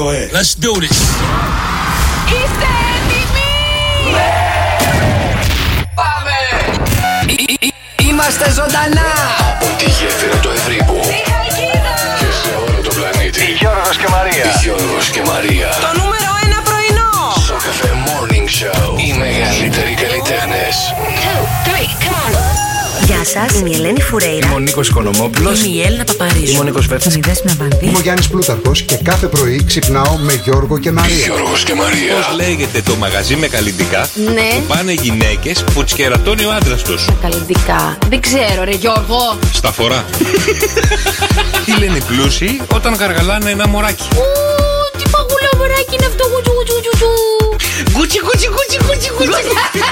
ahead. Let's do this. Είστε έτοιμοι? Ναι. Πάμε! Είμαστε ζωντανά Από τη γέφυρα του Ευρύπου Στη Χαλκίδα και σε όλο τον πλανήτη. Γιώργος και Μαρία. Γιώργος και Μαρία. Το νούμερο 1 πρωινό. Στο Cafe Morning Show. Οι μεγαλύτεροι καλλιτέχνες. 2, 3, come on. Γεια σας, είμαι η Ελένη Φουρέιρα. Είμαι ο Νίκος Οικονομόπουλος. Είμαι η Έλληνα Παπαρίζου. Είμαι ο Νίκος Βέρτης. Είμαι η Δέσποινα Βανδύ. Είμαι ο Γιάννης Πλούταρχος και κάθε πρωί ξυπνάω με Γιώργο και Μαρία. Γιώργος και Μαρία. Πώς λέγεται το μαγαζί με καλλυντικά Ναι. που πάνε γυναίκες που τις κερατώνει ο άντρας τους? Καλλιντικά. Δεν ξέρω, ρε Γιώργο. Στα φορά. Τι λένε οι πλούσιοι όταν γαργαλάνε ένα μωράκι? Τι παγουλό μωράκι είναι αυτό. Γκούτσι, γκούτσι, γκούτσι, γκούτσι, γκούτσι.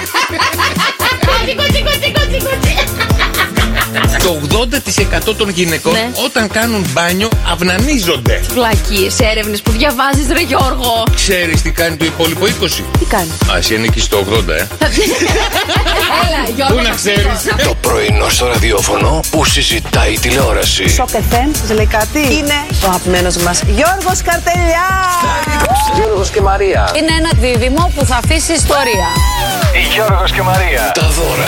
Το 80% των γυναικών Ναι. όταν κάνουν μπάνιο αυνανίζονται. Βλακίες έρευνες που διαβάζεις, ρε Γιώργο. Ξέρεις τι κάνει το υπόλοιπο 20? Τι κάνει? Α, εσύ ανήκεις στο 80, Έλα, Γιώργο. Πού να ξέρεις? Το πρωινό στο ραδιόφωνο που συζητάει η τηλεόραση. Σοκ FM, σας λέει κάτι. Είναι ο αγαπημένος μας Γιώργος Καρτελιά. Γιώργος και Μαρία. Είναι ένα δίδυμο που θα αφήσει ιστορία. Γιώργος και Μαρία. Τα δώρα.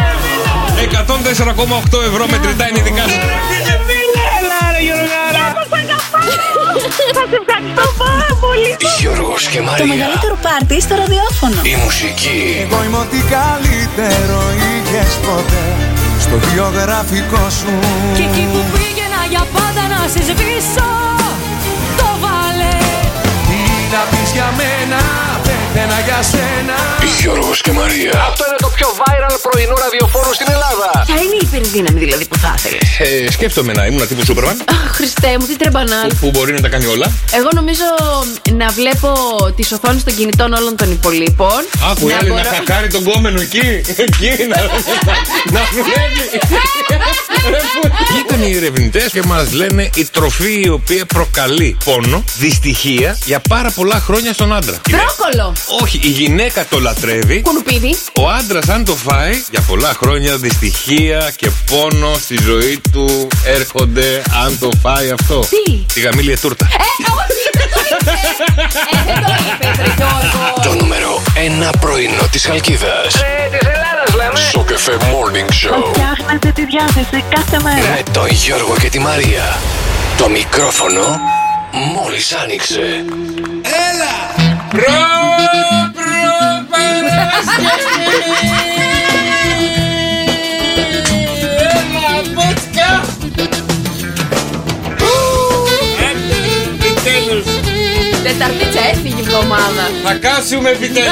104,8 ευρώ μετρητά είναι δικά σου. Θα σε ευχαριστώ πάρα πολύ. Γιώργος και Το Μαρία. μεγαλύτερο πάρτι στο ραδιόφωνο. Η μουσική. Εγώ είμαι ό,τι καλύτερο είχες ποτέ στο βιογραφικό σου. Και εκεί που πήγαινα για πάντα να σε σβήσω, το βάλε. Τι να πεις για μένα, πέθαινα για σένα. Γιώργος και Μαρία. Αυτό είναι το πιο viral πρωινό ραδιοφόρο στην Ελλάδα. Ποια είναι η υπερδύναμη δηλαδή που θα ήθελες? Σκέφτομαι να ήμουν τύπου Σούπερμαν Αχ, Χριστέ μου, τι τρεμπανάλ. που μπορεί να τα κάνει όλα. Εγώ νομίζω να βλέπω τις οθόνες των κινητών όλων των υπολείπων. Άκου, άλλη να χακάρει τον κόμενο εκεί. Εκεί να δουλεύει. Βγήκαν οι ερευνητές και μας λένε η τροφή η οποία προκαλεί πόνο, δυστυχία για πάρα πολλά χρόνια στον άντρα. Μπρόκολο! Όχι, η γυναίκα το λατρεύει. Κουνουπίδι. Ο άντρας αν το φάει για πολλά χρόνια δυστυχία και πόνο στη ζωή του έρχονται αν το φάει αυτό. Τι? Τη γαμήλια τούρτα. Όχι, δεν το είπε! Δεν το είπε, ρε Γιώργο. Το νούμερο 1 πρωινό της Χαλκίδας. Της Ελλάδας λέμε. Στο Cafe Morning Show. Φτιάχνετε τη διάθεση κάθε μέρα. Με τον Γιώργο και τη Μαρία. Το μικρόφωνο μόλις άνοιξε. Επιτέλους Τεταρτίτσα έφυγε η εβδομάδα. θα κάσουμε επιτέλους.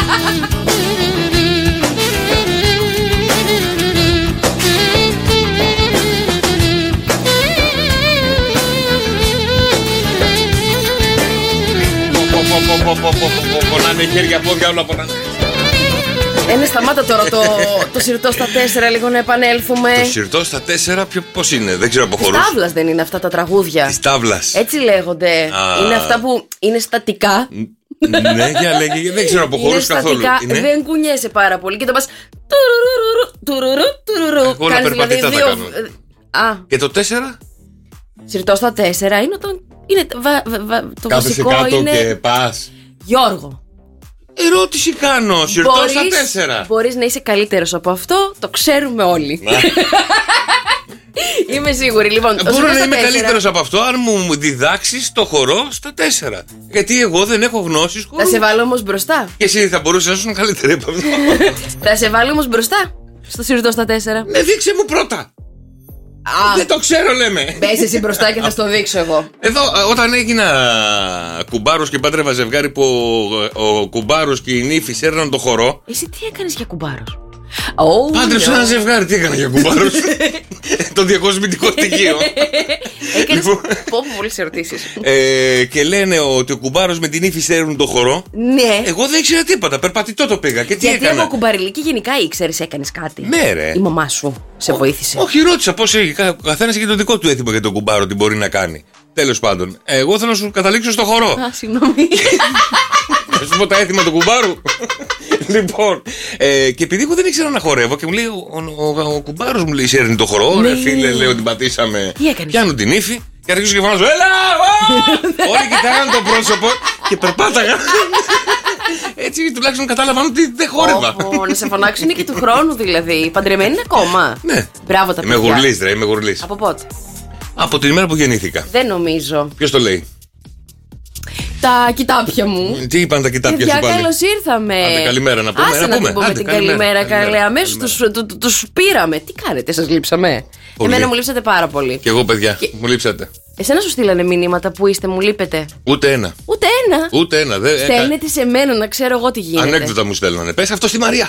Πονάνε χέρια, πόδια, όλα πονάνε. Σταμάτα τώρα το σιρτό στα 4, λίγο να επανέλθουμε. Το σιρτό στα 4 πώς είναι, δεν ξέρω από Της χορούς. τάβλας δεν είναι αυτά τα τραγούδια? Της τάβλας. Έτσι λέγονται. Α. Είναι αυτά που είναι στατικά. Ναι, για λέγε, δεν ξέρω από Είναι χορούς καθόλου. στατικά, δεν κουνιέσαι πάρα πολύ και το πας τουρουρουρου. Εγώ όλα Κάνεις δηλαδή περπατητά τα κάνω. Α, Και το 4 σιρτό στα 4 είναι το κάθεσαι βασικό κάτω είναι. και πας. Γιώργο, Ερώτηση κάνω, σιρτό στα 4. μπορείς να είσαι καλύτερος από αυτό, το ξέρουμε όλοι. Είμαι σίγουρη. Λοιπόν, το Μπορώ σιρτό να στα είμαι 4. καλύτερος από αυτό αν μου διδάξεις το χορό στα 4. Γιατί εγώ δεν έχω γνώσεις χορού. Θα σε βάλω όμως μπροστά. Και εσύ θα μπορούσες να ήσουν καλύτερη από αυτό. Θα σε βάλω όμως μπροστά στο σιρτό στα 4. Με δείξε μου πρώτα. Δεν το ξέρω, λέμε. Μπες εσύ μπροστά και θα στο δείξω εγώ. Εδώ, όταν έγινα κουμπάρος και πάντρευα ζευγάρι που ο κουμπάρος και η νύφη σέρναν το χορό. Εσύ τι έκανες για κουμπάρος? Πάντρεψα ένα ζευγάρι, τι έκανα για κουμπάρος? Το διακοσμητικό στοιχείο. Έκανες. Λοιπόν. Πω, πολλές ερωτήσεις. Και λένε ότι ο κουμπάρος με την ύφη σέρνουν το χορό. Ναι. Εγώ δεν ήξερα τίποτα. Περπατητό το πήγα. Και τι Γιατί έκανα? από κουμπαριλίκη γενικά ήξερες, έκανες κάτι? Ναι, ρε. Η μαμά σου σε βοήθησε? Όχι, ρώτησα πώς έχει. Ο καθένας έχει το δικό του έθιμο για τον κουμπάρο, τι μπορεί να κάνει. Τέλος πάντων, εγώ θέλω να σου καταλήξω στο χορό. Α, συγγνώμη. Θα σου πω τα έθιμα του κουμπάρου. Λοιπόν, και επειδή εγώ δεν ήξερα να χορεύω και μου λέει ο κουμπάρος μου λέει σέρνει το χορό. Ρε φίλε, λέω την πατήσαμε. Τι έκανες? Πιάνω την ύφη Και αρχίζω και φωνάζω, έλα! Όλοι κοιτάγαν το πρόσωπο και περπάταγαν. Έτσι τουλάχιστον κατάλαβαν ότι δεν χόρευα. Να σε φωνάξουν και του χρόνου δηλαδή. Παντρεμένοι είναι ακόμα. Ναι. Μπράβο τα παιδιά. Είμαι γουρλής, ρε, είμαι γουρλής. Από πότε? Από την ημέρα που γεννήθηκα. Δεν νομίζω. Ποιος το λέει? Τα κοιτάπια μου. Τι είπαν τα κοιτάπια σου πάλι? Καλώς ήρθαμε. Άντε, καλημέρα να πούμε. Άσε να πούμε την καλημέρα. Αμέσως τους πήραμε. Τι κάνετε, σας λείψαμε? Πολύ. Εμένα μου λείψατε πάρα πολύ. Και εγώ, παιδιά, μου λείψατε. Εσένα σου στείλανε μηνύματα που είστε, μου λείπετε? Ούτε ένα. Ούτε ένα. Στέλνετε σε μένα να ξέρω εγώ τι γίνεται. Ανέκδοτα μου στέλνανε. Πες αυτό στη Μαρία.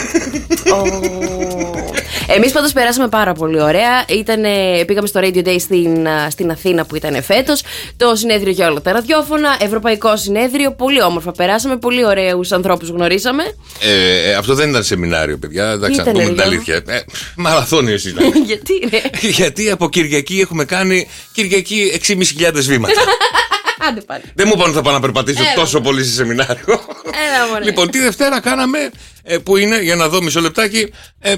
Εμείς πάντως περάσαμε πάρα πολύ ωραία. Πήγαμε στο Radio Day στην Αθήνα που ήταν φέτος. Το συνέδριο για όλα τα ραδιόφωνα. Ευρωπαϊκό συνέδριο. Πολύ όμορφα περάσαμε. Πολύ ωραίους ανθρώπους γνωρίσαμε. Αυτό δεν ήταν σεμινάριο, παιδιά. Εντάξει, να πούμε την αλήθεια. Μαραθώνιος ήταν. Γιατί, ρε? Γιατί από Κυριακή έχουμε κάνει Κυριακή 6.500 βήματα. Άντε πάλι. Δεν μου είπαν ότι θα πάω να περπατήσω τόσο πολύ σε σεμινάριο. Λοιπόν, τη Δευτέρα κάναμε, που είναι, για να δω μισό λεπτάκι,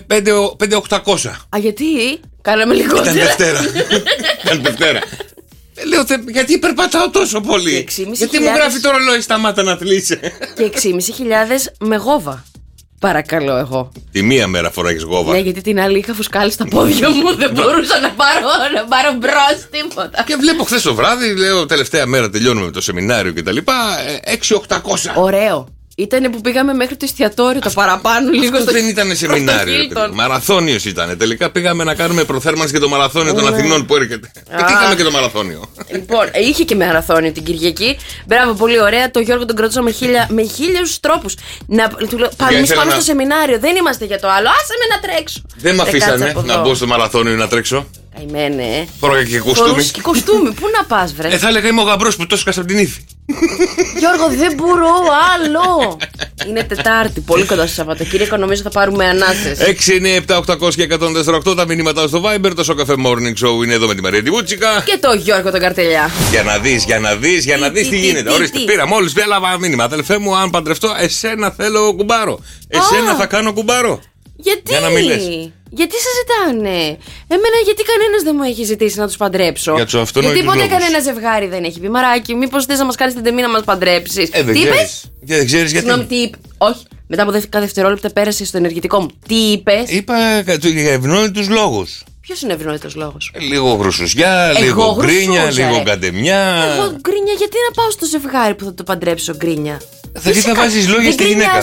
5.800. Α, γιατί? Κάναμε λιγότερα. Ήταν Δευτέρα. Λέω, γιατί περπατάω τόσο πολύ? Γιατί μου γράφει το ρολόι, σταμάτα να θλίσαι. Και 6.500 με γόβα. Παρακαλώ εγώ. Τη μία μέρα φοράγεις γόβα. Ναι, γιατί την άλλη είχα φουσκάλει στα πόδια μου. Δεν μπορούσα να πάρω μπρος τίποτα. Και βλέπω χθες το βράδυ, λέω τελευταία μέρα τελειώνουμε με το σεμινάριο κτλ. 6.800. Ωραίο. Ήτανε που πήγαμε μέχρι το εστιατόριο το παραπάνω λίγο. Αυτό δεν ήταν σεμινάριο. Μαραθώνιος ήταν. Τελικά πήγαμε να κάνουμε προθέρμανση για το μαραθώνιο των Αθηνών που έρχεται. Πετύχαμε και το μαραθώνιο. Λοιπόν, είχε και μαραθώνιο την Κυριακή. Μπράβο, πολύ ωραία. Το Γιώργο τον κρατούσα με 1.000 τρόπους. Του λέω, πάμε στο σεμινάριο. Δεν είμαστε για το άλλο. Άσε με να τρέξω. Δεν με αφήσανε να μπω στο μαραθώνιο να τρέξω. Καημένε. Φοράγα και κοστούμι. Και κοστούμι. Πού να πας, βρε? Θα έλεγα είμαι ο γαμπρός που τόσο σκάσα από την ύφη. Γιώργο, δεν μπορώ άλλο. Είναι Τετάρτη, πολύ κοντά στο Σαββατοκύριακο. Νομίζω θα πάρουμε ανάσες. 6, 9, 7, 800 και 148 τα μηνύματα στο Viber. Το Σοκαφέ Morning Show είναι εδώ με τη Μαρία τη Βούτσικα. Και το Γιώργο τον Καρτελιά. Για να δεις τι γίνεται. Ορίστε, πήρα μόλις έλαβα μήνυμα. Αδελφέ μου, αν παντρευτώ, εσένα θέλω κουμπάρο. Εσένα θα κάνω κουμπάρο. Γιατί? Για να μην λες. Γιατί σε ζητάνε? Εμένα γιατί κανένας δεν μου έχει ζητήσει να τους παντρέψω? Για τους αυτονόητους γιατί ποτέ λόγους. κανένα ζευγάρι δεν έχει πει Μαράκι, μήπως θες να μας κάνεις την τιμή να μας παντρέψεις? Δεν τι είπες? Δεν ξέρεις γιατί. Συγγνώμη, τι είπε? Όχι. Μετά από 10 δευτερόλεπτα πέρασε στο ενεργητικό μου. Τι είπες? Είπα για ευνόητους λόγους. Ποιος είναι ευνόητος λόγος? Λίγο γρουσουσιά, λίγο γκρίνια, λίγο καντεμιά. Εγώ γκρίνια, γιατί να πάω στο ζευγάρι που θα το παντρέψω γκρίνια? Θα βάζεις λόγια στη γυναίκα.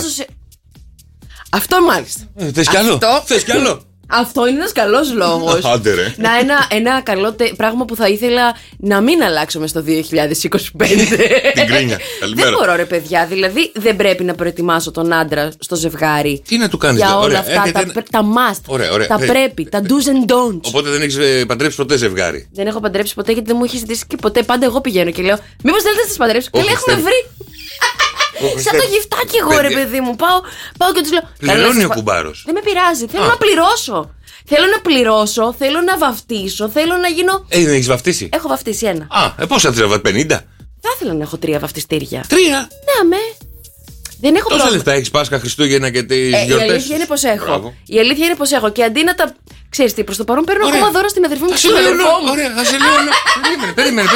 Αυτό μάλιστα. Θες κι άλλο. Αυτό είναι ένας καλός λόγος. Άντε ρε. Ένα καλό πράγμα που θα ήθελα να μην αλλάξουμε στο 2025. Την κρίνια. Καλημέρα. Δεν μπορώ, ρε παιδιά. Δηλαδή δεν πρέπει να προετοιμάσω τον άντρα στο ζευγάρι. Τι να του κάνεις? Για όλα αυτά τα must. Τα πρέπει. Τα do's and don'ts. Οπότε δεν έχεις παντρέψει ποτέ ζευγάρι? Δεν έχω παντρέψει ποτέ γιατί δεν μου έχει ζητήσει και ποτέ. Πάντα εγώ πηγαίνω και λέω μήπως θέλετε να σας παντρέψω? Και λέει έχουμε βρει. Σαν το γυφτάκι εγώ, ρε παιδί μου. Πάω και τους λέω. Πληρώνει ο κουμπάρος. Δεν με πειράζει. Θέλω να πληρώσω. Θέλω να βαφτίσω. Θέλω να γίνω. Δεν έχεις βαφτίσει? Έχω βαφτίσει ένα. Πόσα θες, 50? Θα ήθελα να έχω 3 βαφτιστήρια. 3? Ναι, δεν έχω Τόσα λεφτά έχεις Πάσχα, Χριστούγεννα και τις γιορτές? Η αλήθεια είναι πως έχω. Η αλήθεια είναι πως έχω. Και αντί να τα. Ξέρεις τι, προς το παρόν παίρνω ακόμα δώρα στην αδερφή μου και στον αδερφό μου. Ωραία, θα σε λέω. Περίμενε.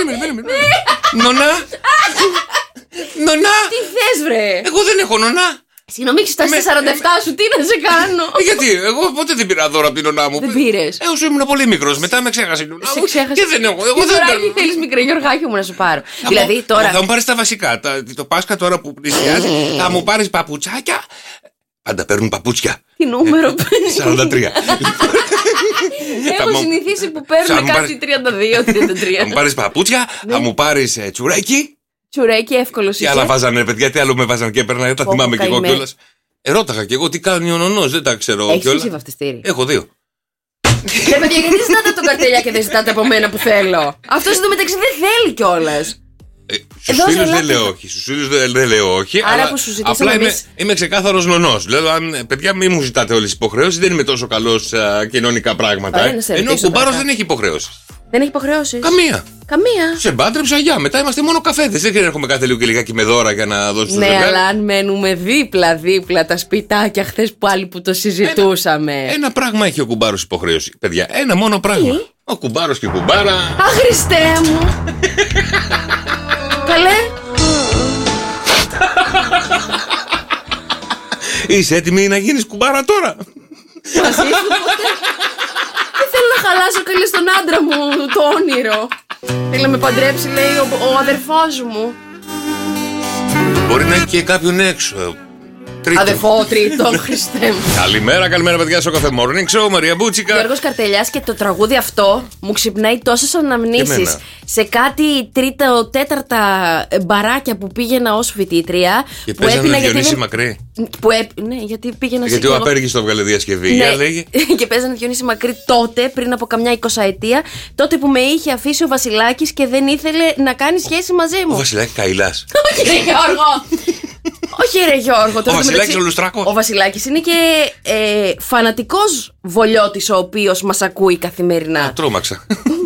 Νονά. Τι θες, βρε? Εγώ δεν έχω νονά. Συγγνώμη, έχεις φτάσει στα 47 σου, τι να σε κάνω? Γιατί, εγώ ποτέ δεν πήρα δώρα από την νονά μου. Δεν πήρες? Όσο ήμουν πολύ μικρός, μετά με ξέχασε η νονά μου. Και δεν έχω. Εγώ δεν παίρνω. Θέλεις μικρό Γιωργάκι μου να σου πάρω? Δηλαδή τώρα. Θα μου πάρεις τα βασικά. Το Πάσχα τώρα που πλησιάζει, θα μου πάρεις παπουτσάκια. Πάντα παίρνουν παπούτσια. Τι νούμερο? 43. Έχω συνηθίσει που παίρνουν κάτι 32-33. Θα μου πάρεις παπούτσια, θα μου πάρεις τσουρέκι. Τσουρέκι, εύκολο. Τι άλλα βάζανε, παιδιά, τι άλλο με βάζανε και έπαιρνα, τα θυμάμαι κι εγώ κιόλας. Ρώταγα κι εγώ τι κάνει ο νονός, δεν τα ξέρω κιόλας. Έχεις εσύ βαφτιστήρι? Έχω 2. Παιδιά, γιατί ζητάτε τον Καρτελιά και δεν ζητάτε από μένα που θέλω? Αυτός εδώ μεταξύ δεν θέλει κιόλας. Στους φίλους δεν λέω όχι. Στους φίλους δεν λέω όχι. Άρα που σου ζητήσαμε απλά είμαι ξεκάθαρος νονός. Λέω, παιδιά, μην μου ζητάτε όλες τις υποχρεώσεις. Δεν είμαι τόσο καλός κοινωνικά πράγματα. Ενώ ο κουμπάρος δεν έχει υποχρεώσεις. Δεν έχει υποχρεώσεις? Καμία. Σε μπάντρεψα, γεια. Μετά είμαστε μόνο καφέδες. Δεν έρχομαι κάθε λίγο και λιγάκι με δώρα για να δώσω στο ζευγάρι. Ναι, αλλά αν μένουμε δίπλα τα σπιτάκια χθες πάλι που το συζητούσαμε. Ένα πράγμα έχει ο κουμπάρος υποχρέωση. Παιδιά, ένα μόνο πράγμα. Ο κουμπάρος και η κουμπάρα. Αχ, Χριστέ μου. Καλέ. Είσαι έτοιμη να γίνεις κουμπάρα τώρα? Δεν θέλω να χαλάσω καλή στον άντρα μου το όνειρο. Θέλει να με παντρέψει, λέει, ο αδερφός μου. Μπορεί να έχει και κάποιον έξω. Τρίτο. Αδερφό, τρίτο, Χριστέ μου. Καλημέρα, καλημέρα, στο Cafe Morning Show. Μαρία Μπούτσικα. Γιώργος Καρτελιάς, και το τραγούδι αυτό μου ξυπνάει τόσες αναμνήσεις σε κάτι τρίτα, τέταρτα μπαράκια που πήγαινα ως φοιτήτρια. Και παίζανε Διονύση Μακρύ. Ναι, γιατί πήγαινα. Γιατί ο Απέργης το έβγαλε διασκευή. Ναι, λέγε. Και παίζανε Διονύση Μακρύ τότε, πριν από καμιά 20ετία. Τότε που με είχε αφήσει ο Βασιλάκης και δεν ήθελε να κάνει σχέση μαζί μου. Ο Βασιλάκης Καηλάς. Όχι, ρε Γιώργο. Όχι, ρε Γιώργο. Ο Βασιλάκης ο Λουστράκος. Ο Βασιλάκης είναι και φανατικός βολιώτης, ο οποίος μας ακούει καθημερινά. Τρόμαξα.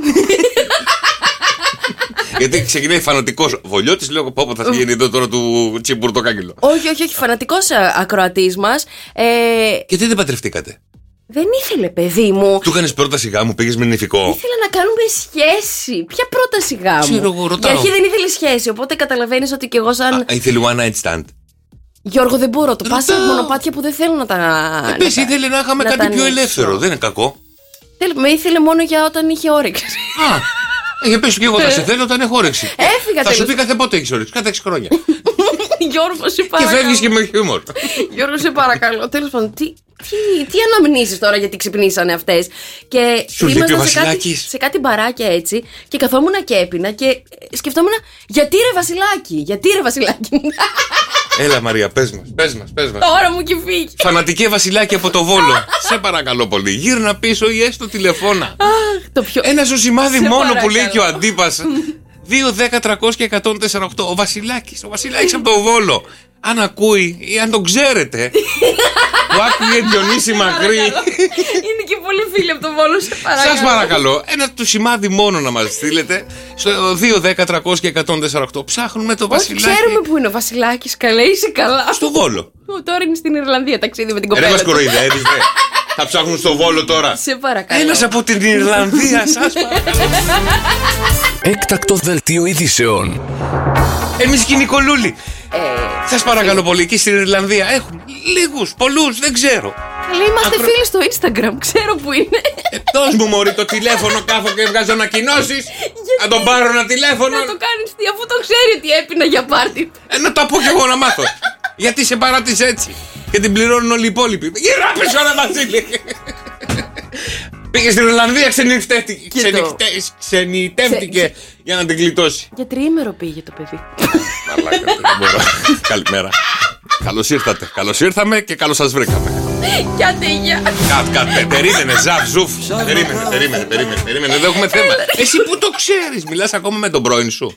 Γιατί ξεκινάει φανατικός βολιώτης, λέω πω θα γίνει εδώ τώρα του τσιμπουρτοκάκυλο. Όχι, φανατικός ακροατής μας. Και τι δεν παντρευτήκατε? Δεν ήθελε, παιδί μου. Του έκανες πρόταση γάμου, πήγες με νηφικό? Ήθελε να κάνουμε σχέση. Ποια πρόταση γάμου? Ξέρω, εγώ ρωτάω. Για αρχή δεν ήθελε σχέση, οπότε καταλαβαίνεις ότι κι εγώ σαν. Ήθελε one night stand. Γιώργο, δεν μπορώ. Το πας σε μονοπάτια που δεν θέλω να τα. Επίσης ήθελε να είχαμε κάτι πιο ελεύθερο. Δεν είναι κακό. Με ήθελε μόνο για όταν είχε όρεξη. Για πες σου και εγώ θα σε θέλω όταν έχω όρεξη. Έφυγα. Θα σου πει κάθε πότε έχεις όρεξη, κάθε 6 χρόνια. Γιώργο, σε παρακαλώ. Και φεύγεις και με χιούμορ. Γιώργο, σε παρακαλώ. Τέλος πάντων, τι αναμνήσεις τώρα, γιατί ξυπνήσανε αυτές. Και σου λείπει ο Βασιλάκης. Σε κάτι μπαράκια έτσι. Και καθόμουν και έπινα και σκεφτόμουν, γιατί ρε Βασιλάκη. Έλα Μαρία, πες μας. Τώρα μου και φύγει. Φανατική Βασιλάκη από το Βόλο. Σε παρακαλώ πολύ, γύρνα πίσω ή έστω τηλεφώνα. Ένα σου σημάδι μόνο που λέει και ο αντίπας. 2, 10, 300 και 104,8. Ο Βασιλάκης από το Βόλο. Αν ακούει ή αν τον ξέρετε, που άκουγε Διονύση Μακρύ. Είναι και πολύ φίλοι από το Βόλο, σε παρακαλώ. Σας παρακαλώ, ένα του σημάδι μόνο να μας στείλετε στο 2, 10, 300 και 104,8. Ψάχνουμε το Βασιλάκη. Ξέρουμε που είναι ο Βασιλάκης, καλέ, είσαι καλά. Στο Βόλο. Τώρα είναι στην Ιρλανδία, ταξίδι με την κοπέλα. Ρε μας κοροϊδεύεις, δε. Θα ψάχνουν στο Βόλο τώρα. Σε παρακαλώ. Ένας από την Ιρλανδία, σας παρακαλώ. Έκτακτο δελτίο ειδήσεων. Εμείς και η Νικολούλη. Σας παρακαλώ πολύ, εκεί στην Ιρλανδία έχουν λίγους, πολλούς, δεν ξέρω. Αλλά είμαστε φίλοι στο Instagram, ξέρω που είναι. Δώσ' μου μωρή το τηλέφωνο, κάθω και βγάζω ανακοινώσεις. Να τον πάρω ένα τηλέφωνο. Να το κάνεις τι, αφού το ξέρει ότι έπινα για πάρτι. Να το πω κι εγώ να μάθω. Γιατί σε παράτησε έτσι. Και την πληρώνουν όλοι οι υπόλοιποι. Γύρω πίσω ρε Βασίλη. Πήγε στην Ιρλανδία, ξενιτεύτηκε για να την γλιτώσει. Για τριήμερο πήγε το παιδί. Μαλάκα, δεν μπορώ. Καλημέρα. Καλώς ήρθατε. Καλώς ήρθαμε και καλώς σας βρήκαμε. Κάτε γεια. Περίμενε, ζουφ. Περίμενε, δεν έχουμε θέμα. Εσύ που το ξέρεις, μιλάς ακόμα με τον πρώην σου?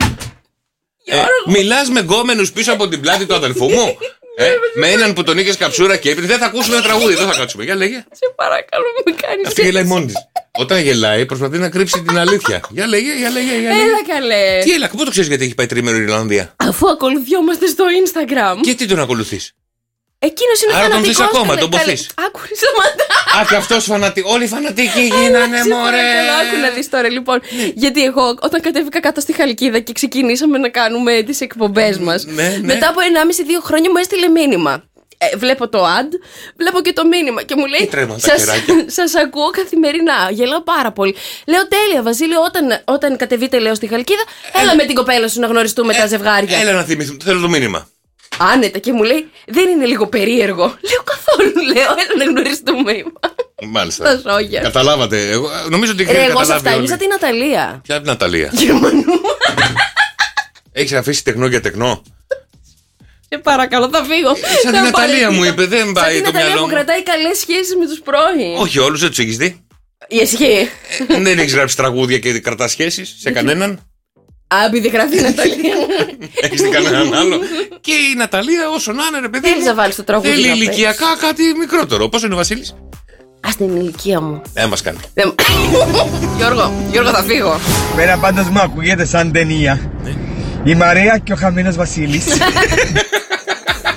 Μιλάς με γκόμενους πίσω από την πλάτη του αδελφού μου? Με έναν που τον είχες καψούρα και έπειτα. Δεν θα ακούσουμε ένα τραγούδι, δεν θα κάτσουμε. Για λέγε. Σε παρακαλώ, μην κάνεις. Αυτή γελάει μόνη της. Όταν γελάει, προσπαθεί να κρύψει την αλήθεια. Για λέγε. Έλα καλέ. Τι έλα, πού το ξέρεις γιατί έχει πάει τρίμηνο η Ιρλανδία? Αφού ακολουθιόμαστε στο Instagram. Και τι τον ακολουθείς? Εκείνος είναι άρα φανατικός. Άρα τον θες ακόμα, τον ποθείς. Άκου, σταματά. Και αυτός φανατικός. Όλοι οι φανατικοί γίνανε, μωρέ. Άκου να δεις τώρα, λοιπόν. Γιατί εγώ όταν κατέβηκα κάτω στη Χαλκίδα και ξεκινήσαμε να κάνουμε τις εκπομπές μας, μετά από 1,5-2 χρόνια μου έστειλε μήνυμα. Βλέπω το ad, βλέπω και το μήνυμα και μου λέει σας ακούω καθημερινά. Γελάω πάρα πολύ. Λέω τέλεια Βασίλη, όταν κατεβείτε λέω στη Χαλκίδα, έλα με την κοπέλα σου να γνωριστούμε τα ζευγάρια. Έλα να θυμηθούμε, θέλω το μήνυμα. Άνετα, και μου λέει δεν είναι λίγο περίεργο? Λέω καθόλου, έλα να γνωριστούμε. Μάλιστα. Καταλάβατε. Εγώ νομίζω ότι είχα εγώ σε αυτά ήμισα την Ναταλία. Ποια Ναταλία? Γερμανού. Έχεις αφήσει τεχνό για τεχνό? Σε παρακαλώ, θα φύγω. Σαν την Ναταλία μου είπε, δεν πάει το μυαλό μου. Σαν την Ναταλία που κρατάει καλές σχέσεις με τους πρώην. Όχι όλους, δεν τους έχεις δει? Ισχύει. Δεν έχεις γράψει τραγούδια και κρατάς σχέσεις σε κανέναν? Επειδή γράφει η Ναταλία. Έχεις δει κανέναν άλλο? Και η Ναταλία όσο να είναι ρε παιδί. Θέλεις να βάλεις το τραγούδι? Θέλει ηλικιακά κάτι μικρότερο. Πόσο είναι ο Βασίλης? Ας την ηλικία μου. Μας κάνει. Γιώργο, θα φύγω. Μένα πάντως μου ακούγεται σαν ταινία. Η Μαρία και ο χαμένος Βασίλης.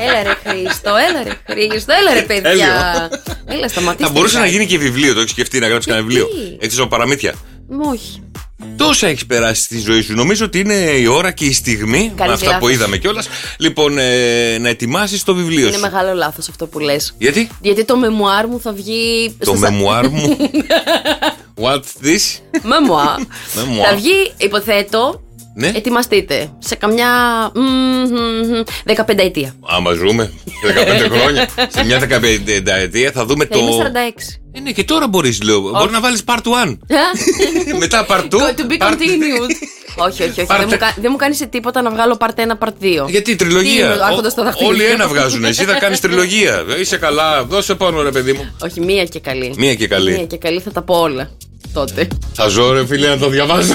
Έλα ρε Χρήστο, έλα ρε παιδιά. Έλα, σταματήστε. Θα μπορούσε να γίνει και βιβλίο, το έχεις σκεφτεί να γράψεις κανένα βιβλίο? Έχεις από παραμύθια? Όχι. Τόσα έχεις περάσει στη ζωή σου. Νομίζω ότι είναι η ώρα και η στιγμή, με αυτά που είδαμε κιόλας, λοιπόν, να ετοιμάσεις το βιβλίο σου. Είναι μεγάλο λάθος αυτό που λες. Γιατί? Γιατί το μεμουάρ μου θα βγει. Το μεμουάρ μου. What's this? Μεμουάρ. Θα βγει, υποθέτω. Ναι. Ετοιμαστείτε. Σε καμιά 15 ετία. Άμα ζούμε 15 χρόνια. Σε μια 15 ετία θα δούμε το. Είμαι 46. Ναι, και τώρα μπορείς, λέω. Μπορεί να βάλεις part 1. Μετά part 2. To be continued. Όχι. Δεν μου κάνεις τίποτα να βγάλω part 1, part 2. Γιατί τριλογία? Όλοι ένα βγάζουν. Εσύ θα κάνεις τριλογία. Είσαι καλά. Δώσε πόνο, ρε παιδί μου. Όχι, μία και καλή. Μία και καλή θα τα πω όλα τότε. Θα ζω, ρε φίλε, να το διαβάζω.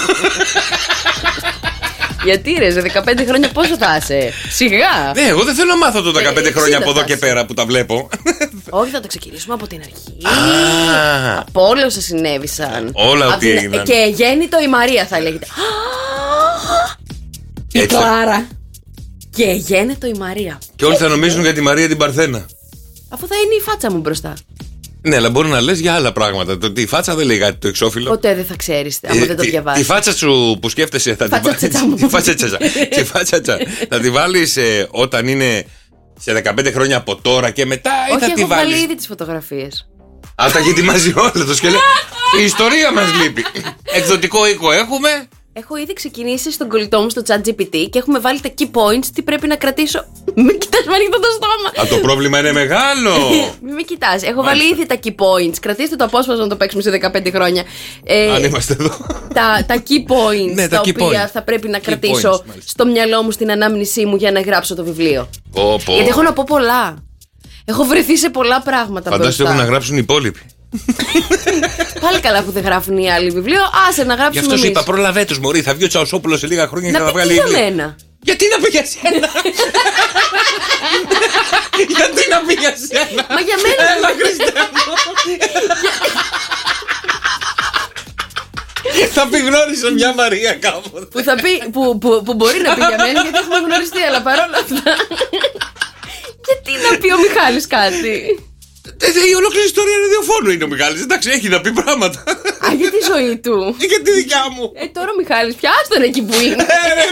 Γιατί ρε, σε 15 χρόνια πόσο θα είσαι? Σιγά. Ναι, εγώ δεν θέλω να μάθω το 15 χρόνια από εδώ και πέρα που τα βλέπω. Όχι, θα το ξεκινήσουμε από την αρχή. Από όλα όσα συνέβησαν. Όλα ό,τι έγιναν. Και γέννητο η Μαρία θα λέγεται. Η Κλάρα. Και γέννητο η Μαρία. Και όλοι θα νομίζουν για τη Μαρία την Παρθένα. Αφού θα είναι η φάτσα μου μπροστά. Ναι, αλλά μπορεί να λες για άλλα πράγματα. Το ότι η φάτσα δεν λέει κάτι το εξώφυλλο. Ποτέ δεν θα ξέρεις, άμα δεν το διαβάσεις. Τη φάτσα σου που σκέφτεσαι θα τη θα τη βάλεις όταν είναι σε 15 χρόνια από τώρα και μετά, ή όχι, θα τη βάλεις? βάλεις? Έχω βάλει ήδη τις φωτογραφίες. Α, τα έχει ετοιμάσει όλα το σκελέ. Η ιστορία μας λείπει. Εκδοτικό οίκο έχουμε. Έχω ήδη ξεκινήσει στον κολλητό μου στο ChatGPT και έχουμε βάλει τα key points. Τι πρέπει να κρατήσω. Μην κοιτάς με ανοιχτό το στόμα. Α, το πρόβλημα είναι μεγάλο. Μην με κοιτάς. Έχω βάλει ήδη τα key points. Κρατήστε το απόσπασμα να το παίξουμε σε 15 χρόνια. Αν είμαστε εδώ. Τα key points, ναι, τα οποία θα πρέπει να κρατήσω στο μυαλό μου, στην ανάμνησή μου για να γράψω το βιβλίο. Γιατί έχω να πω πολλά. Έχω βρεθεί σε πολλά πράγματα. Φαντάζομαι έχουν να γράψουν οι υπόλοιποι. Πάλι καλά που δεν γράφουν οι άλλοι βιβλίο. Άσε να γράψουμε. Γι' αυτό σου είπα, πρόλαβε τους, μωρή. Θα βγει ο Τσαουσόπουλος σε λίγα χρόνια και θα βγάλει βιβλίο. Για μένα. Γιατί να πει για σένα? Γιατί να πει για σένα? Μα για μένα. Έλα, Χριστέ μου. Θα πει γνώρισα μια Μαρία κάποτε. Που θα πει, που μπορεί να πει για μένα, γιατί έχουμε γνωριστεί, αλλά παρόλα αυτά. Γιατί να πει ο Μιχάλης κάτι? Η ολόκληρη ιστορία ραδιοφώνου είναι ο Μιχάλης. Εντάξει, έχει να πει πράγματα. Α, για τη ζωή του. Για τη δικιά μου. Τώρα ο Μιχάλης, πιάστον εκεί που είναι.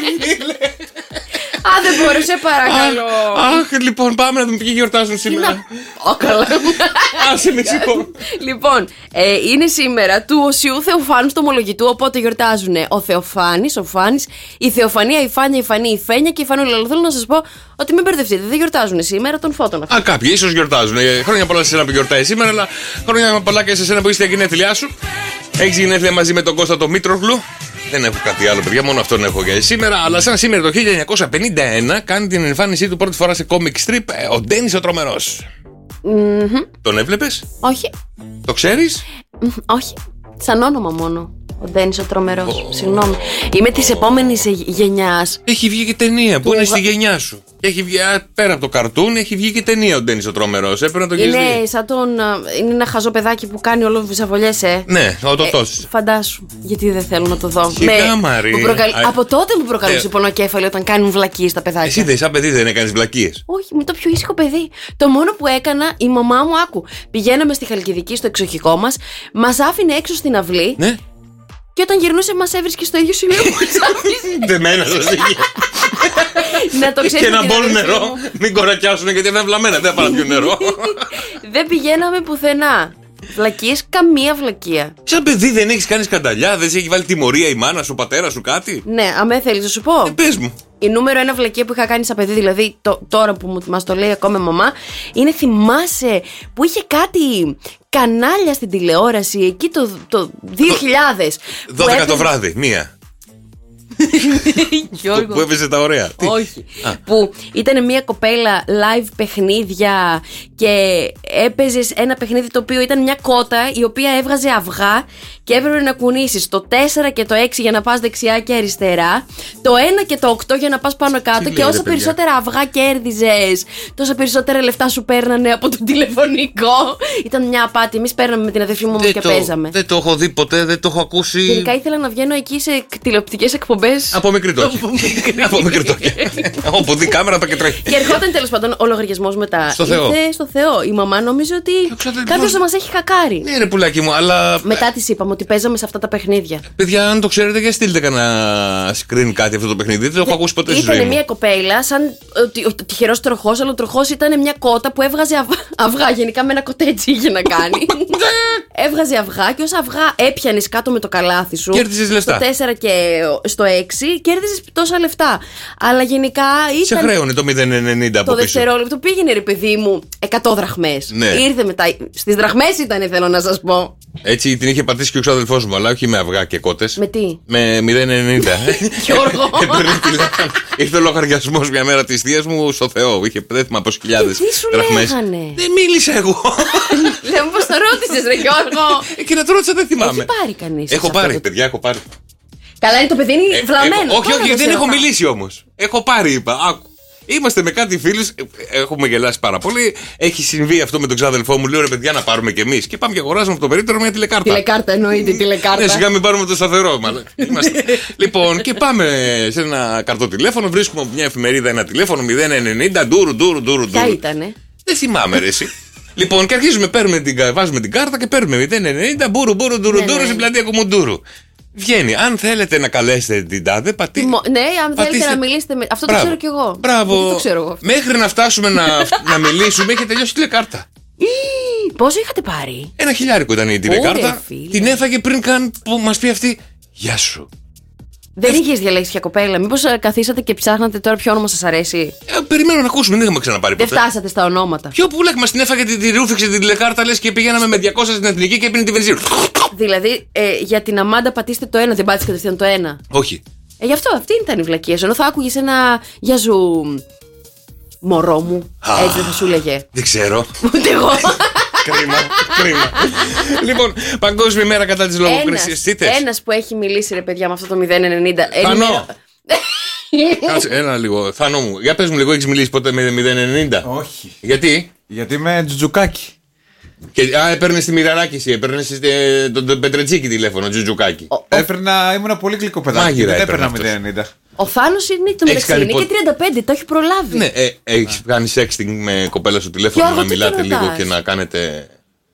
Α, δεν μπορώ, σε παρακαλώ. Αχ, λοιπόν, πάμε να δούμε ποιοι γιορτάζουν σήμερα. Καλά. Άσε με σηκώ. Λοιπόν, είναι σήμερα του Οσιού Θεοφάνου στο Ομολογητού, οπότε γιορτάζουν ο Θεοφάνης, ο Φάνης, η Θεοφανία, η Φάνια, η Φανή, η Φένια και η Φανούλα. Θέλω να σας πω ότι μην μπερδευτείτε, δεν γιορτάζουν σήμερα τον Φώτον αυτό. Α, κάποιοι ίσως γιορτάζουν. Χρόνια πολλά σε εσένα που γιορτάζει σήμερα, αλλά χρόνια πολλά και σε εσένα που είστε τα γενέθλιά σου. Έχεις γενέθλια μαζί με τον Κώστα το Μήτρογλου. Δεν έχω κάτι άλλο, παιδιά, μόνο αυτόν έχω για σήμερα. Αλλά σαν σήμερα το 1951 κάνει την εμφάνισή του πρώτη φορά σε comic strip ο Ντένις ο Τρομερός. Τον έβλεπες? Όχι. Το ξέρεις? Όχι. Σαν όνομα μόνο. Ο Ντένις ο Τρομερός. Συγγνώμη. Είμαι της επόμενης γενιάς. Έχει βγει και ταινία που είναι στη γενιά σου. Έχει βγει, πέρα από το καρτούν, έχει βγει και ταινία ο Ντένις ο Τρομερός. Έπρεπε να το είναι σαν τον. Είναι ένα χαζό παιδάκι που κάνει όλο βυσαβολιές, Ναι, ο Τωτός. Φαντάσου. Γιατί δεν θέλω να το δω. Από τότε μου προκαλούσε πονοκέφαλο όταν κάνουν βλακίες τα παιδάκια. Εσύ δεν, σαν παιδί δεν έκανες βλακίες? Όχι, είμαι το πιο ήσυχο παιδί. Το μόνο που έκανα, η μαμά μου, άκου. Πηγαίναμε στη Χαλκιδική στο εξοχικό μας, μας άφηνε έξω στην αυλή. Ναι. Και όταν γυρνούσε, μας έβρισκε στο ίδιο σημείο που μας άφησε. Δεμένα σας είχε. Να το ξέρεις. Και να μπόλουν νερό. Μην κορακιάσουν γιατί είναι βλαμμένα. Δεν θα πάρουν πιο νερό. Δεν πηγαίναμε πουθενά. Βλακίες, καμία βλακεία. Σαν παιδί δεν έχεις κάνει σκανταλιά, δεν σε έχει βάλει τιμωρία η μάνα σου, ο πατέρας σου, κάτι? Ναι, αμέ θέλεις να σου πω. Πες μου. Η νούμερο 1 βλακεία που είχα κάνει σαν παιδί, δηλαδή τώρα που μας το λέει ακόμα μαμά, είναι, θυμάσαι που είχε κάτι κανάλια στην τηλεόραση εκεί το 2000. 12 το βράδυ, μία. Που έπαιζε τα ωραία. Όχι. Που ήταν μια κοπέλα live παιχνίδια και έπαιζε ένα παιχνίδι το οποίο ήταν μια κότα η οποία έβγαζε αυγά και έπρεπε να κουνήσεις το 4 και το 6 για να πας δεξιά και αριστερά, το 1 και το 8 για να πας πάνω κάτω, και όσα περισσότερα αυγά κέρδιζες, τόσα περισσότερα λεφτά σου παίρνανε από το τηλεφωνικό. Ήταν μια απάτη. Εμείς παίρναμε με την αδερφή μου και παίζαμε. Δεν το έχω δει ποτέ, δεν το έχω ακούσει. Γενικά ήθελα να βγαίνω εκεί σε τηλεοπτικές εκπομπές πες. Από μικρή τόκη. Από μικρή τόκη. Όπου δει κάμερα πάει και τρέχει. Και ερχόταν τέλος πάντων ο λογαριασμός μετά. Στο Θεό. Ήρθε στο Θεό. Η μαμά νόμιζε ότι κάποιος θα μας έχει χακάρει. Ναι, ρε πουλάκι μου, αλλά. Μετά της είπαμε ότι παίζαμε σε αυτά τα παιχνίδια. Παιδιά, αν το ξέρετε, για στείλτε κανένα screen κάτι αυτό το παιχνίδι. Δεν το έχω ακούσει ποτέ στη ζωή μου. Ήταν μια κοπέλα, σαν ο τυχερός τροχός, αλλά ο τροχός ήταν μια κότα που έβγαζε αυγά. Γενικά με ένα κοτέτσι είχε να κάνει. Έβγαζε αυγά και όσα αυγά έπιανες κάτω με το καλάθι σου. Κέρδισες λεφτά. Στο 4 και στο 6 κέρδισες τόσα λεφτά. Αλλά γενικά ήταν. Σε χρέωνε το 0,90 από το πίσω. δευτερόλεπτο πήγαινε, ρε παιδί μου, 100 δραχμές. Ναι. Ήρθε μετά. Στις δραχμές ήταν, θέλω να σας πω. Έτσι την είχε πατήσει και ο ξάδελφός μου, αλλά όχι με αυγά και κότες. Με τι? Με 0,90. Γιώργο. Ήρθε ο λογαριασμός μια μέρα της θείας μου στο Θεό. Είχε πέθυμα από χιλιάδες δραχμές. Δεν μίλησα εγώ. Λέω πως το ρώτησες, ρε Γιώργο. Και να το ρώτησα, δεν θυμάμαι. Έχει πάρει κανείς? Έχω πάρει, παιδιά, έχω πάρει. Καλά, είναι το παιδί, είναι βλαμμένο. Όχι, δεν έχω μιλήσει όμως. Έχω πάρει, είπα. Άκου. Είμαστε με κάτι φίλους, έχουμε γελάσει πάρα πολύ. Έχει συμβεί αυτό με τον ξάδελφό μου. Λέω ρε παιδιά, να πάρουμε κι εμείς. Και πάμε και αγοράζουμε από το περίπτερο μια τηλεκάρτα. Τηλεκάρτα εννοείται, τηλεκάρτα. Ναι, σιγά μην πάρουμε το σταθερό, μάλλον. Λοιπόν, και πάμε σε ένα καρτοτηλέφωνο, βρίσκουμε μια εφημερίδα, ένα τηλέφωνο 090, ντουρου. Ποια ήτανε? Δεν θυμάμαι, ρε εσύ. Λοιπόν, και αρχίζουμε, βάζουμε την κάρτα και παίρνουμε 090, μπουρου, στην πλατεία Κομμουντούρου. Βγαίνει. Αν θέλετε να καλέσετε την τάδε, ναι, αν θέλετε να μιλήσετε με. Αυτό το ξέρω κι εγώ. Μπράβο. Το ξέρω εγώ. Μέχρι να φτάσουμε να μιλήσουμε, είχε τελειώσει η τηλεκάρτα. Πόσο είχατε πάρει? 1.000 ήταν η τηλεκάρτα. Την έφαγε πριν καν που μας πει αυτή. Γεια σου. Δεν είχες διαλέξει πια κοπέλα? Μήπως καθίσατε και ψάχνατε τώρα ποιο όνομα σας αρέσει? Περιμένω να ακούσουμε, δεν είχαμε ξαναπάρει ποτέ. Δεν φτάσατε στα ονόματα. Ποιο πουλάκι μας την έφαγε, τη ρούφηξε την τηλεκάρτα, λες, και πηγαίναμε με 200 στην εθνική και έπαιρνε τη βενζίνη. Δηλαδή, για την Αμάντα πατήστε το 1, δεν πάτησε κατευθείαν το 1. Όχι. Γι' αυτό αυτή ήταν η βλακία. Ενώ θα άκουγες ένα γεια σου, μωρό μου. Έτσι δεν θα σου λέγε? Δεν ξέρω. Ούτε εγώ. Κρίμα. Λοιπόν, Παγκόσμια ημέρα κατά της λογοκρισίας. Ένας που έχει μιλήσει, ρε παιδιά, με αυτό το 090. Θανό. Κάτσε, ένα λίγο. Θανό μου, για πες μου λίγο, έχεις μιλήσει ποτέ με 090? Όχι. Γιατί? Γιατί είμαι τζουτζουκάκι. Έπαιρνες τη Μοιραράκη, έπαιρνες τον Πετρετσίκη τηλέφωνο, τζουτζουκάκι. Ήμουν πολύ γλυκό παιδάκι. Δεν έπαιρνα 090. Ο Θάνος είναι το μεταξύ, είναι και 35, το έχει προλάβει. Ναι, έχεις κάνει sexting με κοπέλα στο τηλέφωνο, να μιλάτε λίγο και να κάνετε?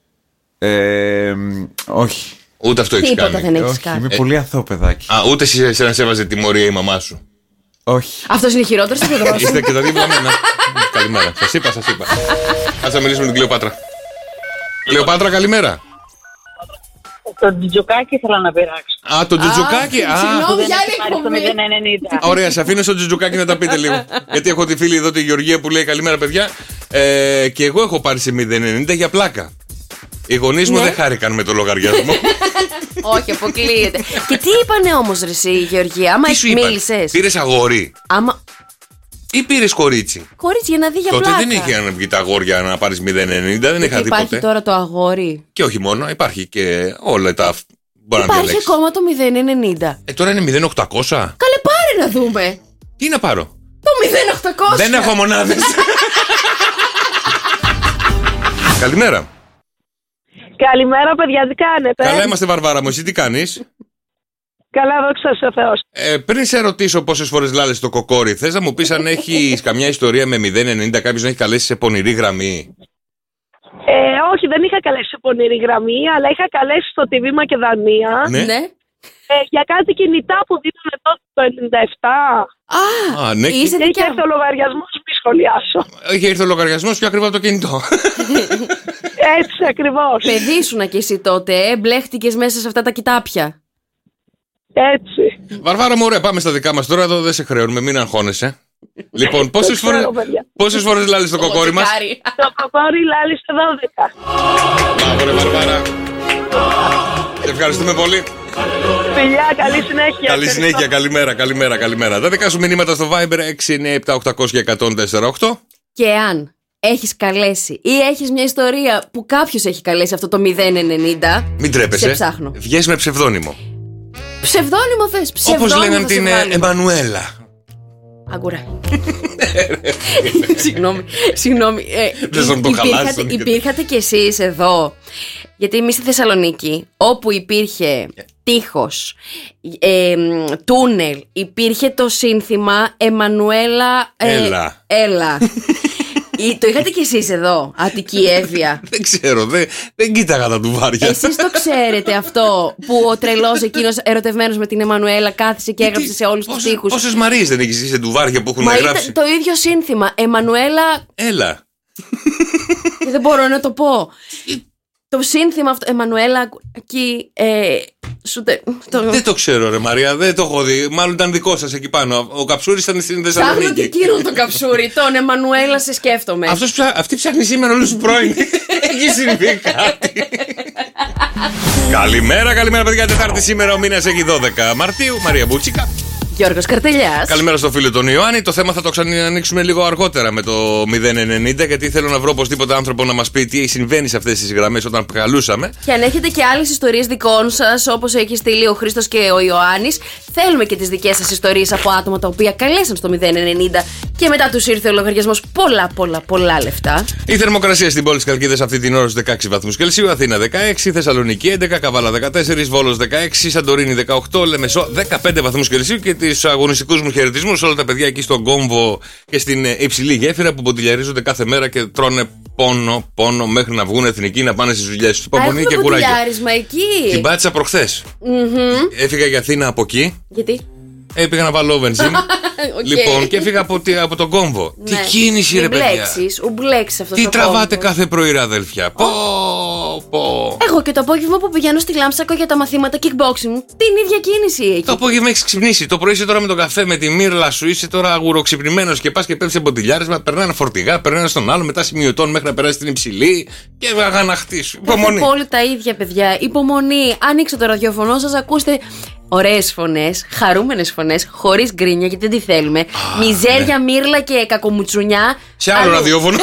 Όχι. Ούτε αυτό έχεις κάνει? Τίποτα δεν έχεις κάνει. Είμαι πολύ αθώο παιδάκι. Ούτε σε να σέβαζε τιμωρία η μαμά σου? Όχι. Αυτός είναι χειρότερος ή χειρότερος? Είστε και τα δύο βλαμμένα. Καλημέρα. Σας είπα. Ας μιλήσουμε με την Κλεοπάτρα. Κλεοπάτρα, καλημέρα. Το τζουτζουκάκι ήθελα να πειράξω. Το τζουτζουκάκι. Συγγνώμη, για το 090. Ωραία, σας αφήνω στο τζουτζουκάκι να τα πείτε λίγο. Γιατί έχω τη φίλη εδώ, τη Γεωργία, που λέει καλημέρα, παιδιά. Και εγώ έχω πάρει σε 090 για πλάκα. Οι γονείς μου δεν χάρηκαν με το λογαριασμό. Όχι, αποκλείεται. Και τι είπανε όμως, ρε εσύ, Γεωργία? Άμα μίλησες? Πήρες αγόρι ή πήρες κορίτσι? Κορίτσι, για να δει για πλάκα. Τότε δεν είχε να βγει τα αγόρια να πάρεις 090, δεν είχα δει ποτέ. Υπάρχει τώρα το αγόρι. Και όχι μόνο, υπάρχει και όλα τα. Υπάρχει ακόμα το 090. Τώρα είναι 0.800. Καλέ, πάρε να δούμε. Τι να πάρω? Το 0.800. Δεν έχω μονάδες. Καλημέρα. Καλημέρα, παιδιά, τι κάνετε? Καλά είμαστε, Βαρβάρα μου, εσύ τι κάνεις? Καλά, δόξα σε Θεός. Πριν σε ρωτήσω πόσες φορές λάλες το κοκόρι, θες να μου πεις αν έχεις καμιά ιστορία με 090, κάποιος να έχει καλέσει σε πονηρή γραμμή? Όχι, δεν είχα καλέσει σε πονηρή γραμμή, αλλά είχα καλέσει στο TV Μακεδονία. Ναι. Για κάτι κινητά που δίνανε τότε το 97. Ναι. Και είχε έρθει ο λογαριασμός, μη σχολιάσω. Είχε έρθει ο λογαριασμός πιο ακριβά από το κινητό. Έτσι ακριβώς. Παιδί σου να και εσύ τότε, μπλέχτηκες μέσα σε αυτά τα κοιτάπια. Έτσι. Βαρβάρα μου, ωραία, πάμε στα δικά μας τώρα. Εδώ δεν σε χρεώνουμε, μην αγχώνεσαι. Λοιπόν, πόσες φορές λάλεις το κοκόρι μας? Το κοκόρι λάλησε 12. Μπράβο, ρε Βαρβάρα. Σε ευχαριστούμε πολύ. Φιλιά, καλή συνέχεια. Καλή συνέχεια, καλημέρα. Τα δικά σου μηνύματα στο Viber 697-800-1048. Και αν έχεις καλέσει ή έχεις μια ιστορία που κάποιος έχει καλέσει αυτό το 090, μην τρέπεσαι. Σε ψάχνω. Βγες με ψευδόνυμο. Ψευδόνυμο θες? Όπως λέγανε την Εμμανουέλα. Αγκουράκι. Συγγνώμη. Δεν θα το χαλάσει. Υπήρχατε κι εσείς εδώ. Γιατί εμείς στη Θεσσαλονίκη, όπου υπήρχε τείχος, τούνελ, υπήρχε το σύνθημα Εμμανουέλα. Έλα. Το είχατε κι εσείς εδώ, Αττική Εύβοια. Δεν ξέρω, δεν κοίταγα τα ντουβάρια. Εσείς το ξέρετε αυτό που ο τρελός εκείνος ερωτευμένος με την Εμμανουέλα κάθισε και έγραψε σε όλους τους τοίχους? Πόσες Μαρίες δεν έχεις σε ντουβάρια που έχουν γράψει? Μα ήταν το ίδιο σύνθημα, Εμμανουέλα. Έλα. Δεν μπορώ να το πω. Το σύνθημα αυτό, Εμμανουέλα, εκεί. Δεν το ξέρω, ρε Μαρία, δεν το έχω δει. Μάλλον ήταν δικό σας εκεί πάνω. Ο Καψούρης ήταν στην Θεσσαλονίκη. Ψάχνω και εκείνον τον Καψούρη. Τον Εμμανουέλα σε σκέφτομαι. Αυτή ψάχνει σήμερα όλους τους πρώην. Έχει συμβεί κάτι. Καλημέρα, παιδιά. Τετάρτη σήμερα, ο μήνας έχει 12 Μαρτίου. Μαρία Μπούτσικα. Γιώργος Καρτελιάς. Καλημέρα στο φίλο τον Ιωάννη. Το θέμα θα το ξανανοίξουμε λίγο αργότερα με το 090, γιατί θέλω να βρω οπωσδήποτε άνθρωπο να μας πει τι συμβαίνει σε αυτές τις γραμμές όταν καλούσαμε. Και αν έχετε και άλλες ιστορίες δικών σας, όπως έχει στείλει ο Χρήστος και ο Ιωάννης, θέλουμε και τις δικές σας ιστορίες από άτομα τα οποία καλέσαν στο 090 και μετά τους ήρθε ο λογαριασμός πολλά λεφτά. Η θερμοκρασία στην πόλη της Καλκίδας αυτή την ώρα στους 16 βαθμούς Κελσίου, Αθήνα 16, Θεσσαλονίκη 11, Καβάλα 14, Βόλος 16, Σαντορίνη 18, Λεμεσό 15 βαθμούς Κελσίου και τις αγωνιστικούς μου χαιρετισμούς όλα τα παιδιά εκεί στον Κόμβο και στην υψηλή γέφυρα που ποντιλιαρίζονται κάθε μέρα και τρώνε πόνο μέχρι να βγουν εθνικοί να πάνε στις δουλειές τους. Υπομονή και κουράγιο. Εκεί. Την πάτησα προχθές. Έφυγα για Αθήνα από εκεί. Γιατί? Πήγα να βάλω βενζίν. Λοιπόν, και έφυγα από τον Κόμβο. Τι κίνηση, ρε παιδιά. Ουμπλέξεις αυτό. Τι τραβάτε κάθε πρωί, ρε αδέλφια. Εγώ και το απόγευμα που πηγαίνω στη Λάμψακο για τα μαθήματα kickboxing, την ίδια κίνηση εκεί. Το απόγευμα έχεις ξυπνήσει. Το πρωί είσαι τώρα με τον καφέ, με τη μύρλα σου, είσαι τώρα αγουροξυπνημένος και πας και πέφτεις σε μποτιλιάρισμα. Περνάνε φορτηγά, περνάνε στον άλλο, μετά σημειωτών μέχρι να περάσει την υψηλή και αγαναχτείς. Υπομονή. Όλοι τα ίδια, παιδιά. Υπομονή. Ανοίξτε το ραδιοφωνό σας, ακούστε ωραίες φωνές, χαρούμενες φωνές, χωρίς γκρίνια, γιατί δεν τη θέλουμε. Μιζέρια, μύρλα και κακομουτσουνιά. Σε άλλο ραδιόφωνο.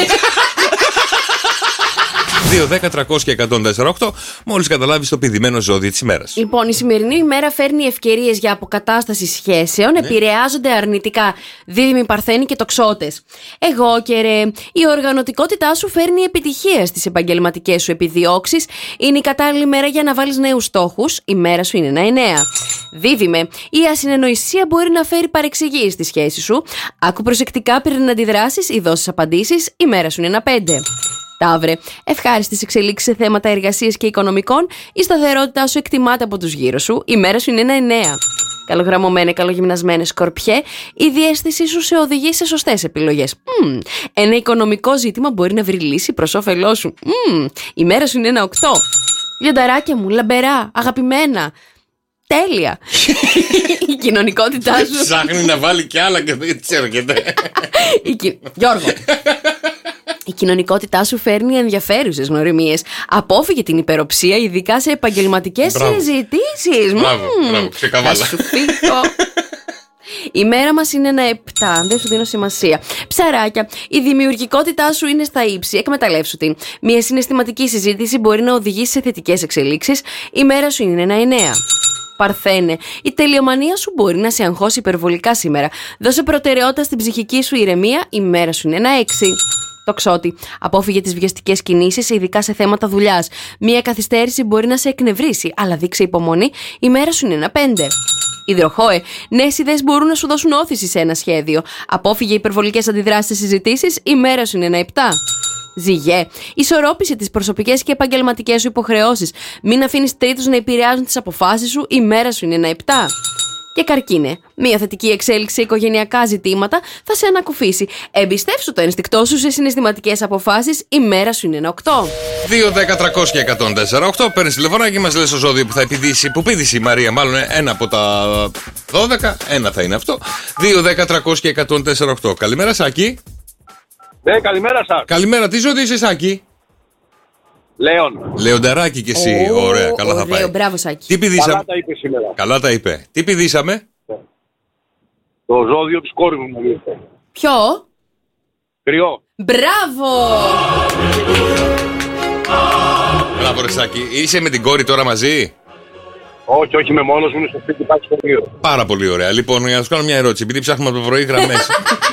2-10-300-1048, μόλις καταλάβεις το πηδημένο ζώδιο της ημέρας. Λοιπόν, η σημερινή ημέρα φέρνει ευκαιρίες για αποκατάσταση σχέσεων, επηρεάζονται αρνητικά δίδυμοι Παρθένοι και τοξότες. Εγώ και ρε, η οργανωτικότητά σου φέρνει επιτυχία στις επαγγελματικές σου επιδιώξεις. Είναι η κατάλληλη μέρα για να βάλεις νέους στόχους. Η μέρα σου είναι ένα 9. Δίδυμε, η ασυνεννοησία μπορεί να φέρει παρεξηγήσεις στη σχέση σου. Άκου προσεκτικά πριν αντιδράσεις ή δώσεις απαντήσεις. Η μέρα σου είναι ένα 5. Ταύρε, ευχάριστες εξελίξεις σε θέματα εργασίας και οικονομικών, η σταθερότητά σου εκτιμάται από τους γύρω σου, η μέρα σου είναι ένα 9. Καλογραμμωμένε, καλογυμνασμένε Σκορπιέ, η διαίσθησή σου σε οδηγεί σε σωστές επιλογές. Ένα οικονομικό ζήτημα μπορεί να βρει λύση προς όφελό σου. Η μέρα σου είναι ένα 8. Λιονταράκια μου, λαμπερά, αγαπημένα. Τέλεια. Η κοινωνικότητά σου. Ψάχνει να βάλει κι άλλα και δεν ξέρω και δεν. Γιώργο. Η κοινωνικότητά σου φέρνει ενδιαφέρουσες γνωριμίες. Απόφυγε την υπεροψία, ειδικά σε επαγγελματικές συζητήσεις. Μπράβο, ξεκαβάλα. Θα σου φύγω. Η μέρα μας είναι ένα 7, δεν σου δίνω σημασία. Ψαράκια, η δημιουργικότητά σου είναι στα ύψη, εκμεταλλεύσου την. Μια συναισθηματική συζήτηση μπορεί να οδηγήσει σε θετικές εξελίξεις. Η μέρα σου είναι ένα 9. Παρθένε, η τελειομανία σου μπορεί να σε αγχώσει υπερβολικά σήμερα. Δώσε προτεραιότητα στην ψυχική σου ηρεμία. Η μέρα σου είναι ένα 6. Τοξότη, απόφυγε τις βιαστικές κινήσεις, ειδικά σε θέματα δουλειάς. Μία καθυστέρηση μπορεί να σε εκνευρίσει, αλλά δείξε υπομονή. Η μέρα σου είναι ένα 5. Υδροχόε, νέες ιδέες μπορούν να σου δώσουν όθηση σε ένα σχέδιο. Απόφυγε υπερβολικές αντιδράσεις σε συζητήσεις. Η μέρα σου είναι ένα 7. Ζυγέ, ισορρόπησε τις προσωπικές και επαγγελματικές σου υποχρεώσεις. Μην αφήνεις τρίτους να επηρεάζουν τις αποφάσεις σου. Η μέρα σου είναι ένα 7. Και Καρκίνε, μια θετική εξέλιξη σε οικογενειακά ζητήματα θα σε ανακουφίσει. Εμπιστεύσου το ενστικτό σου σε συναισθηματικές αποφάσεις. Η μέρα σου είναι ένα 8. 2-10-300-1048. Παίρνεις τηλεφωνάκι, μας λες το ζώδιο που θα επιδύσει. Που πήδησε η Μαρία, μάλλον ένα από τα 12. Ένα θα είναι αυτό. 2-10-300-1048. Καλημέρα, Σάκη. Ναι, καλημέρα σας. Καλημέρα, τι ζώδιο είσαι, Σάκη? Λέων. Λεονταράκι κι εσύ. Ωραία, καλά θα πάει. Μπράβο, Σάκη. Τι πηδήσαμε? Καλά τα είπε σήμερα. Καλά τα είπε. Τι πηδήσαμε? Το ζώδιο της κόρης μου. Ποιο? Κρυό. Μπράβο! Μπράβο, ρε Σάκη. Είσαι με την κόρη τώρα μαζί? Όχι, όχι, είμαι μόνος μου, είναι στο σπίτι, πάει στο γύρο. Πάρα πολύ ωραία. Λοιπόν, για να σου κάνω μια ερώτηση, επειδή ψάχνουμε από το πρωί γραμμές.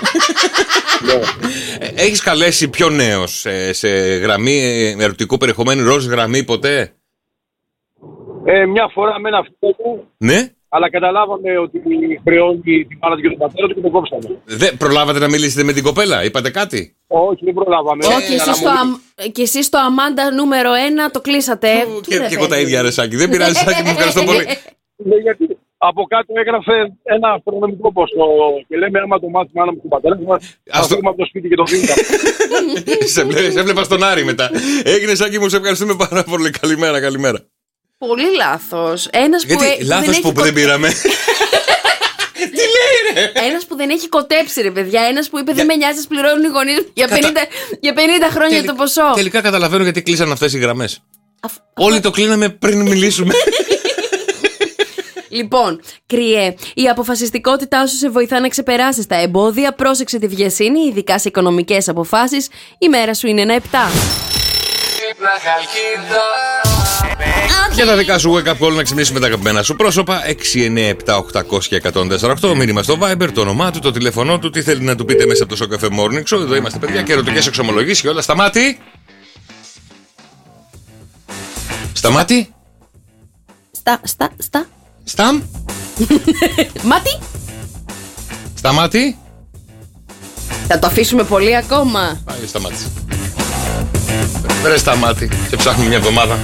Έχεις καλέσει πιο νέος σε γραμμή ερωτικού περιεχομένου, ροζ γραμμή ποτέ? Μια φορά με ένα φίλο μου. Ναι. Αλλά καταλάβαμε ότι χρεώνει την μάνα του και τον πατέρα του και τον κόψαμε. Δεν προλάβατε να μιλήσετε με την κοπέλα, είπατε κάτι? Όχι, δεν προλάβαμε. Όχι, και εσείς στο Αμάντα νούμερο 1 το κλείσατε. Και εγώ τα ίδια, ρε Σάκη. Δεν πειράζει, Σάκη μου, ευχαριστώ πολύ. Γιατί από κάτω έγραφε ένα αστρονομικό ποσό. Και λέμε, άμα το μάθει μάνα μου και τον πατέρα μου, θα φύγουμε από το σπίτι και το δίνουμε. Σε έβλεπα στον Άρη μετά. Έγινε, Σάκη μου, σε ευχαριστούμε πάρα πολύ. Καλημέρα, καλημέρα. Πολύ λάθος. Ένας γιατί λάθος που δεν πήραμε. Τι λέει, ρε! Ένας που δεν έχει κοτέψει, ρε παιδιά. Ένας που είπε δεν με νοιάζει, πληρώνουν οι γονείς για 50 χρόνια το ποσό. Τελικά καταλαβαίνω γιατί κλείσαν αυτές οι γραμμές. Όλοι το κλείναμε πριν μιλήσουμε. Λοιπόν, Κριέ, η αποφασιστικότητά σου σε βοηθά να ξεπεράσεις τα εμπόδια. Πρόσεξε τη βιασύνη, ειδικά σε οικονομικές αποφάσεις. Η μέρα σου είναι ένα 7. Για τα δικά σου wake up call να ξυπνήσουμε τα αγαπημένα σου πρόσωπα. 697-800-1048. Μήνυμα στο Viber, το όνομά του, το τηλέφωνό του, τι θέλει να του πείτε μέσα από το Show Cafe Morning Show. Εδώ είμαστε, παιδιά, και ερωτικές εξομολογήσεις και όλα. Σταμάτη! Σταμάτη! Σταμ! Μάτι! Σταμάτη! Θα το αφήσουμε πολύ ακόμα. Πάλι σταμάτησε. Βρε σταμάτη, σε ψάχνουμε μια εβδομάδα.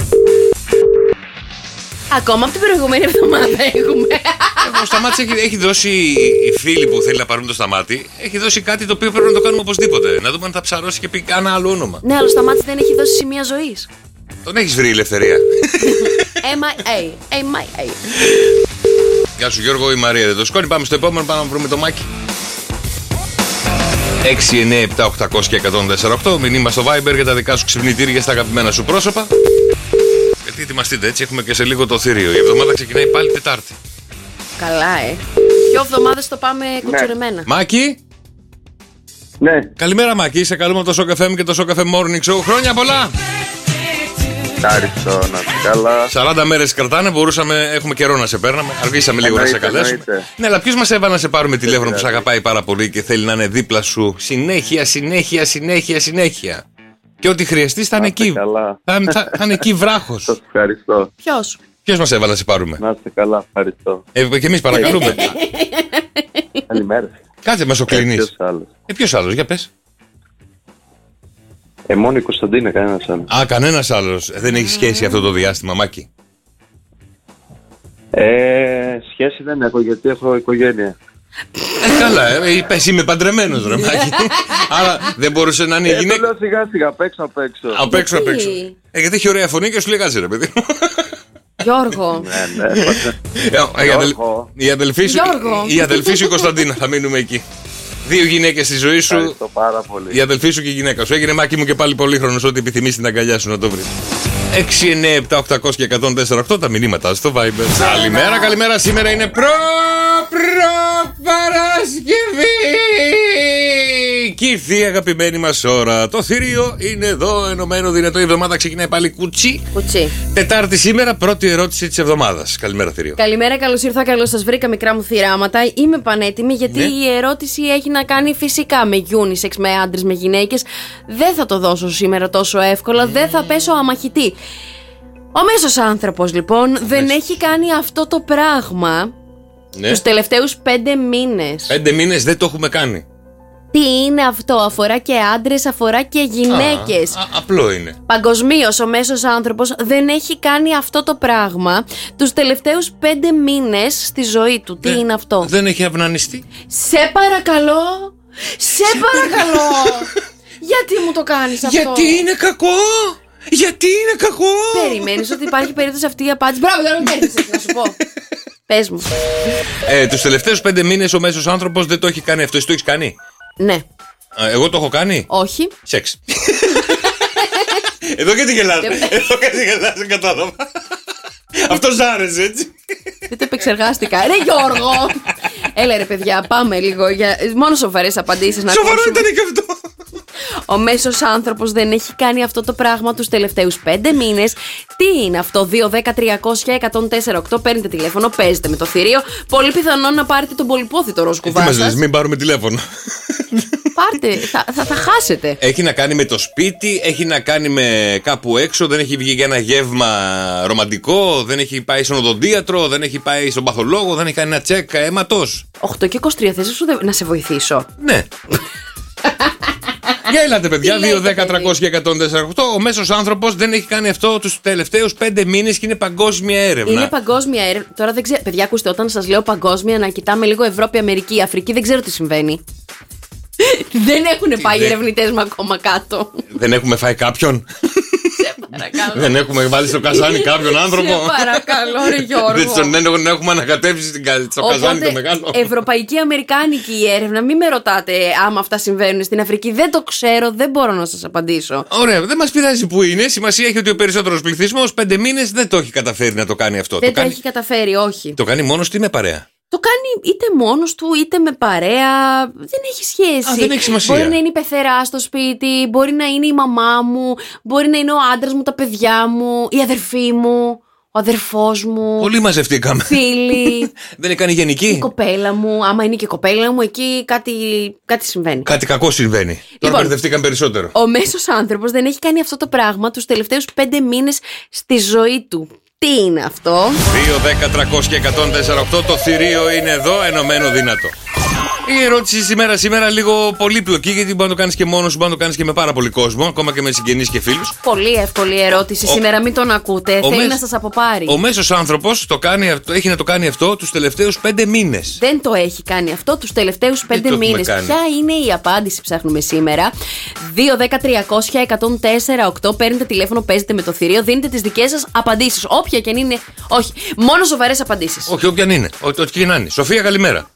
Ακόμα από την προηγούμενη εβδομάδα έχουμε. Ο Σταμάτης έχει δώσει, οι φίλοι που θέλει να πάρουν το Σταμάτη, έχει δώσει κάτι το οποίο πρέπει να το κάνουμε οπωσδήποτε. Να δούμε αν θα ψαρώσει και πει ένα άλλο όνομα. Ναι, αλλά ο Σταμάτης δεν έχει δώσει σημεία ζωής. Τον έχεις βρει, Ελευθερία? MIA. Γεια σου Γιώργο, η Μαρία δεν το σκόνη. Πάμε στο επόμενο, πάμε να βρούμε το Μάκη. 697-800-1048. Μηνύμα στο Viber για τα δικά σου ξυπνητήρια στα αγαπημένα σου πρόσωπα. Γιατί ετοιμαστείτε, έτσι έχουμε και σε λίγο το θηρίο. Η εβδομάδα ξεκινάει πάλι Τετάρτη. Καλά, 2 εβδομάδες το πάμε κουτσουρεμένα. Μάκη. Ναι. Καλημέρα, Μάκη. Σε καλούμε από το Show Cafe και το Show Cafe Morning Show. Χρόνια πολλά! Ευχαριστώ, να είσαι καλά. 40 μέρες κρατάνε, έχουμε καιρό να σε παίρναμε. Αργήσαμε λίγο να σε καλέσουμε. Ναι, αλλά ποιος μας έβαλε να σε πάρουμε τηλέφωνο που σε αγαπάει πάρα πολύ και θέλει να είναι δίπλα σου συνέχεια. Και ό,τι χρειαστείς θα είναι εκεί. Θα είναι εκεί βράχος. Σας ευχαριστώ. Ποιος μας έβαλε να σε πάρουμε? Να είστε καλά, ευχαριστώ. Και εμείς παρακαλούμε. Καλημέρα. Κάτσε μας ο κλείνεις. Ποιος άλλος, για πες. Μόνο η Κωνσταντίνα, κανένας άλλος. Κανένας άλλος. Δεν έχει σχέση αυτό το διάστημα, Μάκη? Σχέση δεν έχω, γιατί έχω οικογένεια. Καλά, πες, είμαι παντρεμένος, ρε Μάκη. Άρα δεν μπορούσε να είναι η γυναίκα. Το λέω σιγά-σιγά, απ' έξω. Γιατί έχει ωραία φωνή και σου λέει, ρε παιδί. Γιώργο. Η αδελφή σου η Κωνσταντίνα, θα μείνουμε εκεί. 2 γυναίκες στη ζωή σου. Ευχαριστώ πάρα πολύ. Η αδελφή σου και η γυναίκα σου. Έγινε, Μάκη μου, και πάλι πολύχρονος, ό,τι επιθυμείς την αγκαλιά σου να το βρεις. 697-800-1048 τα μηνύματα στο Viber. Καλημέρα. Σήμερα είναι Παρασκευή. Και ήρθε η αγαπημένη μας ώρα. Το θηρίο είναι εδώ, ενωμένο, δυνατό. Η εβδομάδα ξεκινάει πάλι κουτσί. Τετάρτη σήμερα, πρώτη ερώτηση της εβδομάδας. Καλημέρα, θηρίο. Καλημέρα, καλώς ήρθα, καλώς σας βρήκα, μικρά μου θηράματα. Είμαι πανέτοιμη, γιατί η ερώτηση έχει να κάνει φυσικά με unisex, με άντρες, με γυναίκες. Δεν θα το δώσω σήμερα τόσο εύκολα, δεν θα πέσω αμαχητή. Ο μέσος άνθρωπος, λοιπόν, δεν έχει κάνει αυτό το πράγμα τους τελευταίους 5 μήνες. 5 μήνες δεν το έχουμε κάνει. Τι είναι αυτό? Αφορά και άντρες, αφορά και γυναίκες. Απλό είναι. Παγκοσμίως ο μέσος άνθρωπος δεν έχει κάνει αυτό το πράγμα τους τελευταίους 5 μήνες στη ζωή του. Τι είναι αυτό? Δεν έχει αυνανιστεί. Σε παρακαλώ. Γιατί μου το κάνεις αυτό? Γιατί είναι κακό. Περιμένεις ότι υπάρχει περίπτωση αυτή η απάντηση? Μπράβο, δεν με πέτυχες, να σου πω. Πες μου. Τους τελευταίους 5 μήνες ο μέσος άνθρωπος δεν το έχει κάνει αυτό. Εσύ το έχεις κάνει? Ναι. Εγώ το έχω κάνει? Όχι. Σεξ. Εδώ γιατί γελάς? Δεν κατάλαβα. Αυτό σ' άρεσε, έτσι? Δεν το επεξεργάστηκα. Ρε Γιώργο! Έλα ρε παιδιά, πάμε λίγο. Μόνο σοβαρές απαντήσεις να ακούσουμε. Σοβαρό ήταν και αυτό. Ο μέσος άνθρωπος δεν έχει κάνει αυτό το πράγμα τους τελευταίους 5 μήνες. Τι είναι αυτό? 2-10-300-1048. Παίρνετε τηλέφωνο, παίζετε με το θηρίο. Πολύ πιθανόν να πάρετε τον πολυπόθητο ροσκουβά σας. Τι μας λες, μην πάρουμε τηλέφωνο. Πάρτε, θα χάσετε. Έχει να κάνει με το σπίτι, έχει να κάνει με κάπου έξω, δεν έχει βγει για ένα γεύμα ρομαντικό, δεν έχει πάει στον οδοντίατρο, δεν έχει πάει στον παθολόγο, δεν έχει κάνει ένα τσεκ αίματος. 8 και 23, θες να σε βοηθήσω? Ναι. Για έλατε, παιδιά, 2-10-300-1048. Ο μέσος άνθρωπος δεν έχει κάνει αυτό τους τελευταίους 5 μήνες και είναι παγκόσμια έρευνα. Είναι παγκόσμια έρευνα. Τώρα δεν ξέρω. Παιδιά, ακούστε, όταν σας λέω παγκόσμια, να κοιτάμε λίγο Ευρώπη, Αμερική, Αφρική, δεν ξέρω τι συμβαίνει. Δεν έχουν πάει οι ερευνητές μου ακόμα κάτω. Δεν έχουμε φάει κάποιον. Σε παρακαλώ. Δεν έχουμε βάλει στο καζάνι κάποιον άνθρωπο. Σε παρακαλώ, ρε Γιώργο. Δεν έχουμε ανακατεύσει στο καζάνι το μεγάλο. Ευρωπαϊκή Αμερικάνικη η έρευνα. Μην με ρωτάτε άμα αυτά συμβαίνουν στην Αφρική. Δεν το ξέρω, δεν μπορώ να σας απαντήσω. Ωραία, δεν μας πειράζει που είναι. Σημασία έχει ότι ο περισσότερος πληθυσμός 5 μήνες δεν το έχει καταφέρει να το κάνει αυτό. Δεν το έχει καταφέρει, όχι. Το κάνει μόνος του ή με παρέα? Το κάνει είτε μόνος του είτε με παρέα. Δεν έχει σχέση. Δεν έχει σημασία. Μπορεί να είναι η πεθερά στο σπίτι, μπορεί να είναι η μαμά μου, μπορεί να είναι ο άντρας μου, τα παιδιά μου, η αδερφή μου, ο αδερφός μου. Πολύ μαζευτήκαμε. Φίλοι. Δεν είναι κάνει γενική. Η κοπέλα μου. Άμα είναι και η κοπέλα μου, εκεί κάτι συμβαίνει. Κάτι κακό συμβαίνει. Τώρα μπερδευτήκαν περισσότερο. Ο μέσος άνθρωπος δεν έχει κάνει αυτό το πράγμα τους τελευταίους 5 μήνες στη ζωή του. Τι είναι αυτό? 2-10-300-1048. Το θηρίο είναι εδώ, ενωμένο δυνατό. Η ερώτηση σήμερα λίγο πολύπλοκη, γιατί μπορεί να το κάνεις και μόνος σου, μπορεί να το κάνεις και με πάρα πολύ κόσμο, ακόμα και με συγγενείς και φίλους. Πολύ εύκολη ερώτηση σήμερα, μην τον ακούτε. Θέλει να σας αποπάρει. Ο μέσος άνθρωπος έχει να το κάνει αυτό τους τελευταίους 5 μήνες. Δεν το έχει κάνει αυτό τους τελευταίους 5 μήνες. Ποια είναι η απάντηση, ψάχνουμε σήμερα? 2-10-300-1048. Παίρνετε τηλέφωνο, παίζετε με το θηρίο, δίνετε τις δικές σας απαντήσεις. Όποια και αν είναι. Όχι, μόνο σοβαρές απαντήσεις. Όχι, όποια είναι. Ό,τι και να είναι. Σοφία, καλημέρα.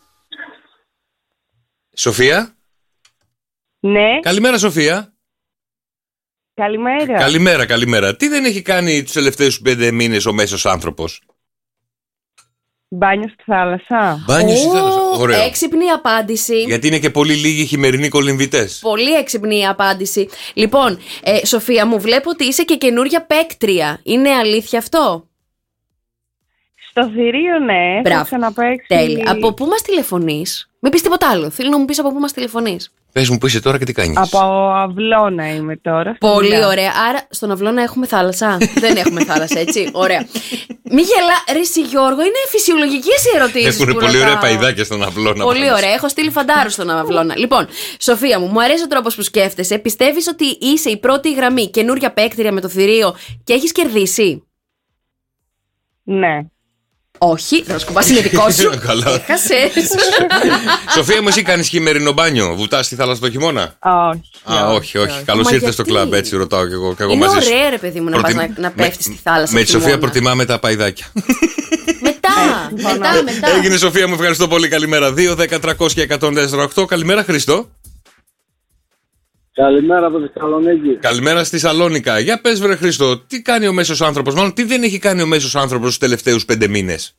Σοφία. Ναι. Καλημέρα, Σοφία. Καλημέρα. Καλημέρα. Τι δεν έχει κάνει τους τελευταίους 5 μήνες ο μέσος άνθρωπος? Μπάνιο στη θάλασσα. Μπάνιο στη θάλασσα. Ωραίο. Έξυπνη απάντηση. Γιατί είναι και πολύ λίγοι χειμερινοί κολυμβητές. Πολύ έξυπνη απάντηση. Λοιπόν, Σοφία, μου βλέπω ότι είσαι και καινούρια παίκτρια. Είναι αλήθεια αυτό? Στο θηρίο, ναι. Μπράβο. Έχω ξαναπαίξει. Τέλεια. Από πού μας τηλεφωνείς? Μην πεις τίποτα άλλο. Θέλω να μου πεις από πού μας τηλεφωνείς. Πες μου που είσαι τώρα και τι κάνεις. Από Αυλώνα είμαι τώρα. Πολύ ωραία. Άρα στον Αυλώνα έχουμε θάλασσα? Δεν έχουμε θάλασσα, έτσι. Ωραία. Μη γελά, ρε εσύ Γιώργο, είναι φυσιολογικές οι ερωτήσεις. Έχουν πολύ ωραία παϊδάκια στον Αυλώνα. Πολύ ωραία. Έχω στείλει φαντάρου στον Αυλώνα. Λοιπόν, Σοφία μου αρέσει ο τρόπος που σκέφτεσαι. Πιστεύεις ότι είσαι η πρώτη γραμμή καινούρια παίκτρια με το θηρίο και έχεις κερδίσει? Ναι. Όχι, θα σκουπάς, είναι δικό σου. Καλά. Έχασες. Σοφία μου, εσύ κάνεις χειμερινό μπάνιο? Βουτάς στη θάλασσα το χειμώνα? Όχι. Καλώς ήρθες στο κλαμπ, έτσι ρωτάω και εγώ. Είναι ωραία, ρε παιδί μου, να πας να πέφτεις στη θάλασσα. Με τη Σοφία προτιμάμε τα παϊδάκια. Μετά. Έγινε, Σοφία μου, ευχαριστώ πολύ. Καλημέρα. 2-10-300-1048. Καλημέρα, Χριστό. Καλημέρα από τη Θεσσαλονίκη. Καλημέρα στη Σαλόνικα. Για πες, βρε Χρήστο, τι κάνει ο μέσος άνθρωπος? Μάλλον τι δεν έχει κάνει ο μέσος άνθρωπος τους τελευταίους 5 μήνες?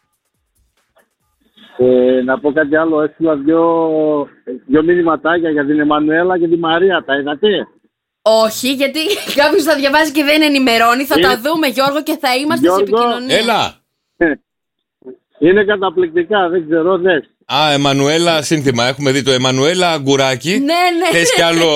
Να πω κάτι άλλο. Έστειλα δύο μηνυματάκια για την Εμμανουέλα και τη Μαρία. Τα είδατε? Όχι, γιατί κάποιος θα διαβάζει και δεν ενημερώνει. Θα τα δούμε, Γιώργο, και θα είμαστε σε επικοινωνία. Έλα. Είναι καταπληκτικά, δεν ξέρω, δες. Εμμανουέλα, σύνθημα. Έχουμε δει το Εμμανουέλα Αγκουράκι. Ναι. Θες κι άλλο?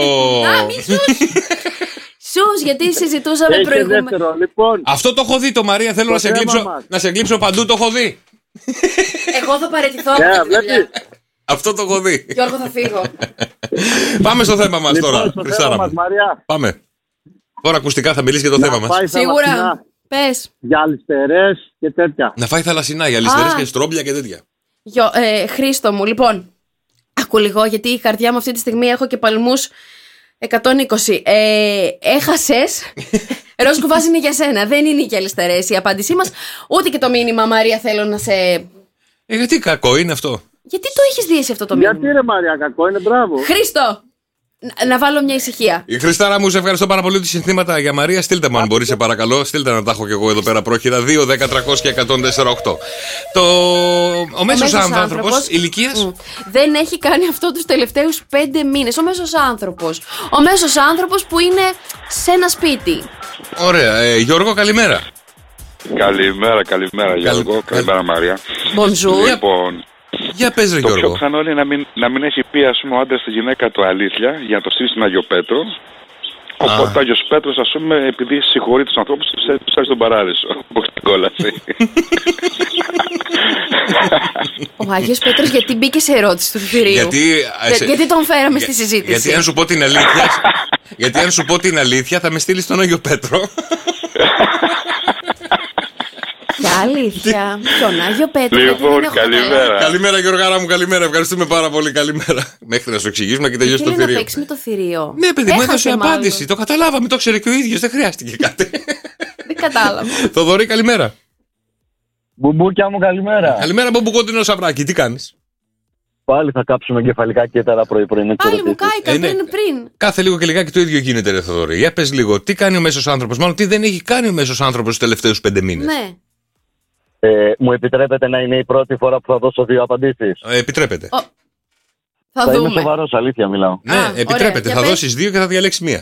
Σους, γιατί συζητούσαμε προηγούμενα. Λοιπόν. Αυτό το έχω δει το Μαρία. Θέλω να σε εγκλείψω παντού. Το έχω δει. Εγώ θα παραιτηθώ από τη δουλειά. Αυτό το έχω δει. Γιώργο, θα φύγω. Πάμε στο θέμα μας τώρα. Μαρία. Πάμε. Τώρα ακουστικά θα μιλήσει για το θέμα μας. Σίγουρα. Πες. Για αλυστερές και τέτοια. Να φάει θαλασσινά, για αλυστερές και στρόμπια και τέτοια. Χρήστο μου, λοιπόν, άκου λίγο, γιατί η καρδιά μου αυτή τη στιγμή έχω και παλμούς 120. Έχασες. Ροζ κουβάς είναι για σένα. Δεν είναι για αλυστερές η απάντησή μας. Ούτε και το μήνυμα, Μαρία, θέλω να σε. Γιατί κακό είναι αυτό? Γιατί το έχεις δει αυτό το μήνυμα? Γιατί ρε Μαρία, κακό είναι, μπράβο. Χρήστο, Να βάλω μια ησυχία. Η Χριστάρα μου, σε ευχαριστώ πάρα πολύ. Τη συνθήματα για Μαρία, στείλτε μου αν μπορεί, σε παρακαλώ. Στείλτε να τα έχω κι εγώ εδώ πέρα πρόχειρα. 2, 10, 300 και 148. Ο μέσος άνθρωπος ηλικίας δεν έχει κάνει αυτό τους τελευταίους 5 μήνες. Ο μέσος άνθρωπος. Ο μέσος άνθρωπος που είναι σε ένα σπίτι. Ωραία. Γιώργο, καλημέρα. Καλημέρα Γιώργο. Καλημέρα Μαρία. Bonjour. Λοιπόν, για πες ρε το Γιώργο. πιο πιθανό είναι να μην έχει πει, ας πούμε, ο άντρας στη γυναίκα του αλήθεια για να το στείλει στον Άγιο Πέτρο. Οπότε ο Άγιος Πέτρος, ας πούμε, επειδή συγχωρεί τους ανθρώπους, τους στέλνει στον παράδεισο. Όχι την κόλαση. Ο Άγιος Πέτρος γιατί μπήκε σε ερώτηση του θηρίου? Γιατί τον φέραμε στη συζήτηση? Γιατί αν σου πω την αλήθεια, γιατί αν σου πω την αλήθεια θα με στείλει στον Άγιο Πέτρο. Ποια αλήθεια? Ποιον Άγιο Πέτρο? Λοιπόν, καλημέρα. Καλημέρα Γιώργαρα μου, καλημέρα. Ευχαριστούμε πάρα πολύ, καλημέρα. Μέχρι να σου εξηγήσουμε και τελειώσει το θηρίο. Να παίξει με το θηρίο. Ναι, παιδί μου, έδωσε απάντηση. Το καταλάβαμε, το ξέρει και ο ίδιος. Δεν χρειάστηκε κάτι. Δεν κατάλαβα. Θοδωρή, καλημέρα. Μπουμπούκια μου, καλημέρα. Καλημέρα, Μπομπουκόντινο Σαβράκη, τι κάνεις? Πάλι θα κάψουμε κεφαλικά κύτταρα πρωί-πρωί. Πάλι μου κάηκα πριν. Κάθε λίγο και λιγάκι το ίδιο γίνεται, ρε Θοδωρή. Για πες λίγο, τι κάνει ο μέσος άνθρωπος, μάλλον τι δεν έχει κάνει ο μέσος άνθρωπος τους τελευταίους 5 μήνες. Ναι. Μου επιτρέπετε να είναι η πρώτη φορά που θα δώσω 2 απαντήσεις? Επιτρέπεται. Θα είμαι δούμε. σοβαρός, αλήθεια μιλάω. Ναι, επιτρέπεται. Θα δώσεις 2 και θα διαλέξεις 1.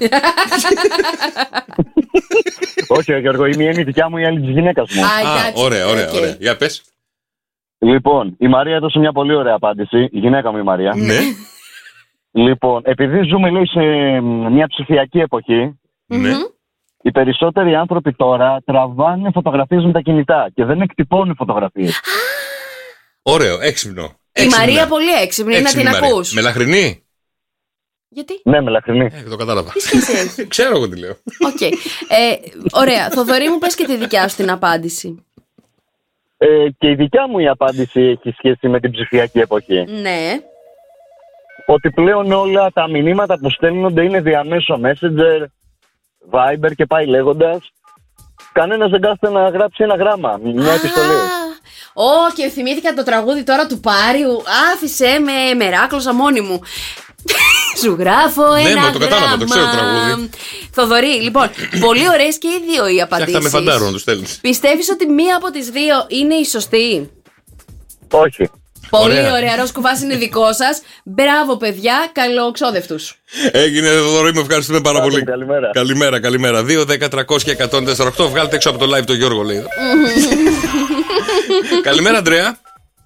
Όχι, Γιώργο, η μία είναι η δικιά μου, η άλλη της γυναίκας μου. Ωραία. Για πες. Λοιπόν, η Μαρία έδωσε μια πολύ ωραία απάντηση. Η γυναίκα μου η Μαρία. Ναι. Λοιπόν, επειδή ζούμε, λέει, σε μια ψηφιακή εποχή, ναι. Οι περισσότεροι άνθρωποι τώρα τραβάνε φωτογραφίες με τα κινητά και δεν εκτυπώνουν φωτογραφίες. Ωραίο, έξυπνο. Η Μαρία πολύ έξυπνη, να την ακούς. Μελαχρινή. Γιατί? Ναι, μελαχρινή. Το κατάλαβα. Τι σχέση έχει? Ξέρω εγώ τι λέω. Okay. Ωραία, Θοδωρή μου, πες και τη δικιά σου την απάντηση. Και η δικιά μου η απάντηση έχει σχέση με την ψηφιακή εποχή. Ναι. Ότι πλέον όλα τα μηνύματα που στέλνονται είναι διαμέσω Messenger, Viber και πάει λέγοντας. Κανένας δεν κάθεται να γράψει ένα γράμμα, μια επιστολή. Και θυμήθηκα το τραγούδι τώρα του Πάριου. Άφησε με, μεράκλωσα μόνη μου. Σου γράφω ένα γράμμα. Ναι, το κατάλαβα, το ξέρω το τραγούδι. Θοδωρή, λοιπόν, πολύ ωραίες και οι δύο οι απαντήσεις. Αυτά με φαντάρω να τους στέλνεις. Πιστεύεις ότι μία από τις δύο είναι η σωστή? Όχι. Πολύ ωραία, Ροσκουβάς είναι δικό σας. Μπράβο παιδιά, καλοξόδευτους. Έγινε, Θοδωρή, με ευχαριστούμε πάρα πολύ. Καλημέρα. Καλημέρα. 2, 10, 300 και 148. Βγάλτε έξω από το live το Γιώργο, λέει. Καλημέρα, Αντρέα.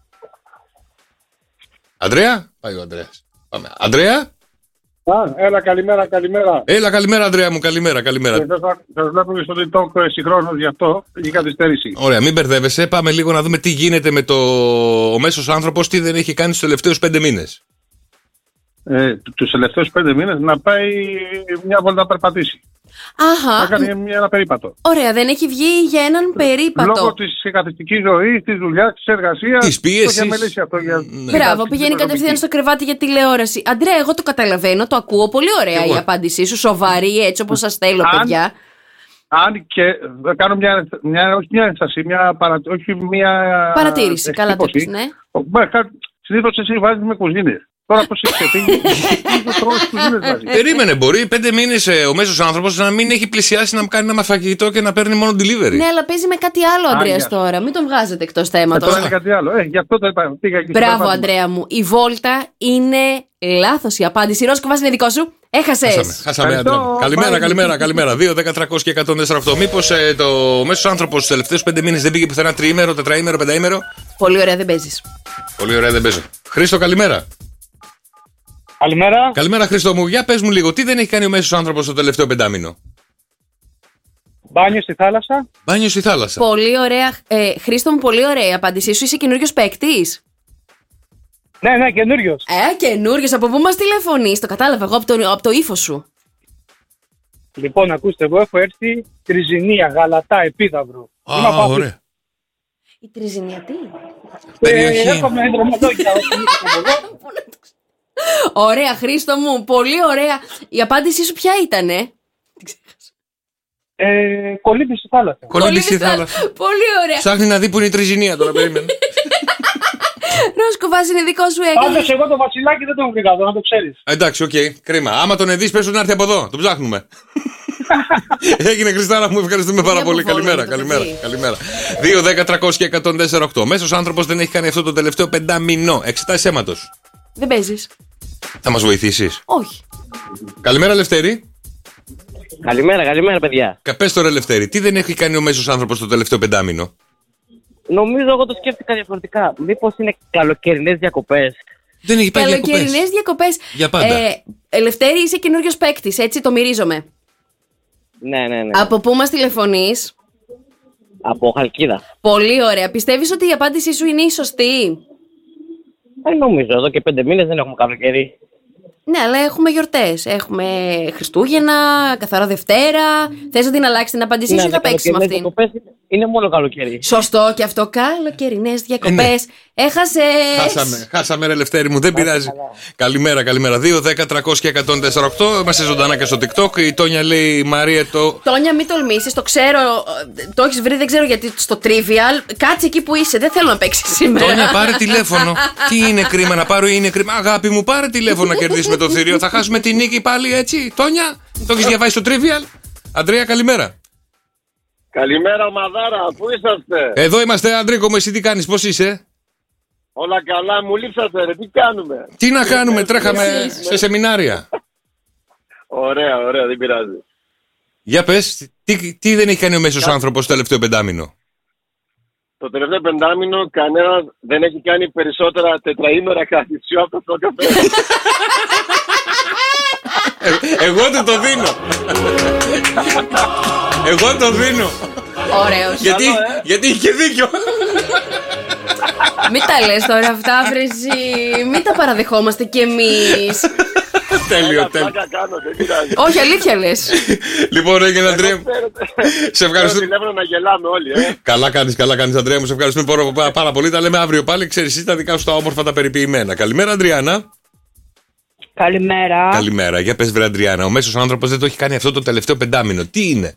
Αντρέα, πάει ο Αντρέας. Πάμε. Αντρέα. Έλα, καλημέρα. Έλα, καλημέρα, Αντρέα μου, καλημέρα. Σας βλέπω και στο TikTok συγχρόνως, γι' αυτό έχει καθυστέρηση. Ωραία, μην μπερδεύεσαι. Πάμε λίγο να δούμε τι γίνεται με ο μέσος άνθρωπος, τι δεν έχει κάνει στους τελευταίους 5 μήνες. Τους τελευταίους 5 μήνες να πάει μια βόλτα να περπατήσει. Αχα. Να κάνει ένα περίπατο. Ωραία, δεν έχει βγει για έναν περίπατο. Λόγω της καθιστικής ζωής, της δουλειάς, της εργασίας. Της πίεσης. Το είχε μελήσει αυτό για... Μπράβο, πηγαίνει κατευθείαν στο κρεβάτι για τηλεόραση. Αντρέα, εγώ το καταλαβαίνω, το ακούω. Πολύ ωραία η απάντησή σου, σοβαρή, έτσι όπως σας θέλω, παιδιά. Αν και θα κάνω όχι μια ένσταση, όχι μια παρατήρηση. Καλά το πεις, ναι. Συνήθως εσύ βάζεις με κουζίνες. Τώρα πώς έχει ξεφύγει. Περίμενε, μπορεί 5 μήνες ο μέσος άνθρωπος να μην έχει πλησιάσει να κάνει ένα φαγητό και να παίρνει μόνο delivery. Ναι, αλλά παίζει με κάτι άλλο, Αντρέας, τώρα. Μην τον βγάζετε εκτός θέματος. Τώρα είναι κάτι άλλο. Γι' αυτό το είπα. Μπράβο, Αντρέα μου. Η βόλτα είναι λάθος η απάντηση. Ροσκουβάς είναι δικό σου. Έχασες. Χάσαμε, Αντρέα. Καλημέρα. 2, 10, 300 και 148. Μήπως το μέσος άνθρωπος τους τελευταίους 5 μήνες δεν πήγε πουθενά τριήμερο, τετραήμερο, πενταήμερο? Πολύ ωραία, δεν παίζεις. Πολύ ωραία, δεν παίζω. Χρήστο, καλημέρα. Καλημέρα, Χρήστο μου. Για πες μου λίγο, τι δεν έχει κάνει ο μέσος άνθρωπος το τελευταίο 5μήνο? Μπάνιο στη θάλασσα. Πολύ ωραία. Χρήστο μου, πολύ ωραία η απάντησή σου. Είσαι καινούριος παίκτης? Ναι, καινούριος. Καινούριος. Από πού μας τηλεφωνείς? Το κατάλαβα εγώ από το ύφος σου. Λοιπόν, ακούστε, εγώ έχω έρθει Τριζηνία, Γαλατά, Επίδαυρο. Ωραία. Η Τριζηνία τι? Περιοχή. Έρχομαι δρομοδόκια. Ωραία, Χρήστο μου, πολύ ωραία. Η απάντησή σου ποια ήτανε? Κολύμπη στη θάλασσα. Κολύμπη στη θάλασσα. Πολύ ωραία. Ψάχνει να δει που είναι η Τριζηνία τώρα, περίμενε. Ρόσκο Βάση, είναι δικό σου έκανε. Πάντως εγώ το Βασιλάκι δεν τον βρήκα εδώ, να το ξέρεις. Εντάξει, οκ, κρίμα. Άμα τον εδείς, πες του να έρθει από εδώ. Τον ψάχνουμε. Έγινε, Χριστάρα μου, ευχαριστούμε πάρα πολύ. Καλημέρα. 2-10-300-1048. Μέσος άνθρωπος δεν έχει κάνει αυτό το τελευταίο 5 μηνό. Εξετάσεις αίματος. Δεν παίζεις. Θα μας βοηθήσεις? Όχι. Καλημέρα, Λευτέρη. Καλημέρα, παιδιά. Πες τώρα, Λευτέρη, τι δεν έχει κάνει ο μέσος άνθρωπος το τελευταίο 5 μηνό? Νομίζω εγώ το σκέφτηκα διαφορετικά. Μήπως είναι καλοκαιρινές διακοπές? Δεν έχει πάει διακοπές. Καλοκαιρινές διακοπές. Για πάντα. Λευτέρη, είσαι καινούριος παίκτης, έτσι το μυρίζομαι. Ναι. Από πού μας τηλεφωνείς? Από Χαλκίδα. Πολύ ωραία. Πιστεύεις ότι η απάντησή σου είναι η σωστή? Νομίζω, εδώ και 5 μήνες δεν έχουμε καλοκαίρι. Ναι, αλλά έχουμε γιορτές. Έχουμε Χριστούγεννα, καθαρό Δευτέρα. Θες να την αλλάξεις την απάντησή σου ή θα παίξεις με αυτήν? Είναι μόνο καλοκαίρι. Σωστό και αυτό. Καλοκαιρινές διακοπές. Έχασες. Χάσαμε, ρε Λευτέρη μου, δεν πειράζει. Καλημέρα. 2-10-300-1048. Είμαστε ζωντανά και στο TikTok. Η Τόνια λέει, Μαρία το. Τόνια, μην τολμήσεις, το ξέρω. Το έχεις βρει, δεν ξέρω γιατί στο Trivial. Κάτσε εκεί που είσαι, δεν θέλω να παίξεις σήμερα. Τόνια, πάρε τηλέφωνο. Τι είναι κρίμα να πάρω ή είναι κρίμα? Αγάπη μου, πάρε τηλέφωνο να κερδίσουμε το θηρίο. Θα χάσουμε τη νίκη πάλι έτσι. Τόνια, το έχεις διαβάσει στο Trivial? Αντρέα, καλημέρα. Καλημέρα, Μαδάρα, πού είσαστε? Εδώ είμαστε, Αντρίκο μου, εσύ τι κάνεις, πώς είσαι? Όλα καλά, μου λείψατε, ρε, τι κάνουμε? Τι να κάνουμε, τρέχαμε σε σεμινάρια. Ωραία, δεν πειράζει. Για πες, τι δεν έχει κάνει ο μέσος άνθρωπος το τελευταίο 5 μήνο? Το τελευταίο 5 μήνο κανένας δεν έχει κάνει περισσότερα τετραήμερα καθισιό από το καφέ. Εγώ του το δίνω. Εγώ το δίνω. Ωραίος. Γιατί έχει και δίκιο. Μην τα λες τώρα αυτά, Βρεσί. Μην τα παραδεχόμαστε κι εμείς. Τέλειο. Όχι, αλήθεια λες. Λοιπόν, έγινε, Αντρέα. Σε ευχαριστούμε. Τηλέφωνο να γελάμε όλοι, Καλά κάνεις, Αντρέα μου. Σε ευχαριστούμε πάρα πολύ. Τα λέμε αύριο πάλι. Ξέρεις εσύ τα δικά σου τα όμορφα, τα περιποιημένα. Καλημέρα, Αντριάννα. Καλημέρα. Για πες, βρε Αντριάννα. Ο μέσος άνθρωπος δεν το έχει κάνει αυτό το τελευταίο 5 μήνο. Τι είναι?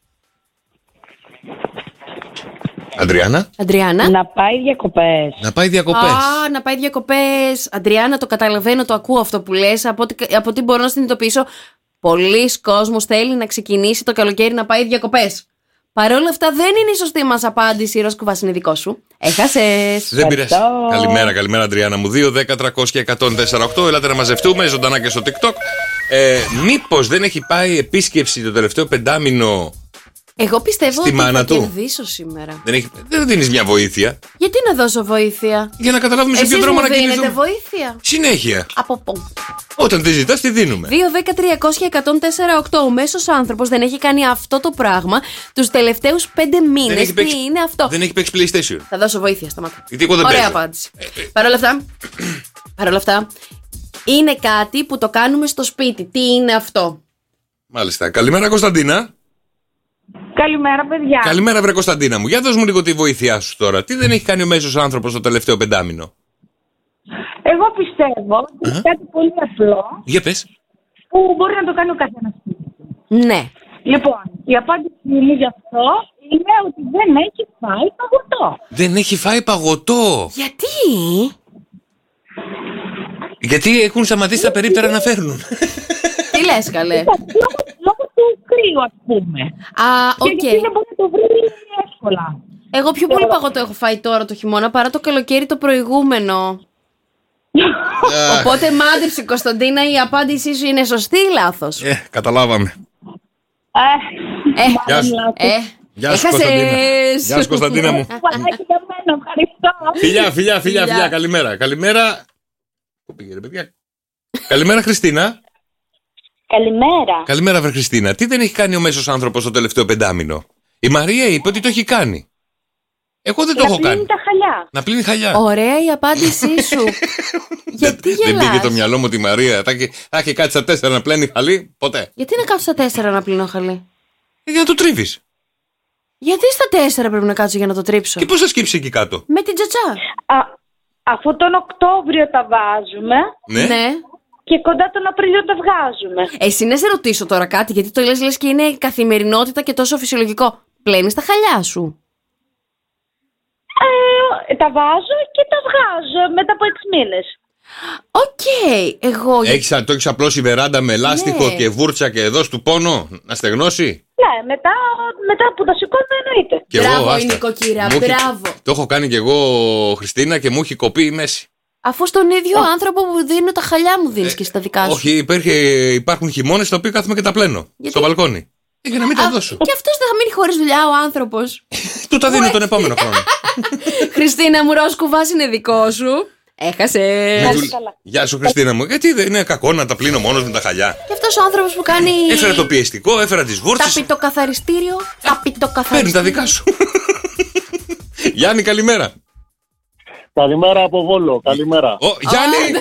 Αντριάννα. Να πάει διακοπές. Να πάει διακοπές. Αντριάννα, το καταλαβαίνω, το ακούω αυτό που λες. Από τι μπορώ να συνειδητοποιήσω, πολλοί κόσμος θέλει να ξεκινήσει το καλοκαίρι να πάει διακοπές. Παρ' όλα αυτά δεν είναι η σωστή μας απάντηση. Ρόσκο Βάση, είναι δικό σου. Έχασες. Δεν πειράζει. Καλημέρα, Αντριάννα μου. 2-10-300-1048. Ελάτε να μαζευτούμε ζωντανά και στο TikTok. Μήπως δεν έχει πάει επίσκεψη το τελευταίο 5 μήνο? Εγώ πιστεύω ότι θα του κερδίσω σήμερα. Δεν δίνεις μια βοήθεια? Γιατί να δώσω βοήθεια? Για να καταλάβουμε σε ποιο δρόμο να κινηθούμε. Εσείς μου δίνετε βοήθεια? Συνέχεια. Από πού? Όταν τη ζητάς, τη δίνουμε. 2-10-300-1048. Ο μέσος άνθρωπος δεν έχει κάνει αυτό το πράγμα τους τελευταίους 5 μήνες. Τι είναι αυτό? Δεν έχει παίξει PlayStation. Θα δώσω βοήθεια, σταμάτα. Ωραία απάντηση. Παρ' όλα αυτά, είναι κάτι που το κάνουμε στο σπίτι. Τι είναι αυτό? Μάλιστα. Καλημέρα, Κωνσταντίνα. Καλημέρα, παιδιά. Καλημέρα, βρε Κωνσταντίνα μου. Για δώσ' μου λίγο τη βοήθειά σου τώρα. Τι δεν έχει κάνει ο μέσος άνθρωπος το τελευταίο 5 μήνο? Εγώ πιστεύω ότι είναι κάτι πολύ απλό. Για πες. Που μπορεί να το κάνει ο καθένας. Ναι. Λοιπόν, η απάντηση μου γι' αυτό είναι ότι δεν έχει φάει παγωτό. Δεν έχει φάει παγωτό. Γιατί? Γιατί έχουν σταματήσει τα περίπτερα να φέρνουν. Τι λες, καλέ? Λόγω του κρύου, ας πούμε. Οκ. Και γιατί δεν μπορεί να το βρει εύκολα. Εγώ πιο πολύ παγωτό έχω φάει τώρα το χειμώνα παρά το καλοκαίρι το προηγούμενο. Οπότε μάντεψε, Κωνσταντίνα, η απάντησή σου είναι σωστή ή λάθος? Καταλάβαμε. Γεια σου, Κωνσταντίνα. Γεια σου, Κωνσταντίνα μου. Φιλιά. Καλημέρα. Πού πήγε, ρε παιδιά? Καλημέρα, Χριστίνα. Καλημέρα, βρε Χριστίνα. Τι δεν έχει κάνει ο μέσος άνθρωπος το τελευταίο 5 μήνο? Η Μαρία είπε ότι το έχει κάνει. Εγώ δεν το έχω κάνει. Να πλύνει χαλιά. Ωραία η απάντησή σου. Γιατί γελάς? Δεν πήγε το μυαλό μου τη Μαρία. Θα έχει κάτι στα 4 να πλένει χαλί, ποτέ. Γιατί να κάτσω στα 4 να πλύνω χαλί? Για να το τρίβεις. Γιατί στα 4 πρέπει να κάτσω για να το τρίψω? Και πώς θα σκύψει εκεί κάτω? Με την τσατσά. Αφού τον Οκτώβριο τα βάζουμε. Ναι. Και κοντά τον Απρίλιο τα βγάζουμε. Εσύ να σε ρωτήσω τώρα κάτι, γιατί το λες και είναι καθημερινότητα και τόσο φυσιολογικό. Πλένεις τα χαλιά σου? Τα βάζω και τα βγάζω μετά από 6 μήνες. Οκ, εγώ... Το έχεις απλώσει βεράντα με λάστιχο και βούρτσα και εδώ του πόνο να στεγνώσει. Ναι, μετά που τα σηκώνω εννοείται. Μπράβο, η νοικοκυρά, μπράβο. Το έχω κάνει κι εγώ, Χριστίνα, και μου έχει κοπεί η μέση. Αφού στον ίδιο άνθρωπο που δίνω τα χαλιά μου δίνεις και στα δικά σου. Όχι, υπάρχουν χειμώνες στα οποία κάθομαι και τα πλένω. Στο μπαλκόνι. Για να μην τα δώσω. Και αυτός δεν θα μείνει χωρίς δουλειά ο άνθρωπος. Του τα δίνω τον επόμενο χρόνο. Χριστίνα μου, ροζ κουβάς είναι δικό σου. Έχασες. Γεια σου, Χριστίνα μου. Γιατί δεν είναι κακό να τα πλύνω μόνος με τα χαλιά. Και αυτός ο άνθρωπος που κάνει. Έφερα το πιεστικό, έφερα τις βούρτσες. Ταπητοκαθαριστήριο. Παίρνει τα δικά σου. Γιάννη, καλημέρα. Καλημέρα από Βόλο, καλημέρα. Γιάννη!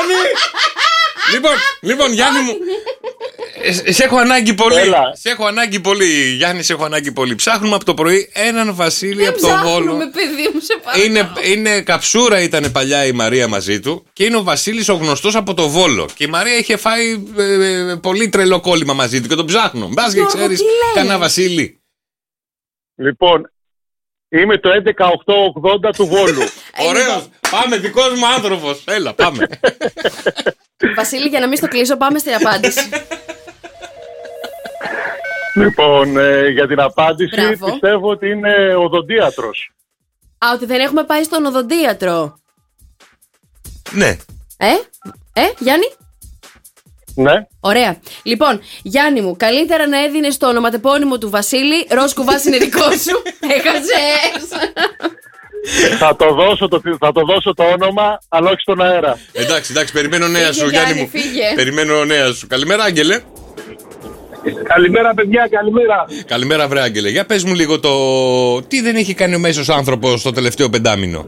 Λοιπόν, Γιάννη μου, σε έχω ανάγκη πολύ. Σε έχω ανάγκη πολύ, Γιάννη, σε έχω ανάγκη πολύ. Ψάχνουμε από το πρωί έναν Βασίλη από το Βόλο. Παιδί μου, σε παρακαλώ. Είναι καψούρα, ήταν παλιά η Μαρία μαζί του. Και είναι ο Βασίλης ο γνωστός από το Βόλο. Και η Μαρία είχε φάει πολύ τρελό κόλλημα μαζί του και τον ψάχνω. Μπας και ξέρεις κανένα Βασίλη. Λοιπόν, είμαι το 11880 του Βόλου. Ωραίος, πάμε, δικός μου άνθρωπος. Έλα, πάμε. Βασίλη, για να μην στο κλείσω, πάμε στην απάντηση. Λοιπόν, για την απάντηση πιστεύω ότι είναι οδοντίατρος. Ότι δεν έχουμε πάει στον οδοντίατρο. Ναι. Γιάννη. Ναι. Ωραία. Λοιπόν, Γιάννη μου, καλύτερα να έδινες το ονοματεπώνυμο του Βασίλη. Ροζ κουβάς είναι δικό σου. Έχασες. Θα το δώσω το όνομα, αλλά όχι στον αέρα. Εντάξει, περιμένω νέα σου, Γιάννη μου. Περιμένω νέα σου. Καλημέρα, Άγγελε. Καλημέρα, παιδιά, καλημέρα. Καλημέρα, βρε Άγγελε. Για πες μου λίγο τι δεν έχει κάνει ο μέσος άνθρωπος το τελευταίο πεντάμινο.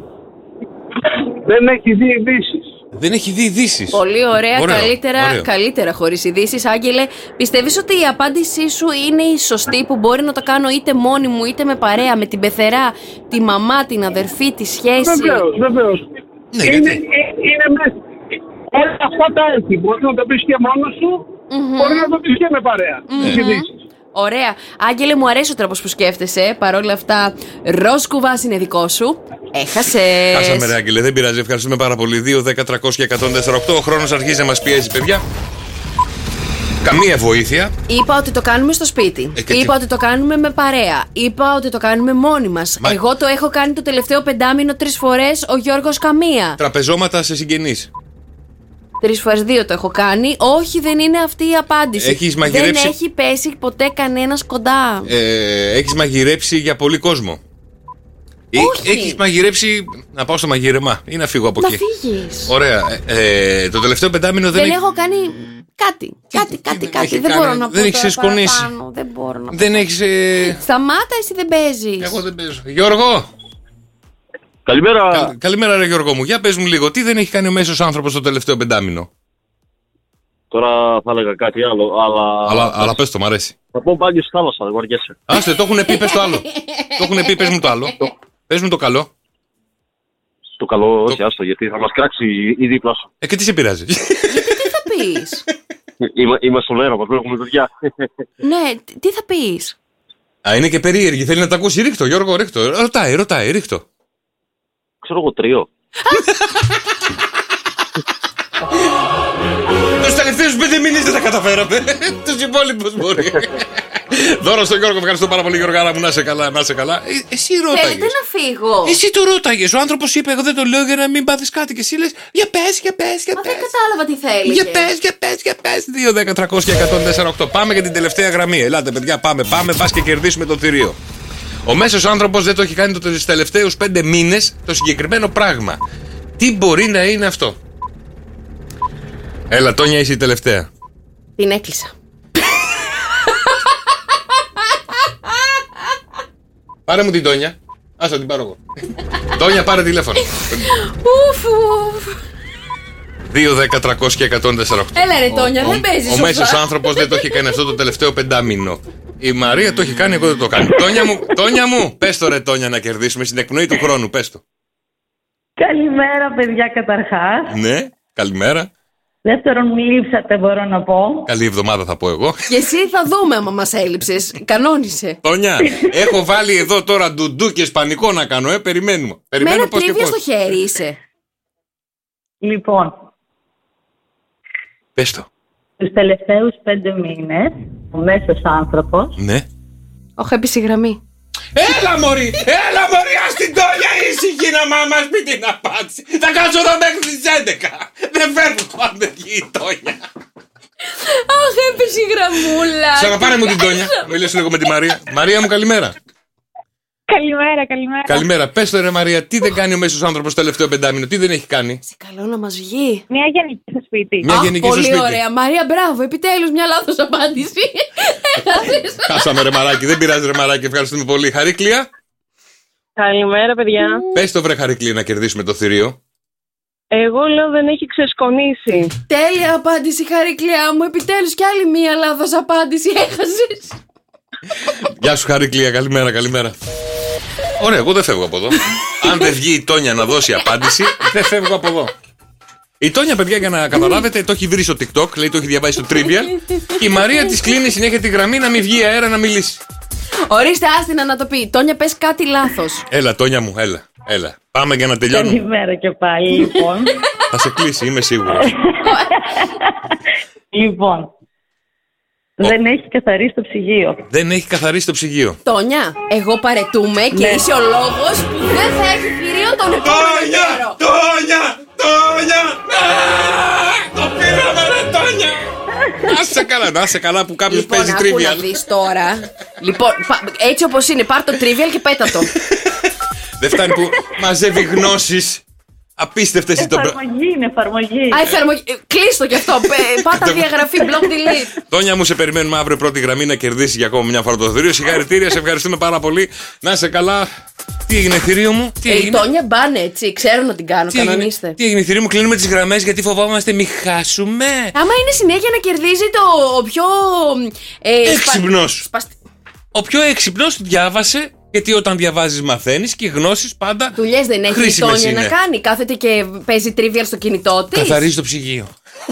Δεν έχει δει ειδήσεις. Δεν έχει δει ειδήσεις. Πολύ ωραία, καλύτερα χωρίς ειδήσεις. Άγγελε, πιστεύεις ότι η απάντησή σου είναι η σωστή, που μπορεί να το κάνω είτε μόνη μου είτε με παρέα, με την πεθερά, τη μαμά, την αδερφή, τη σχέση? Βεβαίως. Ναι, είναι μέσα. Όλα αυτά τα έχει. Μπορεί να το πεις και μόνος σου, μπορεί να το πεις και με παρέα. Ωραία. Άγγελε, μου αρέσει ο τρόπος που σκέφτεσαι. Παρ' όλα αυτά, ροζ κουβάς είναι δικό σου. Έχασες. Χάσαμε, ρε Άγγελε, δεν πειράζει. Ευχαριστούμε πάρα πολύ. 2, 10, 300 και 104,8. Ο χρόνος αρχίζει να μας πιέζει, παιδιά. Καμία βοήθεια. Είπα ότι το κάνουμε στο σπίτι. Είπα ότι το κάνουμε με παρέα. Είπα ότι το κάνουμε μόνοι μας. Εγώ το έχω κάνει το τελευταίο πεντάμινο 3 φορές. Ο Γιώργος καμία. Τραπεζώματα σε συγγενείς. 3 φορές 2 το έχω κάνει. Όχι, δεν είναι αυτή η απάντηση. Έχεις μαγειρέψει... Δεν έχει πέσει ποτέ κανένας κοντά. Έχεις μαγειρέψει για πολύ κόσμο. Όχι. Έχεις μαγειρέψει. Να πάω στο μαγείρεμα ή να φύγω από εκεί? Να φύγεις. Ωραία. Το τελευταίο πεντάμινο δεν έχω κάνει κάτι. Δεν μπορώ να πω. Δεν έχεις εσκονήσει. Δεν μπορώ να πω. Δεν έχεις. Σταμάτα, εσύ δεν παίζεις. Εγώ δεν παίζω. Γιώργο. Καλημέρα. Καλημέρα, ρε Γιώργο μου. Για πες μου λίγο, τι δεν έχει κάνει ο μέσος άνθρωπος το τελευταίο πεντάμινο? Τώρα θα έλεγα κάτι άλλο, αλλά πες το, μ' αρέσει. Θα πω πάλι στη θάλασσα, δεν βαριέσαι. Άστε, το έχουν πει, πες το άλλο. Το έχουν πει, πες μου το άλλο. Πες μου το καλό. Το καλό, όχι, άστο, γιατί θα μας κράξει η δίπλα σου. Και τι σε πειράζει? Γιατί τι θα πεις? Είμαι στον αέρα, μας βλέπουμε παιδιά. Ναι, τι θα πεις? Είναι και περίεργη, θέλει να τα ακούσει. Ρίχτω, Γιώργο, ρίχτω. Ρωτάει, ρίχτω. Ξέρω εγώ 3. Τους τελευταίους 5 μήνες δεν τα καταφέραμε. Τους υπόλοιπους μπορεί. Δώρο στον Γιώργο, ευχαριστώ πάρα πολύ, Γιώργαρα μου, να σε καλά, να σε καλά. Εσύ ρώταγες. Θέλετε να φύγω? Εσύ το ρώταγες. Ο άνθρωπος είπε: εγώ δεν το λέω για να μην πάθεις κάτι. Και εσύ λες: για πες. Μα δεν κατάλαβα τι θέλει. Για πες. 2, 10, 300 και 104,8. Πάμε για την τελευταία γραμμή. Ελάτε, παιδιά, πάμε. Πας και κερδίσουμε το θηρίο. Ο μέσος άνθρωπος δεν το έχει κάνει τους τελευταίους 5 μήνες το συγκεκριμένο πράγμα. Τι μπορεί να είναι αυτό? Έλα, Τόνια, είσαι η τελευταία. Την έκλεισα. Πάρε μου την Τόνια. Άσα την πάρω εγώ. Τόνια, πάρε τηλέφωνο. 2, 10, 300 και 104,8. Έλα ρε Τόνια, δεν παίζεις. Ο μέσος άνθρωπος δεν το έχει κάνει αυτό το τελευταίο πεντάμινο. Η Μαρία το έχει κάνει, εγώ δεν το κάνω. Τόνια μου, πες το ρε Τόνια, να κερδίσουμε στην εκπνοή του χρόνου, πες το. Καλημέρα παιδιά καταρχάς. Ναι, καλημέρα. Δεύτερον, μου λείψατε, μπορώ να πω. Καλή εβδομάδα θα πω εγώ. Και εσύ θα δούμε άμα μας έλειψες. Κανόνισε. Τόνια, έχω βάλει εδώ τώρα ντουντού και σπανικό να κάνω, περιμένουμε. Με ένα τρίβια στο χέρι είσαι. Λοιπόν. Πες το. Τους τελευταίους 5 μήνες, ο μέσος άνθρωπος. Ναι. Όχι, έπεισε η γραμμή. Έλα μωρή, ας την Τόνια ήσυχη να μας πει την απάντηση. Θα κάτσω εδώ μέχρι τις 11. Δεν φεύγω αν δεν βγει η Τόνια. Αχ, έπεισε η γραμμούλα. Ξαναπάρε μου την Τόνια. Μιλήσω λίγο με τη Μαρία. Μαρία μου, καλημέρα. Καλημέρα. Καλημέρα. Πες το ρε Μαρία, τι δεν κάνει ο μέσος άνθρωπος το τελευταίο πεντάμινο, τι δεν έχει κάνει? Σε καλό να μας βγει. Μια γενική στο σπίτι. Πολύ ωραία. Μαρία, μπράβο. Επιτέλους μια λάθος απάντηση. Χάσαμε ρε Μαράκι, δεν πειράζει ρε Μαράκι, ευχαριστούμε πολύ. Χαρίκλια. Καλημέρα, παιδιά. Πες το βρε Χαρίκλια να κερδίσουμε το θηρίο. Εγώ λέω δεν έχει ξεσκονίσει. Τέλεια απάντηση, Χαρίκλια μου. Επιτέλους κι άλλη μία λάθος απάντηση έχασες. Γεια σου Χαρίκλια, καλημέρα. Ωραία, εγώ δεν φεύγω από εδώ. Αν δεν βγει η Τόνια να δώσει απάντηση, δεν φεύγω από εδώ. Η Τόνια, παιδιά, για να καταλάβετε, το έχει βρει στο TikTok, λέει το έχει διαβάσει στο Trivial. Και η Μαρία της κλείνει συνέχεια τη γραμμή να μην βγει αέρα να μιλήσει. Ορίστε, άστινα να το πει. Τόνια, πες κάτι λάθος. Έλα, Τόνια μου, έλα. Πάμε για να τελειώνουμε. Καλημέρα και πάλι, λοιπόν. Θα σε κλείσει, είμαι σίγουρος. Λοιπόν. Δεν έχει καθαρίσει το ψυγείο. Δεν έχει καθαρίσει το ψυγείο. Τόνια, εγώ παρετούμε και είσαι ο λόγος που δεν θα έχει θηρίο τον επόμενο καιρό. Τόνια! Το πήραμε ρε Τόνια! Να είσαι καλά που κάποιος παίζει Trivial. Λοιπόν, άκου να δεις τώρα. Λοιπόν, έτσι όπως είναι, πάρ' το Trivial και πέτα το. Δεν φτάνει που μαζεύει γνώσεις. Απίστευτες οι εφαρμογή είναι, εφαρμογή. Κλείστο κι αυτό. Πάτα διαγραφή, block delete. Τόνια μου, σε περιμένουμε αύριο πρώτη γραμμή να κερδίσει για ακόμα μια φορά το θηρίο. Συγχαρητήρια, σε ευχαριστούμε πάρα πολύ. Να είσαι καλά. Τι έγινε, θηρίο μου, τι έγινε? Η Τόνια μπάνε έτσι, ξέρω να την κάνω, κανονίστε. Τι έγινε, θηρίο μου, κλείνουμε τις γραμμές γιατί φοβόμαστε μη χάσουμε. Άμα είναι συνέχεια να κερδίζει ο πιο έξυπνος. Ο πιο έξυπνος διάβασε. Γιατί όταν διαβάζεις μαθαίνεις και οι γνώσεις πάντα δουλειές δεν έχει η Τόνια να κάνει. Κάθεται και παίζει Trivial στο κινητό της. Καθαρίζει το ψυγείο.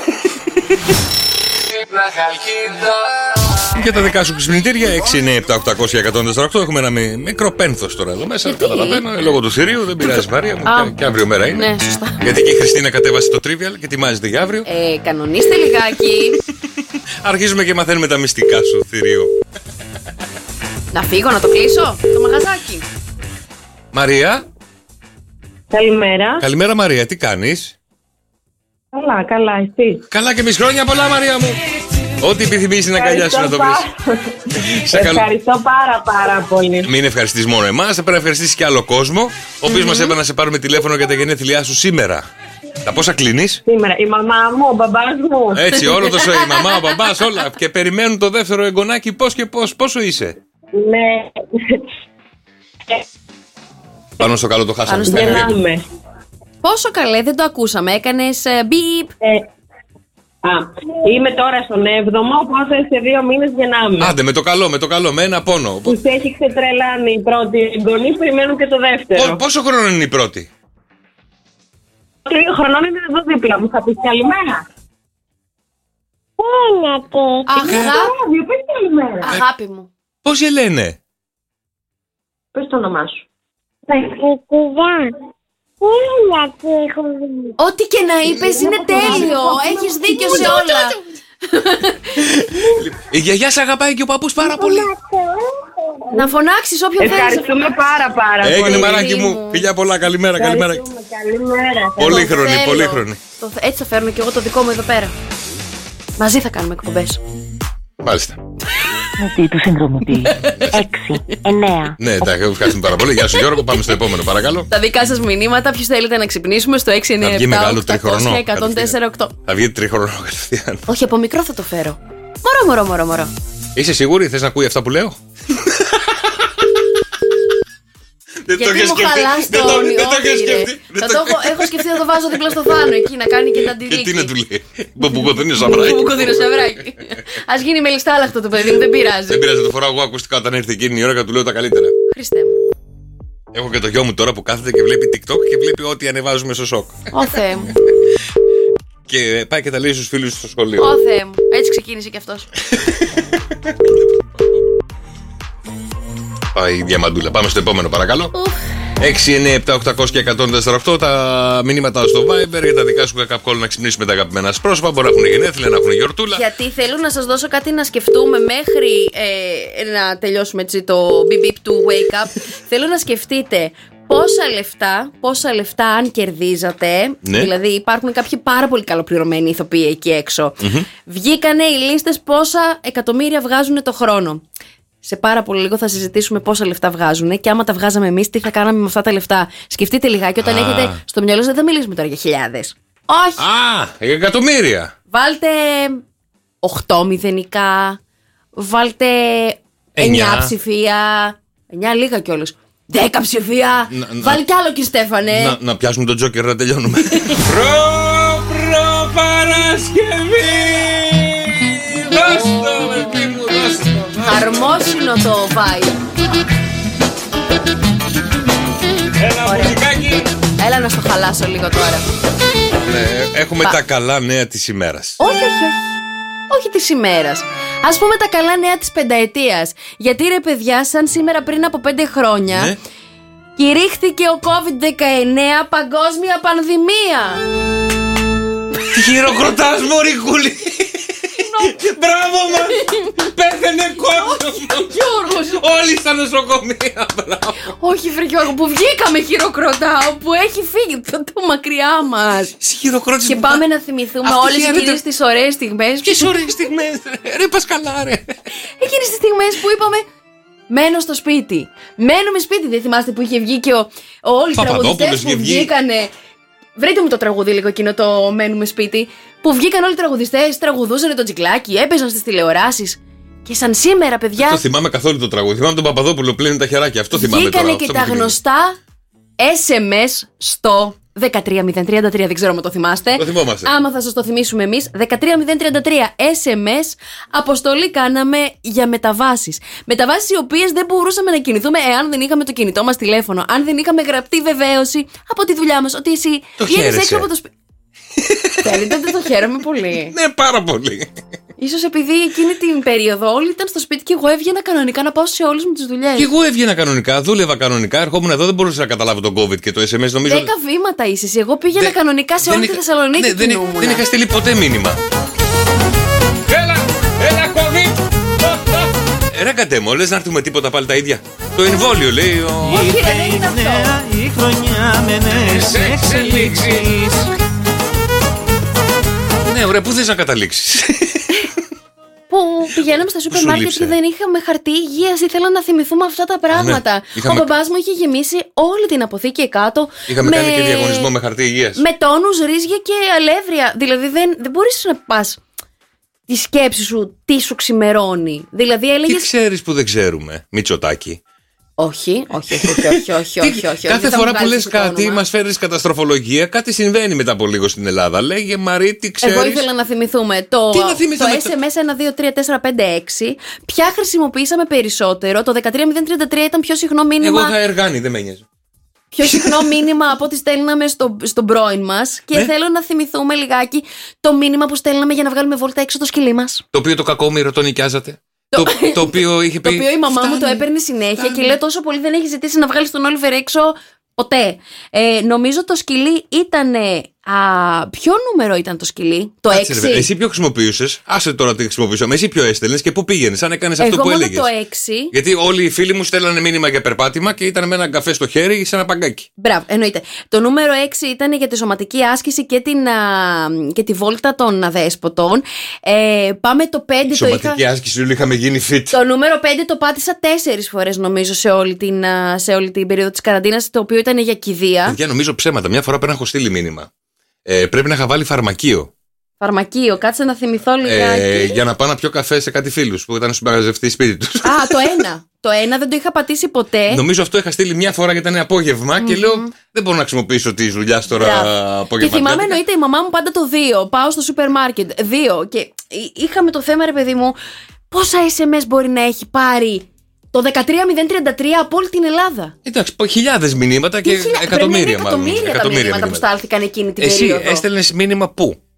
Και τα δικά σου ξυπνητήρια 697-800-1048. Έχουμε ένα μικρό πένθος τώρα εδώ μέσα. Καταλαβαίνω, λόγω του θηρίου, δεν πειράζει Μαρία μου. Και αύριο μέρα είναι. Ναι, σωστά. Γιατί και η Χριστίνα κατέβασε το Trivial και ετοιμάζεται για αύριο. Κανονίστε λιγάκι. Αρχίζουμε και μαθαίνουμε τα μυστικά σου θηρίου. Να φύγω, να το κλείσω, το μαγαζάκι. Μαρία. Καλημέρα. Καλημέρα Μαρία, τι κάνεις? Καλά, εσύ? Καλά και εμείς, χρόνια πολλά Μαρία μου. Ό,τι επιθυμείς την αγκαλιά σου να το βρεις. Ευχαριστώ πάρα πολύ. Μην ευχαριστείς μόνο εμάς, θα πρέπει να ευχαριστήσεις και άλλο κόσμο, ο οποίος μας έβαλε να σε πάρουμε τηλέφωνο για τα γενέθλιά σου σήμερα. Τα πόσα κλείνεις? Σήμερα, η μαμά μου, ο μπαμπάς μου. Έτσι, όλο το η μαμά, ο μπαμπάς, όλα. Και περιμένουν το δεύτερο εγγονάκι, πώς και πώς, πόσο είσαι? Ναι. Πάνω στο καλό το χάσαμε. Πόσο καλέ, δεν το ακούσαμε, έκανες μπιπ. Είμαι τώρα στον 7ο, οπότε σε 2 μήνες γεννάμε. Άντε, με το καλό, με ένα πόνο. Τους έχει ξετρελάνει η πρώτη εγγονή, περιμένουν και το δεύτερο. Πόσο χρόνο είναι η πρώτη? 3 χρονών είναι εδώ δίπλα μου, θα πεις καλημέρα. Αγάπη μου. Πώς σε λένε? Πες το όνομά σου. Ό,τι και να είπες είναι τέλειο. Έχεις δίκιο σε όλα. Η γιαγιά σε αγαπάει και ο παππούς πάρα πολύ. Να φωνάξεις όποιο θέλεις. Ευχαριστούμε πάρα πολύ. Έγινε μαράκι μου. Φιλιά πολλά, καλημέρα. Πολύχρονη. Έτσι θα φέρνω και εγώ το δικό μου εδώ πέρα. Μαζί θα κάνουμε εκπομπές. Μάλιστα. Νοτή του συνδρομητή 6-9. Ναι, εντάξει, ευχαριστούμε πάρα πολύ. Γεια σου Γιώργο, πάμε στο επόμενο παρακαλώ. Τα δικά σας μηνύματα, ποιος θέλετε να ξυπνήσουμε στο 697-800-1048. Θα βγει τριχρονό κατευθείαν. Όχι, από μικρό θα το φέρω. Μωρό. Είσαι σίγουρη, θες να ακούει αυτά που λέω? Γιατί μου χαλάς το όνειρο. Έχω σκεφτεί να το βάζω δίπλα στο Θάνο εκεί να κάνει και τα αντιλίκη. Και τι να του λέει? Μπομπουκοδίνιο σαβράκι. Ας γίνει μελιστάλαχτο το παιδί μου, δεν πειράζει. Δεν πειράζει, το φοράω εγώ ακουστικά όταν έρθει εκείνη η ώρα και του λέω τα καλύτερα. Χριστέ μου. Έχω και το γιο μου τώρα που κάθεται και βλέπει TikTok και βλέπει ό,τι ανεβάζουμε στο σοκ. Ω Θεέ μου. Και πάει και τα λέει στους φίλους στο σχολείο. Ω Θεέ μου, έτσι ξεκίνησε κι αυτός. Πάει η διαμαντούλα. Πάμε στο επόμενο, παρακαλώ. 697-800 και 148. Τα μηνύματα στο Viber για τα δικά σου κακαπκόλ να ξυπνήσουμε τα αγαπημένα σου πρόσωπα. Μπορεί να έχουν γενέθλια, να έχουν γιορτούλα. Γιατί θέλω να σας δώσω κάτι να σκεφτούμε μέχρι να τελειώσουμε έτσι το beep beep του wake up. Θέλω να σκεφτείτε πόσα λεφτά αν κερδίζατε. Ναι. Δηλαδή υπάρχουν κάποιοι πάρα πολύ καλοπληρωμένοι ηθοποιοί εκεί έξω. Βγήκανε οι λίστες πόσα εκατομμύρια βγάζουν το χρόνο. Σε πάρα πολύ λίγο θα συζητήσουμε πόσα λεφτά βγάζουν και άμα τα βγάζαμε εμείς, τι θα κάναμε με αυτά τα λεφτά. Σκεφτείτε λιγάκι όταν έχετε στο μυαλό σας, δεν θα μιλήσουμε τώρα για χιλιάδες. Όχι. Για εκατομμύρια. Βάλτε 8 μηδενικά. Βάλτε 9 ψηφία. 9 λίγα κιόλας. 10 ψηφία. Βάλει κι άλλο, και Στέφανε. Να πιάσουμε τον Τζόκερ να τελειώνουμε. Προ Παρασκευή. Δώστο με πει μου, δώστο. Αρμόσυνο το vibe. Ένα μουσικάκι. Έλα να στο χαλάσω λίγο τώρα. Ναι, έχουμε τα καλά νέα της ημέρας. Όχι της ημέρας. Ας πούμε τα καλά νέα της πενταετίας. Γιατί ρε παιδιά, σαν σήμερα πριν από 5 χρόνια, ναι, κηρύχθηκε ο COVID-19 παγκόσμια πανδημία. Τι χειροκροτάς, μωρικούλη. Μπράβο μας! Πέθανε κόσμος! Γιώργος! Όλοι στα νοσοκομεία! Μπράβο! Όχι βρε Γιώργο, που βγήκαμε χειροκροτάω, που έχει φύγει το μακριά μας. Και πάμε να θυμηθούμε όλες εκείνες τις ωραίες στιγμές. Ποιες ωραίες στιγμές? Ρε πας καλά ρε! Εκείνες τις στιγμές που είπαμε μένω στο σπίτι. Μένουμε σπίτι, δεν θυμάστε που είχε βγει και όλοι οι τραγουδιστές που βγήκανε. Βρείτε μου το τραγούδι λίγο εκείνο, το μένουμε σπίτι. Που βγήκαν όλοι οι τραγουδιστές, τραγουδούσαν το τσικλάκι, έπαιζαν στις τηλεοράσεις. Και σαν σήμερα, παιδιά. Δεν το θυμάμαι καθόλου το τραγούδι. Θυμάμαι τον Παπαδόπουλο πλένει τα χεράκια. Αυτό θυμάμαι τώρα. Βγήκανε και τα γνωστά SMS στο 13033. Δεν ξέρω αν το θυμάστε. Το θυμόμαστε. Άμα θα σας το θυμίσουμε εμείς. 13033 SMS. Αποστολή κάναμε για μεταβάσεις. Μεταβάσεις οι οποίες δεν μπορούσαμε να κινηθούμε εάν δεν είχαμε το κινητό μας τηλέφωνο. Αν δεν είχαμε γραπτή βεβαίωση από τη δουλειά μας ότι εσύ βγαίνεις έξω από το σπίτι. Θέλετε, δεν το χαίρομαι πολύ. Ναι, πάρα πολύ. Ίσως επειδή εκείνη την περίοδο όλοι ήταν στο σπίτι και εγώ έβγαινα κανονικά να πάω σε όλες μου τις δουλειές. Και εγώ έβγαινα κανονικά, δούλευα κανονικά. Ερχόμουν εδώ, δεν μπορούσα να καταλάβω τον COVID και το SMS. Νομίζω. 10 βήματα είσαι εσύ. Εγώ πήγαινα κανονικά σε όλη τη Θεσσαλονίκη. Ναι, δεν είχα στείλει ποτέ μήνυμα. Έλα, COVID! Ρε κατέμω, λες να έρθουμε τίποτα πάλι τα ίδια. Το εμβόλιο λέει ο. Όχι, δεν είναι αυτό. Η χρονιά με νέες εξελίξεις. Ναι, ωραία, πού θες να καταλήξεις? Που πηγαίναμε στα σούπερ μάρκετ και δεν είχαμε χαρτί υγείας. Ήθελα να θυμηθούμε αυτά τα πράγματα. Ναι, ο μπαμπάς μου είχε γεμίσει όλη την αποθήκη κάτω. Είχαμε κάνει και διαγωνισμό με χαρτί υγείας. Με τόνους, ρύζια και αλεύρια. Δηλαδή δεν μπορείς να πας τη σκέψη σου τι σου ξημερώνει. Δηλαδή έλεγες. Τι ξέρεις που δεν ξέρουμε, Μητσοτάκη? Όχι. Κάθε φορά που λες κάτι, μας φέρεις καταστροφολογία. Κάτι συμβαίνει μετά από λίγο στην Ελλάδα. Λέγε Μαρή, τι ξέρεις? Εγώ ήθελα να θυμηθούμε το SMS 1, 2, 3, 4, 5, 6. Ποια χρησιμοποιήσαμε περισσότερο? Το 13033 ήταν πιο συχνό μήνυμα. Εγώ είχα Εργάνη, δεν με νοιάζει. Πιο συχνό μήνυμα από ό,τι στέλναμε στον πρώην μας. Και θέλω να θυμηθούμε λιγάκι το μήνυμα που στέλναμε για να βγάλουμε βόλτα έξω το σκυλί μας. Το οποίο το κακόμοιρο το νοικιάζατε. Το οποίο είχε πει. Το οποίο η μαμά μου το έπαιρνε συνέχεια και λέει τόσο πολύ δεν έχει ζητήσει να βγάλει τον Όλιβερ έξω ποτέ. Νομίζω το σκυλί ήταν. Ποιο νούμερο ήταν το σκυλί? Το 6. Εσύ ποιο χρησιμοποιούσες? Άσε τώρα τι χρησιμοποιούσαμε. Εσύ ποιο έστελνες και πού πήγαινες? Αν έκανες αυτό που έλεγες? Εγώ το 6. Γιατί όλοι οι φίλοι μου στέλνανε μήνυμα για περπάτημα και ήταν με ένα καφέ στο χέρι σε ένα παγκάκι. Μπράβο, εννοείται. Το νούμερο 6 ήταν για τη σωματική άσκηση και τη βόλτα των αδέσποτων. Πάμε το 5. Η σωματική άσκηση όλοι είχαμε γίνει fit. Το νούμερο 5 το πάτησα 4 φορές νομίζω σε όλη την περίοδο της καραντίνας, το οποίο ήταν για κηδεία. Παιδιά, νομίζω ψέματα. Μια φορά πρέπει να έχω στείλει μήνυμα. Πρέπει να είχα βάλει φαρμακείο. Φαρμακείο, κάτσε να θυμηθώ λιγάκι. Για να πάω να πιω καφέ σε κάτι φίλους που ήταν συμπαραζευτή σπίτι τους. Το 1. Το 1 δεν το είχα πατήσει ποτέ. Νομίζω αυτό είχα στείλει μια φορά γιατί ήταν απόγευμα και λέω δεν μπορώ να χρησιμοποιήσω τη δουλειά τώρα απόγευμα. Και θυμάμαι εννοείται η μαμά μου πάντα το 2. Πάω στο σούπερ μάρκετ. 2. Και είχαμε το θέμα, ρε παιδί μου, πόσα SMS μπορεί να έχει πάρει το 13033 από όλη την Ελλάδα. Εντάξει, χιλιάδες μηνύματα και εκατομμύρια μάλλον. Εκατομμύρια τα μηνύματα που στάλθηκαν εκείνη την περίοδο. περίοδο. Εσύ έστελνες μήνυμα πού?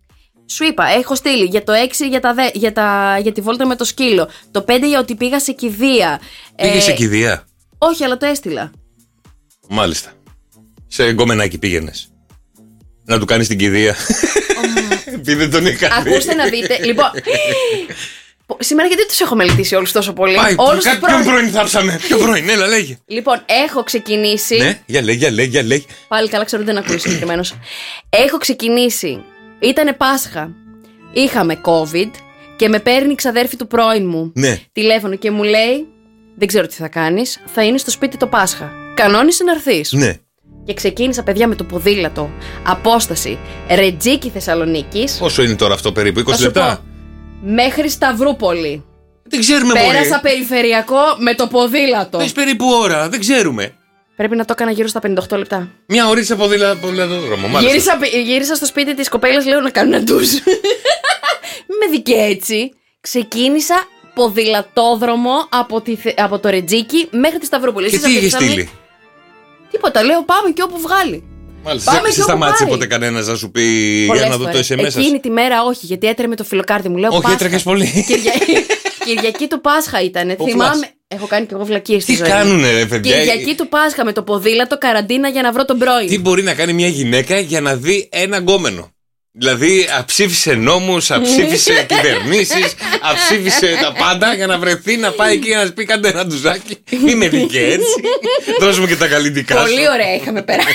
Σου είπα, έχω στείλει για το 6 για τη βόλτα με το σκύλο. Το 5 για ότι πήγα σε κηδεία. Πήγε σε κηδεία? Όχι, αλλά το έστειλα. Μάλιστα. Σε γκομενάκι πήγαινες να του κάνεις την κηδεία? Επειδή δεν τον είχα δει. Ακούστε να δείτε. Λοιπόν, σήμερα γιατί τους έχω μελετήσει όλους τόσο πολύ? Ποιον πρώην θάψαμε? Ποιον πρώην, έλα λέγε. Λοιπόν, έχω ξεκινήσει. Ναι, για λέγε. Πάλι καλά, ξέρω ότι δεν ακούω συγκεκριμένος. Έχω ξεκινήσει. Ήτανε Πάσχα. Είχαμε COVID και με παίρνει η ξαδέρφη του πρώην μου τηλέφωνο και μου λέει: δεν ξέρω τι θα κάνεις, θα είναι στο σπίτι το Πάσχα. Κανόνισε να έρθεις. Ναι. Και ξεκίνησα, παιδιά, με το ποδήλατο. Απόσταση Ρετζίκη Θεσσαλονίκης. Πόσο είναι τώρα αυτό, περίπου 20 λεπτά? Μέχρι Σταυρούπολη. Δεν ξέρουμε πολύ. Πέρασα περιφερειακό με το ποδήλατο. Πες περίπου ώρα, δεν ξέρουμε. Πρέπει να το έκανα γύρω στα 58 λεπτά. Μια ωρίτσα ποδηλατόδρομο, μάλιστα. Γύρισα στο σπίτι της κοπέλας, λέω να κάνω ένα ντουζ. Με δει και έτσι. Ξεκίνησα ποδηλατόδρομο από το Ρετζίκη μέχρι τη Σταυρούπολη. Και τι είχε στείλει? Τίποτα, λέω πάμε και όπου βγάλει. Μάλιστα. Δεν σταμάτησε ποτέ κανένας να σου πει για να δω το SMS σας? Εκείνη τη μέρα όχι, γιατί έτρεμε το φιλοκάρδι μου. Λέω, όχι, έτρεχες πολύ. Κυριακή του Πάσχα ήταν. Θυμάμαι. Έχω κάνει και εγώ βλακίες στη ζωή. Τι κάνουνε, παιδιά? Κυριακή του Πάσχα με το ποδήλατο, καραντίνα για να βρω τον πρώην. Τι μπορεί να κάνει μια γυναίκα για να δει ένα γκόμενο? Δηλαδή, αψήφισε νόμους, αψήφισε κυβερνήσεις, αψήφισε τα πάντα για να βρεθεί να πάει εκεί να πει: κάντε ένα ντουζάκι. Μη με δει και έτσι. Δώσουμε και τα καλλιτικά σου. Πολύ ωραία είχαμε περάσει.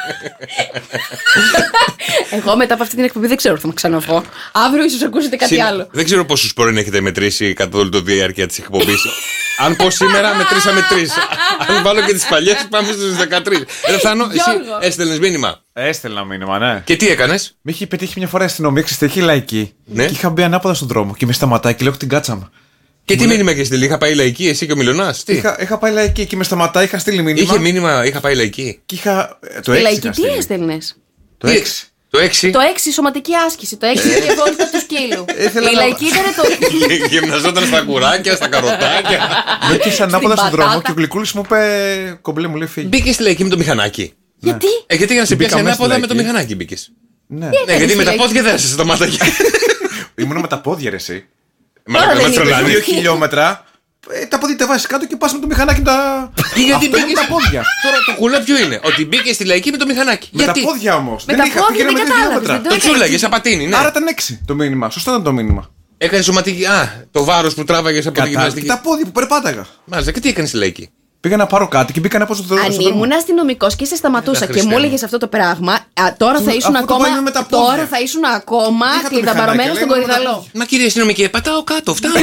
Εγώ μετά από αυτή την εκπομπή δεν ξέρω τι θα με ξαναβγώ. Αύριο ίσως ακούσετε κάτι άλλο. Δεν ξέρω πόσους πρώην έχετε μετρήσει κατά όλη τη διάρκεια της εκπομπής. Αν πω σήμερα, μετρήσαμε 3. Αν βάλω και τις παλιές, πάμε στους 13. Ρεφθάνο, εσύ έστελνες μήνυμα? Έστελνα μήνυμα, ναι. Και τι έκανες? Με είχε πετύχει μια φορά η αστυνομία, ξεστεχή λαϊκή. Ναι. Και είχα μπει ανάποδα στον δρόμο και με σταματάει και λέω την κάτσαμε. Και τι μήνυμα είχε στείλει? Είχα πάει λαϊκή, εσύ και ο Μιλωνάς? Είχα πάει λαϊκή και με σταματάει, είχα στείλει μήνυμα. Είχε μήνυμα, είχα πάει λαϊκή. Και είχα. Το 6. Λαϊκή τι έστελνες? Το 6. Το 6. Το 6 σωματική άσκηση. Το 6 είναι η βόλτα του σκύλου. Η λαϊκή ήταν το. Γυμναζόταν στα κουράκια, στα καροτάκια. Με και ανάποδα στον δρόμο και ο Γλυκούλης μου είπε: κομπλέ, μου λέει φύγει. Μπήκε στη λαϊκή με το μηχανάκι? Γιατί? Γιατί για να σε πιάσει ανάποδα με το μηχανάκι μπήκε. Ναι, γιατί με τα πόδια δεν σε σταματάκι. Ήμουν με τα πόδια, ρε εσύ. Μα να τρολάνε 2 χιλιόμετρα. Τα πόδια τα βάζεις κάτω και πας με το μηχανάκι τα. Γιατί μπήκε τα πόδια. Τώρα το κουλά ποιο είναι? Ότι μπήκε στη λαϊκή με το μηχανάκι. Με τα πόδια όμως. Με τα πόδια δεν κατάλαβες. Το τσούλαγε σαν πατίνι, ναι. Άρα ήταν 6 το μήνυμα. Σωστό ήταν το μήνυμα. Έκανε σωματική. Α, το βάρος που τράβαγε από τη γυμναστική. Τα πόδια που περπάταγα. Μάλιστα, και τι έκανε στη λαϊκή? Πήγα να πάρω κάτι και μπήκα να πω στο δρόμο. Αν ήμουν αστυνομικός και σε σταματούσα και μου έλεγες αυτό το πράγμα, τώρα θα ήσουν ακόμα. Τώρα θα ήσουν ακόμα κλειδαμπαρωμένο στον κορυδαλό. Μα κύριε αστυνομική, πατάω κάτω, φτάνω.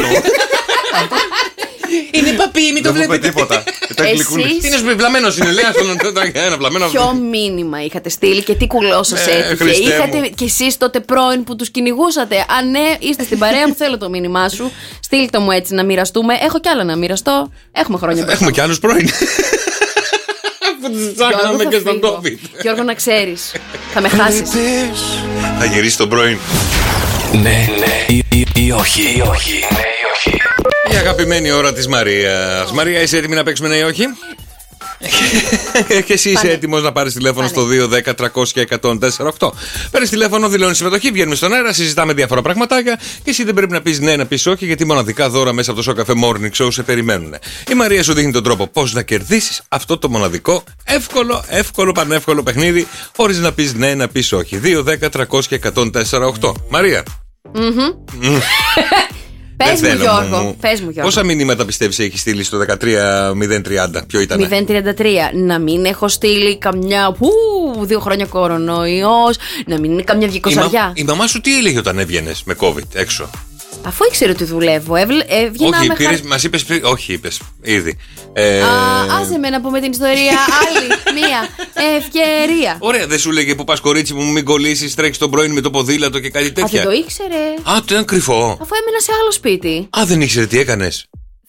Είναι παπί, μην το βλέπετε. Τίποτα. Τι είναι βλαμμένος είναι, λέει ένα βλαμμένο. Ποιο μήνυμα είχατε στείλει και τι κουλό σας έτυχε? Είχατε κι εσείς τότε πρώην που τους κυνηγούσατε? Αν ναι, είστε στην παρέα μου, θέλω το μήνυμά σου. Στείλτε μου έτσι να μοιραστούμε. Έχω κι άλλα να μοιραστώ. Έχουμε χρόνια. Έχουμε κι άλλους πρώην που τους ψάχναμε και στον COVID. Γιώργο, να ξέρεις, θα με χάσεις. Θα γυρίσει τον πρώην. Ναι ή όχι. Η αγαπημένη ώρα της Μαρίας. Μαρία, είσαι έτοιμη να παίξουμε ναι ή όχι? Και εσύ είσαι έτοιμος να πάρεις τηλέφωνο στο 210-300-1048. Παίρνεις τηλέφωνο, δηλώνεις συμμετοχή, βγαίνουμε στον αέρα, συζητάμε διάφορα πραγματάκια και εσύ δεν πρέπει να πεις ναι, να πεις όχι, γιατί μοναδικά δώρα μέσα από το Σοκαφέ Morning Show σε περιμένουν. Η Μαρία σου δείχνει τον τρόπο πώς να κερδίσεις αυτό το μοναδικό, εύκολο, πανεύκολο παιχνίδι, χωρίς να πεις ναι, να πεις όχι. 210-300-1048. Μαρία. Πες μου, Γιώργο. Πόσα μηνύματα πιστεύεις έχει στείλει στο 13030? Ποιο ήταν? 033. Να μην έχω στείλει καμιά 2 χρόνια κορονοϊός. Να μην είναι καμιά 200. Η μαμά σου τι έλεγε όταν έβγαινες με COVID έξω? Αφού ήξερε ότι δουλεύω, έβγαινα. Όχι, μας είπες πριν. Όχι, είπες ήδη. Άσε με να πούμε την ιστορία. Άλλη μία ευκαιρία. Ωραία, δεν σου λέγε που πας κορίτσι μου, μην κολλήσεις, τρέξεις τον πρώην με το ποδήλατο και κάτι τέτοια? Δεν το ήξερε. Το ήταν κρυφό. Αφού έμενα σε άλλο σπίτι. Δεν ήξερε τι έκανες?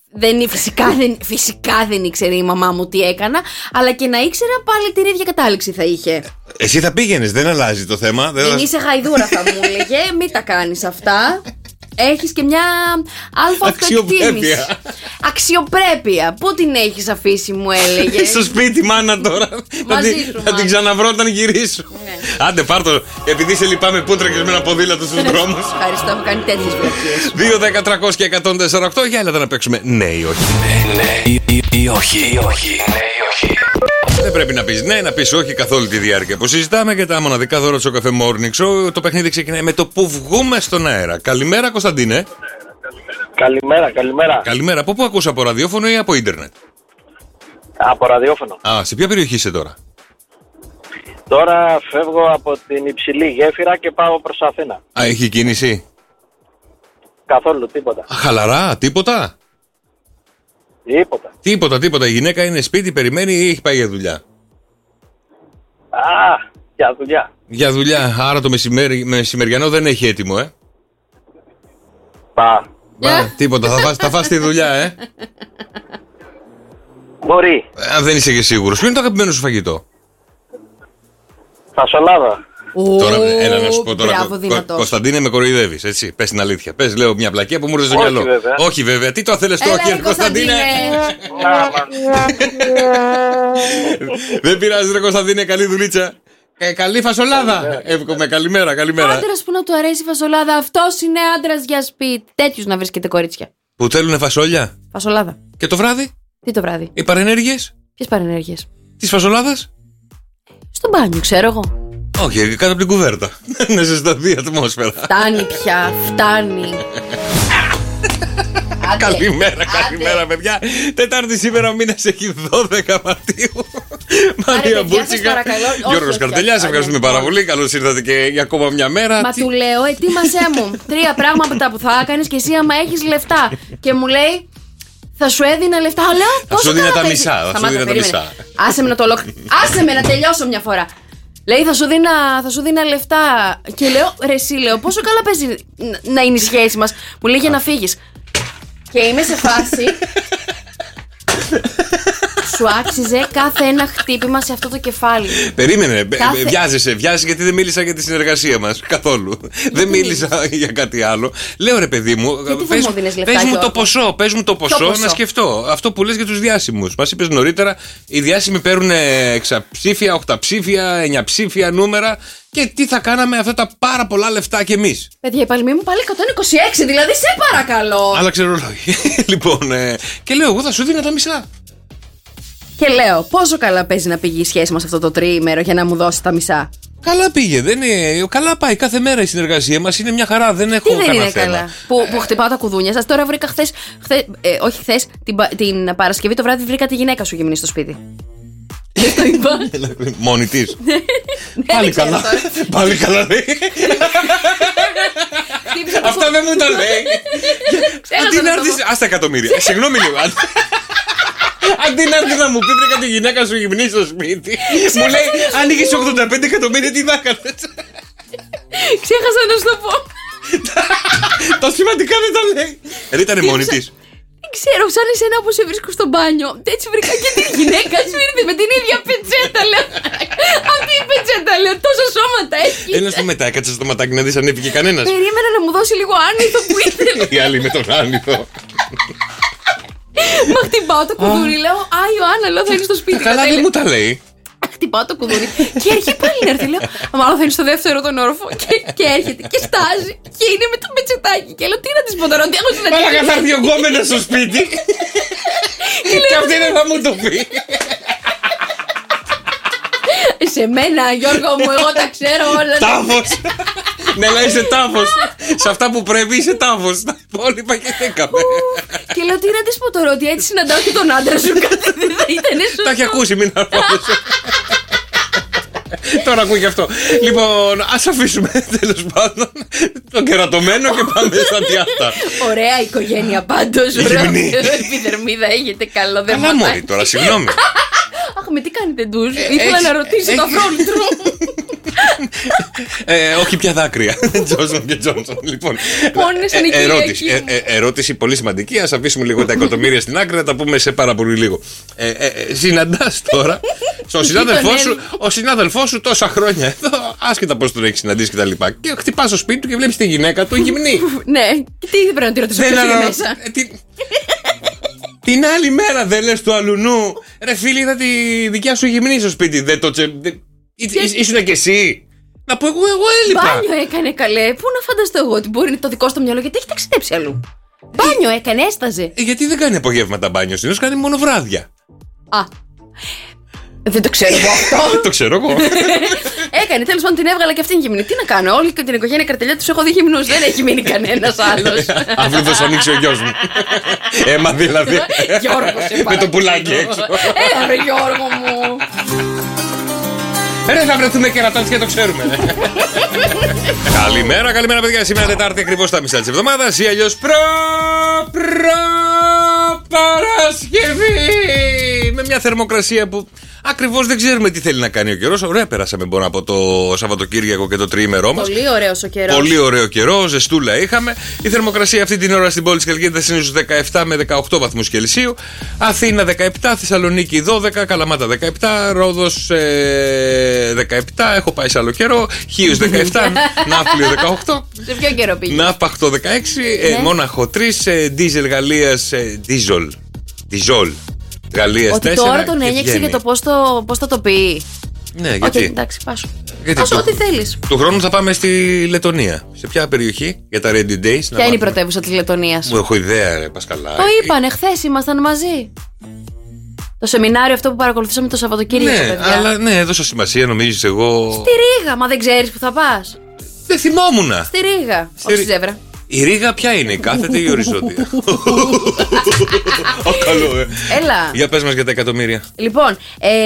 Φυσικά δεν ήξερε η μαμά μου τι έκανα, αλλά και να ήξερα πάλι την ίδια κατάληξη θα είχε. Εσύ θα πήγαινες, δεν αλλάζει το θέμα. Δεν είσαι γαϊδούρα, θα μου έλεγε. Μην τα κάνεις αυτά. έχεις και μια αλφα αυτοεκτίμηση. Αξιοπρέπεια. Πού την έχεις αφήσει, μου έλεγε. Στο σπίτι, μάνα τώρα. Θα την ξαναβρω όταν γυρίσω. Άντε, πάρτο, επειδή σε λυπάμαι πούτρακες με ένα ποδήλατο στους δρόμους. Ευχαριστώ που κάνει τέτοιες βλακίες. 2, 10, 300 και 148. Για έλατε να παίξουμε ναι ή όχι. Ναι ή όχι. Δεν πρέπει να πεις ναι, να πεις όχι καθ' όλη τη διάρκεια που συζητάμε και τα μοναδικά δώρα του Καφέ Morning Show. Το παιχνίδι ξεκινάει με το που βγούμε στον αέρα. Καλημέρα, Κωνσταντίνε. Καλημέρα. Καλημέρα. Από πού ακούς, από ραδιόφωνο ή από ίντερνετ? Από ραδιόφωνο. Σε ποια περιοχή είσαι τώρα? Τώρα φεύγω από την υψηλή γέφυρα και πάω προς Αθήνα. Έχει κίνηση? Καθόλου, τίποτα. Χαλαρά, τίποτα? Τίποτα. Η γυναίκα είναι σπίτι, περιμένει ή έχει πάει για δουλειά? Για δουλειά. Για δουλειά, άρα το μεσημεριανό δεν έχει έτοιμο, Τίποτα, θα φας τη δουλειά, Μπορεί. Αν δεν είσαι και σίγουρος. Ποιο είναι το αγαπημένο σου φαγητό? Φασολάδα. Τώρα, έλα να σου πω τώρα, Κωνσταντίνε, με κοροϊδεύεις, έτσι. Πες την αλήθεια. Πες, λέω μια πλακία που μου έρθει στο μυαλό. Όχι, βέβαια. Τι το θέλεις το όχι, Κωνσταντίνε? Δεν πειράζει, ρε Κωνσταντίνε, καλή δουλίτσα. Καλή φασολάδα. Εύχομαι, καλημέρα. Άντρας που να του αρέσει η φασολάδα, αυτός είναι άντρας για σπίτι. Τέτοιους να βρίσκεται, κορίτσια. Που θέλουνε φασόλια. Φασολάδα. Και το βράδυ? Τι το βράδυ? Οι παρενέργειες. Ποιες παρενέργειες? Της φασολάδας. Στο μπάνιο, ξέρω εγώ. Όχι, κάτω από την κουβέρτα. Να ζεσταθεί η ατμόσφαιρα. Φτάνει πια, φτάνει. Καλημέρα, παιδιά. Τετάρτη σήμερα, ο μήνας έχει 12 Μαρτίου. Μαρία Μπούτσικα, Γιώργος Καρτελιάς, ευχαριστούμε πάρα πολύ. Καλώς ήρθατε και για ακόμα μια μέρα. Μα του λέω, ετοίμασέ μου 3 πράγματα που θα έκανες και εσύ άμα έχεις λεφτά. Και μου λέει, θα σου έδινα λεφτά. Λέω, θα σου δίνα τα μισά. Άσε με να το άσε με να τελειώσω μια φορά. Λέει, θα σου δίνα λεφτά. Και λέω, ρε εσύ, λέω, πόσο καλά παίζει να είναι η σχέση μας. Μου λέει, για να φύγεις. Και είμαι σε φάση. Σου άξιζε κάθε ένα χτύπημα σε αυτό το κεφάλι. Περίμενε, βιάζεσαι γιατί δεν μίλησα για τη συνεργασία μας καθόλου. Δεν μίλησα για κάτι άλλο. Λέω, ρε παιδί μου, πες μου το ποσό να σκεφτώ. Αυτό που λες για τους διάσημους. Μας είπες νωρίτερα, οι διάσημοι παίρνουν 6 ψήφια, 8 ψήφια, 9 ψήφια νούμερα. Και τι θα κάναμε αυτά τα πάρα πολλά λεφτά κι εμείς? Παιδιά, η παλμή μου πάλι 126, δηλαδή σε παρακαλώ. Άλλαξε ρολόι. Λοιπόν, και λέω, εγώ θα σου δίνα τα μισά. Και λέω, πόσο καλά παίζει να πήγε η σχέση μας αυτό το τριήμερο για να μου δώσει τα μισά? Καλά πήγε, καλά πάει. Κάθε μέρα η συνεργασία μας είναι μια χαρά. Δεν έχω κανένα θέμα. Τι δεν είναι καλά? Που χτυπάω τα κουδούνια σας. Τώρα βρήκα χθες, την Παρασκευή το βράδυ βρήκα τη γυναίκα σου γυμνή στο σπίτι. Δεν το είπα. Μόνη της. Πάλι καλά λέει. Αυτά δεν μου τα λέει. Αντί να έρθεις, ας τα εκατομμύρια. Συγγνώμη λίγο. Αντί να έρθει να μου πει, βρήκα τη γυναίκα σου γυμνή στο σπίτι, μου λέει, αν είχες 85 εκατομμύρια, τι θα έκανες? Ξέχασα να σου το πω. Τα σημαντικά δεν τα λέει. Ήτανε μόνη της. Δεν ξέρω, σαν εσένα που σε βρίσκω στο μπάνιο. Έτσι βρήκα και τη γυναίκα σου, ήρθε με την ίδια πετσέτα, λέω. Αυτή η πετσέτα, λέω, τόσα σώματα έχει. Ένα στο μετά, έκατσε στο ματάκι να δεις αν έφυγε κανένας. Περίμενα να μου δώσει λίγο άνηθο που ήθελε. Η άλλη με τον άνηθο. Μα χτυπάω το κουδούρι, λέω, Α, Ιωάννα, λέω, θα είναι στο σπίτι. Καλά, δεν μου τα λέει. Χτυπάω το κουδούρι και έρχεται πάλι να έρθει, λέω, μάλλον θα είναι στο δεύτερο τον όροφο. Και έρχεται και στάζει και είναι με το πετσετάκι. Και λέω, τι να της πω τώρα, ότι έχω συναντήσει. Αλλά θα έρθει ο γκόμενος στο σπίτι. Και αυτή δεν θα μου το πει. Σε μένα, Γιώργο μου, εγώ τα ξέρω όλα. Τάφος. Ναι, αλλά είσαι τάφος. Σε αυτά που πρέπει είσαι τάφος. Τα υπόλοιπα και δέκαμε. Και λέω, τι να της πω τώρα, ότι έτσι συναντάω και τον άντρα σου. Κάτι δεν θα ήταν σωστό. Τα έχει ακούσει, μην αρπάζεσαι. Τώρα ακούει και αυτό. Λοιπόν, ας αφήσουμε τέλος πάντων τον κερατωμένο και πάμε στα τιάτα. Ωραία οικογένεια πάντως. Επιδερμίδα έχετε καλό. Καλά μόλι τώρα, συγγνώμη. Αχ, με τι κάνετε ντουζ? Ήθελα να ρωτήσω το αφρόλυτρο. Όχι πια δάκρυα. Τζόνσον και Τζόνσον. Λοιπόν, ερώτηση πολύ σημαντική. Ας αφήσουμε λίγο τα εκατομμύρια στην άκρη, να τα πούμε σε πάρα πολύ λίγο. Συναντάς τώρα ο συνάδελφός σου τόσα χρόνια εδώ, άσχετα πώς τον έχεις συναντήσει κτλ. Και χτυπάς στο σπίτι του και βλέπεις τη γυναίκα του γυμνή. Ναι, και τι πρέπει να τη ρωτήσω, ποιος είναι μέσα. Την άλλη μέρα δεν λες του αλουνού, ρε φίλη, είδα τη δικιά σου γυμνή στο σπίτι. Ήσουν και εσύ. Να πω εγώ έλειπα. Μπάνιο έκανε, καλέ. Πού να φανταστώ εγώ ότι μπορεί το δικό στο μυαλό, γιατί έχει ταξιδέψει αλλού. Μπάνιο έκανε, έσταζε. Γιατί δεν κάνει απογεύματα μπάνιο, συνήθως κάνει μόνο βράδια. Δεν το ξέρω εγώ αυτό. Το ξέρω εγώ. Έκανε, τέλος πάντων την έβγαλα και αυτήν γυμνή. Τι να κάνω, όλη την οικογένεια Καρτελιά τους έχω δει γυμνούς. Δεν έχει μείνει κανένας άλλος. Αφού θα σου ανοίξει ο γιος μου. Έμα δηλαδή. Με το πουλάκι έξω. Ρε Γιώργο μου. Ρε, θα βρεθούμε κερατάτες και το ξέρουμε. Καλημέρα παιδιά. Σήμερα Τετάρτη ακριβώς τα μισά της εβδομάδας ή αλλιώς Παρασκευή. Με μια θερμοκρασία που ακριβώς δεν ξέρουμε τι θέλει να κάνει ο καιρός. Ωραία, πέρασαμε μπορώ από το Σαββατοκύριακο και το τριήμερό μας. Πολύ ωραίος ο καιρός. Πολύ ωραίο καιρό, ζεστούλα είχαμε. Η θερμοκρασία αυτή την ώρα στην πόλη της Χαλκίδας είναι στους 17 με 18 βαθμούς Κελσίου. Αθήνα 17, Θεσσαλονίκη 12, Καλαμάτα 17, Ρόδος 17. Έχω πάει σε άλλο καιρό. Χίος 17, Ναύπλιο 18. Σε ποιο καιρό πήγε? Ναύπαχτο 16, Μόναχο 3, Ντίζελ Γαλλίας, Διζόλ Γαλλίας 4. Ότι τώρα τον ένιωξε για το πώς θα το πει. Ναι, γιατί. Εντάξει, πάσου. Ό,τι θέλεις. Του χρόνου θα πάμε στη Λετωνία. Σε ποια περιοχή για τα Ready Days? Ποια είναι η πρωτεύουσα της Λετωνίας? Μου έχω ιδέα, ρε Πασκαλά. Το είπανε χθες, ήμασταν μαζί. Το σεμινάριο αυτό που παρακολουθήσαμε το Σαββατοκύριακο, ναι, παιδιά. Αλλά ναι, έδωσα σημασία, νομίζεις εγώ. Στη Ρήγα, μα δεν ξέρεις που θα πας. Δεν θυμόμουνα. Στη Ρήγα, όχι στη Ζεύρα. Η Ρήγα ποια είναι, η κάθετη ή η οριζόντια? Καλό, Έλα. Για πες μας για τα εκατομμύρια. Λοιπόν,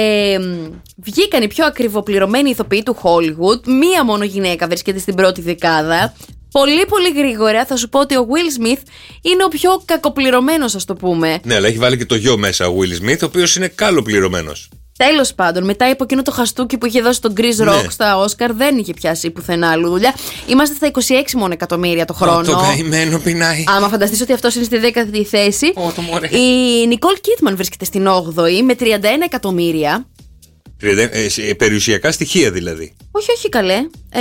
βγήκαν οι πιο ακριβοπληρωμένοι ηθοποιοί του Hollywood. Μία μόνο γυναίκα βρίσκεται στην πρώτη δεκάδα. Πολύ πολύ γρήγορα θα σου πω ότι ο Will Smith είναι ο πιο κακοπληρωμένος, ας το πούμε. Ναι, αλλά έχει βάλει και το γιο μέσα ο Will Smith, ο οποίος είναι καλοπληρωμένος. Τέλος πάντων, μετά από εκείνο το χαστούκι που είχε δώσει τον Chris Rock στα Oscar, δεν είχε πιάσει πουθενά άλλου δουλειά. Είμαστε στα 26 μόνο εκατομμύρια το χρόνο. Το καημένο πεινάει. Άμα φανταστείς ότι αυτός είναι στη 10η θέση. Η Nicole Kidman βρίσκεται στην 8η με 31 εκατομμύρια. Περιουσιακά στοιχεία δηλαδή. Όχι καλέ.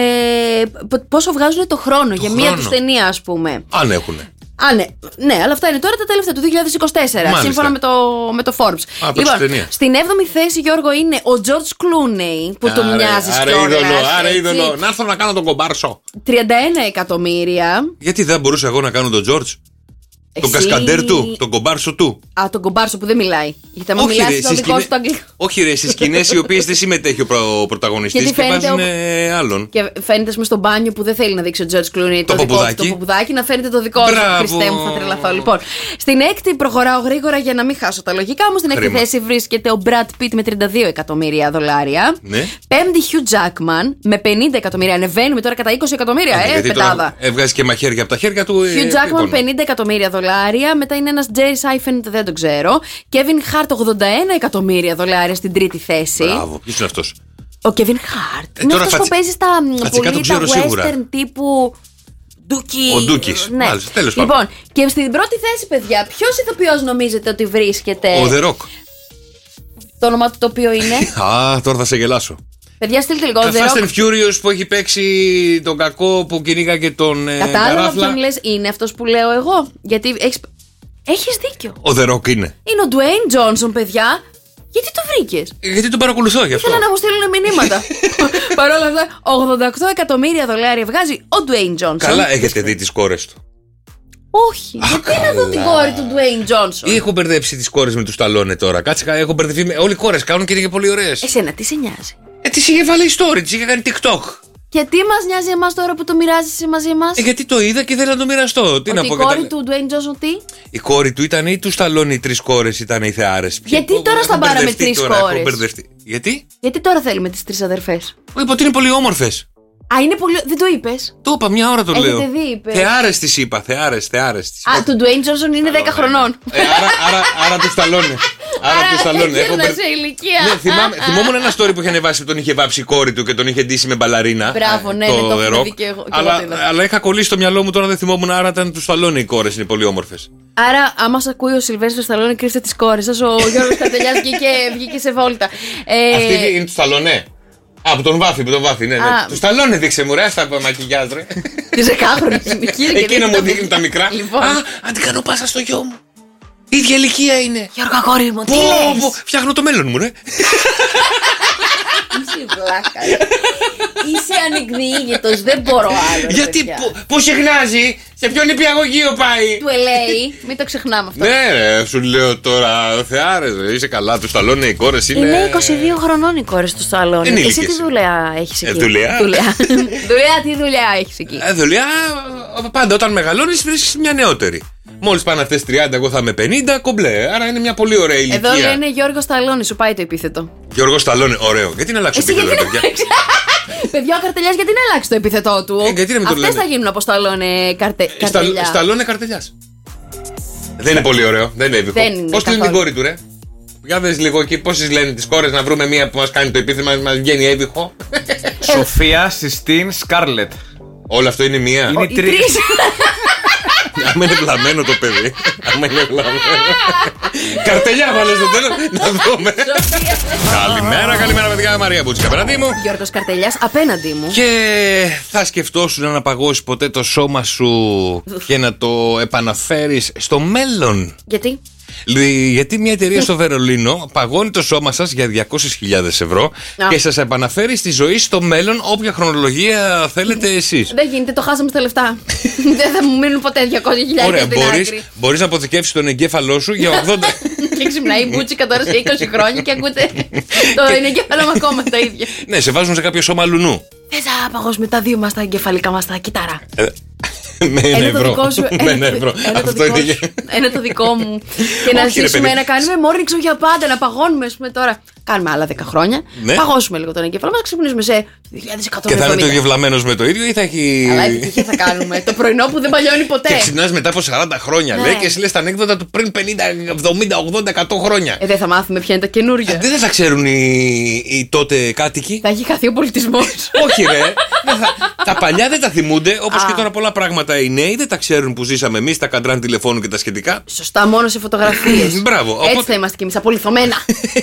Πόσο βγάζουν το χρόνο για μία τους ταινία, ας πούμε. Αν έχουνε. Ναι, αλλά αυτά είναι τώρα τα τελευταία του 2024. Μάλιστα. Σύμφωνα με το Forbes. Λοιπόν, στην 7η θέση, Γιώργο, είναι ο George Clooney, που του μοιάζει κιόλας. Άρα είδωλο. Να έρθω να κάνω τον κομπάρσο. 31 εκατομμύρια. Γιατί δεν μπορούσα εγώ να κάνω τον George? Τον κασκαντέρ του, τον κομπάρσο του. Τον κομπάρσο που δεν μιλάει. Γιατί άμα μιλάει στο δικό σου το αγγλικό. Όχι, ρε, στις σκηνές οι οποίες δεν συμμετέχει ο πρωταγωνιστής και βάζουν άλλον. Και φαίνεται στο μπάνιο που δεν θέλει να δείξει ο George Clooney το δικό του το ποπουδάκι, να φαίνεται το δικό του. Χριστέ μου, θα τρελαθώ. Λοιπόν, στην έκτη προχωράω γρήγορα για να μην χάσω τα λογικά μου. Στην έκτη θέση βρίσκεται ο Brad Pitt με 32 εκατομμύρια δολάρια. Πέμπτη Hugh Jackman με 50 εκατομμύρια. Ανεβαίνουμε τώρα κατά 20 εκατομμύρια, πετάδα. Έβγαζε και μαχαίρια από τα χέρια του. Hugh Jackman 50 εκατομμύρια δολάρια. Μετά είναι ένας Jerry Seinfeld, δεν το ξέρω. Kevin Hart 81 εκατομμύρια δολάρια στην τρίτη θέση. Μπράβο, ποιος είναι αυτός? Ο Kevin Hart. Είναι αυτός που παίζει στα πολύ τα western τύπου Ντούκι. Ο Ντούκις. Ναι. Μάλιστα, τέλος πάντων. Λοιπόν, και στην πρώτη θέση, παιδιά, ποιος ηθοποιός νομίζετε ότι βρίσκεται? Ο The Rock. Το όνομα του το οποίο είναι? Τώρα θα σε γελάσω. Παιδιά, στείλτε λίγο. Το Fast and Furious που έχει παίξει τον κακό που κυνήγαγε τον Κατάλαβα ποιον λες, είναι αυτός που λέω εγώ. Γιατί έχεις δίκιο. Ο The Rock είναι. Είναι ο Dwayne Johnson, παιδιά. Γιατί το βρήκες? Γιατί τον παρακολουθώ γι' αυτό. Ήθελα να μου στείλουν μηνύματα. Παρ' όλα αυτά, 88 εκατομμύρια δολάρια βγάζει ο Dwayne Johnson. Καλά, έχετε δει τις κόρες του? Όχι. Γιατί να δω την κόρη του Dwayne Johnson? Ή έχω μπερδέψει τις κόρες με του Σταλόνε τώρα? Κάτσε, έχω μπερδευτεί. Όλοι οι κόρες κάνουν και είναι και πολύ ωραίες. Εσένα τι σε νοιάζει? Της είχε βάλει story, της είχε κάνει TikTok. Και τι μας νοιάζει εμάς τώρα που το μοιράζεσαι μαζί μας? Γιατί το είδα και ήθελα να το μοιραστώ. Τι να πω, η κόρη του Dwayne Johnson τι? Η κόρη του ήταν ή του Σταλόνε, οι 3 κόρες ήταν οι θεάρες? Γιατί τώρα θα πάραμε 3 κόρες? Γιατί? Γιατί τώρα θέλουμε τις 3 αδερφές? Είπα ότι είναι πολύ όμορφες. Α, είναι πολύ. Δεν το είπες? Το είπα, μια ώρα το λέω. Έχετε δει, είπε. Θεάρες της είπα, θεάρες. Α, του Dwayne Johnson είναι 10 χρονών. Άρα του Σταλόνε. Έχω σε ηλικία. Ναι, θυμόμουν ένα story που είχε ανεβάσει που τον είχε βάψει η κόρη του και τον είχε ντύσει με μπαλαρίνα. Μπράβο, ναι, το έχω δει και εγώ. Αλλά είχα κολλήσει στο μυαλό μου, τώρα δεν θυμόμουν, άρα ήταν του Σταλόνε οι κόρες, είναι πολύ όμορφες. Άρα, άμα σας ακούει ο Σιλβέστρος Σταλόνε, κρύψτε τις κόρες σας. Ο Γιώργος Καρτελιάς βγήκε σε βόλτα. Αυτή είναι του Σταλόνε. Α, που τον βάφει, ναι. Του Σταλόνε δείξε μου, ρε, στα μακιγιάζ, ρε. Τη 10χρονη ηλικία. Εκείνο μου δείχνει τα μικρά. Α, αν την κάνω πάσα στο γιο μου. Η ίδια ηλικία είναι. Γιώργο, αγόρι μου, τι λες? Φτιάχνω το μέλλον μου, ρε. Είσαι βλάκα. Είσαι ανεκδιήγητος, δεν μπορώ άλλο. Γιατί, πού συχνάζει, σε ποιον νηπιαγωγείο πάει? Του LA, μην το ξεχνάμε αυτό. Ναι, ρε, σου λέω τώρα, θεάρες, είσαι καλά. Του Σταλόνε οι κόρες είναι. Είναι 22 χρονών οι κόρες του Σταλόνε. Εσύ τι δουλειά έχεις εκεί? Δουλειά, τι δουλειά έχεις εκεί? Δουλειά, πάντα όταν μεγαλώνεις βρίσκεις μια νεότερη. Μόλις πάνε αυτές 30, εγώ θα είμαι 50, κομπλέ. Άρα είναι μια πολύ ωραία ηλικία. Εδώ λένε Γιώργο Σταλόνε, σου πάει το επίθετο. Γιώργο Σταλόνε, ωραίο. Γιατί να αλλάξω επίθετο, παιδιά? Παιδιά, ο Καρτελιάς γιατί να αλλάξει το επίθετό του? Αυτές θα γίνουν από Σταλόνε Καρτελιάς. Σταλόνε Καρτελιάς. Δεν είναι πολύ ωραίο, δεν είναι εύβοιο. Πώς λένε την κόρη του, ρε? Για δες λίγο εκεί πόσες λένε τις κόρες, να βρούμε μία που μας κάνει το επίθεμα, μας βγαίνει έβυχο. Σοφία, Συστίν, Σκάρλετ. Όλο αυτό είναι μία? Είναι τρεις. Άμα είναι βλαμμένο το παιδί. Καρτελιά βάλε στο τέλος. Να δούμε. Καλημέρα παιδιά. Μαρία Μπούτσικα απέναντί μου. Γιώργος Καρτελιάς απέναντί μου. Και θα σκεφτόσουν να παγώσεις ποτέ το σώμα σου και να το επαναφέρεις στο μέλλον? Γιατί? Γιατί μια εταιρεία στο Βερολίνο παγώνει το σώμα σας για 200.000 ευρώ και σας επαναφέρει στη ζωή στο μέλλον, όποια χρονολογία θέλετε εσείς. Δεν γίνεται, το χάσαμε στα λεφτά. Δεν θα μου μείνουν ποτέ 200.000. Ωραία, μπορείς να αποθηκεύσεις τον εγκέφαλό σου για 80. Και ξυπνάει η Μπούτσικα τώρα σε 20 χρόνια και ακούτε το εγκέφαλο μου ακόμα το ίδιο. Ναι, σε βάζουν σε κάποιο σώμα λουνού. Θες να παγώσουμε τα δύο μας τα εγκεφαλικά μας τα κυτάρα? Με ένα ευρώ. Ένα το δικό μου. Και να ζήσουμε, να κάνουμε morning show για πάντα. Να παγώνουμε, πούμε τώρα. Κάνουμε άλλα 10 χρόνια. Παγώσουμε λίγο τον εγκέφαλο μας, ξυπνήσουμε σε 2170. Και θα είναι το ίδιο βλαμμένος με το ίδιο ή θα έχει. Αλλά τι θα κάνουμε? Το πρωινό που δεν παλιώνει ποτέ. Και ξυπνάς μετά από 40 χρόνια, λέει, και εσύ λες τα ανέκδοτα του πριν 50, 70, 80, 100 χρόνια. Δεν θα μάθουμε ποια είναι τα καινούργια. Δεν θα ξέρουν οι τότε κάτοικοι. Θα έχει χαθεί ο πολιτισμός. Όχι, ρε. Τα παλιά δεν τα θυμούνται, όπως και τώρα πολλά πράγματα οι νέοι δεν τα ξέρουν που ζήσαμε εμείς, τα καντράν τηλεφώνου και τα σχετικά. Σωστά, μόνο σε φωτογραφίες. Μπράβο. Έτσι θα είμαστε κι εμείς, απολυθωμένα.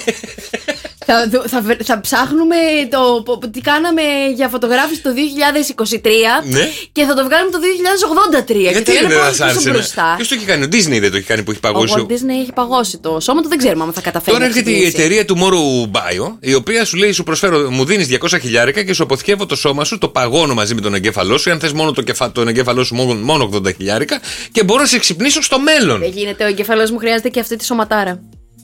Θα ψάχνουμε τι κάναμε για φωτογράφηση το 2023 και θα το βγάλουμε το 2083. Γιατί δεν θα σ' άρεσε? Ποιος το έχει κάνει? Ο Disney δεν το έχει κάνει που έχει παγώσει? Ο Disney έχει παγώσει το σώμα του, δεν ξέρουμε αν θα καταφέρει. Τώρα έρχεται η εταιρεία του Moru Bio, η οποία σου λέει: σου προσφέρω, μου δίνεις 200.000 και σου αποθηκεύω το σώμα σου, το παγώνω μαζί με τον εγκέφαλό σου. Αν θες μόνο τον εγκέφαλό σου, μόνο 80.000 και μπορώ να σε ξυπνήσω στο μέλλον. Δεν γίνεται, ο εγκέφαλός μου χρειάζεται και αυτή τη σωματάρα.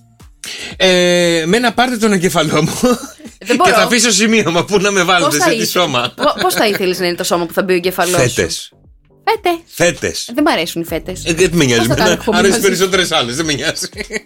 Με ένα πάρτε τον εγκέφαλό μου και θα αφήσω σημείωμα που να με βάλετε σε τι σώμα. Πώς θα ήθελες να είναι το σώμα που θα μπει ο εγκέφαλός σου? Φέτες. Δεν μ' αρέσουν οι φέτες. Δεν με νοιάζει. Αρέσει περισσότερες άλλες. Δεν με νοιάζει.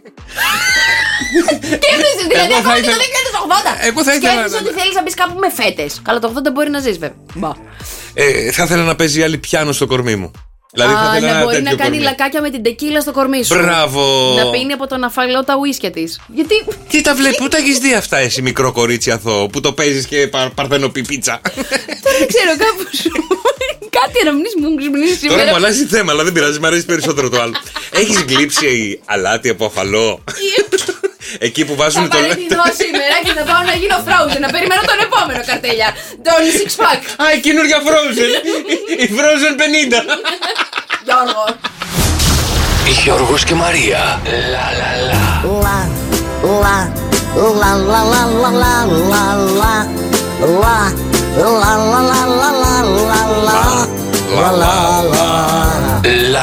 Σκέφτεσαι δηλαδή ακόμα και το 2080. Σκέφτεσαι ότι θέλεις να μπεις κάπου με φέτες. Καλά, το 80 μπορεί να ζεις βέβαια. Θα ήθελα να παίζει άλλη πιάνο στο κορμί μου. Δηλαδή να μπορεί να κάνει λακάκια με την τεκίλα στο κορμί σου. Μπράβο. Να πίνει από τον αφαλό τα ουίσκια της. Γιατί. Κοίτα, πού τα έχεις δει αυτά, εσύ μικρό κορίτσι αθώο, που το παίζεις και παρθενοποιεί πίτσα? Δεν ξέρω, κάπου σου. Κάτι αναμνήσεις μου ξυπνήσει σήμερα. Τώρα μου αλλάζει θέμα, αλλά δεν πειράζει, μου αρέσει περισσότερο το άλλο. Έχεις γλύψει αλάτι από αφαλό? Εκεί που βάζουν το λεπτό. Θα παραιτηθώ σήμερα και θα πάω να γίνω Frozen. Να περιμένω τον επόμενο Καρτελιά. Τον Six Pack. Α, η καινούργια Frozen. Η Frozen 50. Γιώργο. Γιώργος και Μαρία. Λα λα λα. Λα λα λα λα λα λα λα λα. Λα λα λα λα λα λα λα. Λα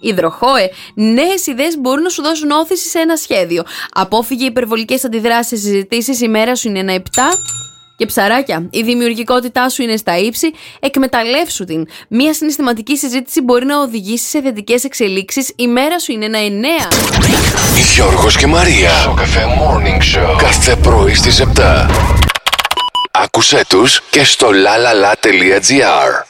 Υδροχόε, νέες ιδέες μπορούν να σου δώσουν όθηση σε ένα σχέδιο. Απόφυγε υπερβολικές αντιδράσεις σε συζητήσεις, η μέρα σου είναι ένα 7. Και ψαράκια, η δημιουργικότητά σου είναι στα ύψη, εκμεταλλεύσου την. Μια συναισθηματική συζήτηση μπορεί να οδηγήσει σε θετικές εξελίξεις, η μέρα σου είναι ένα 9. Γιώργος και Μαρία, στο Cafe Morning Show, κάθε πρωί στις 7. Άκουσέ τους και στο lalala.gr.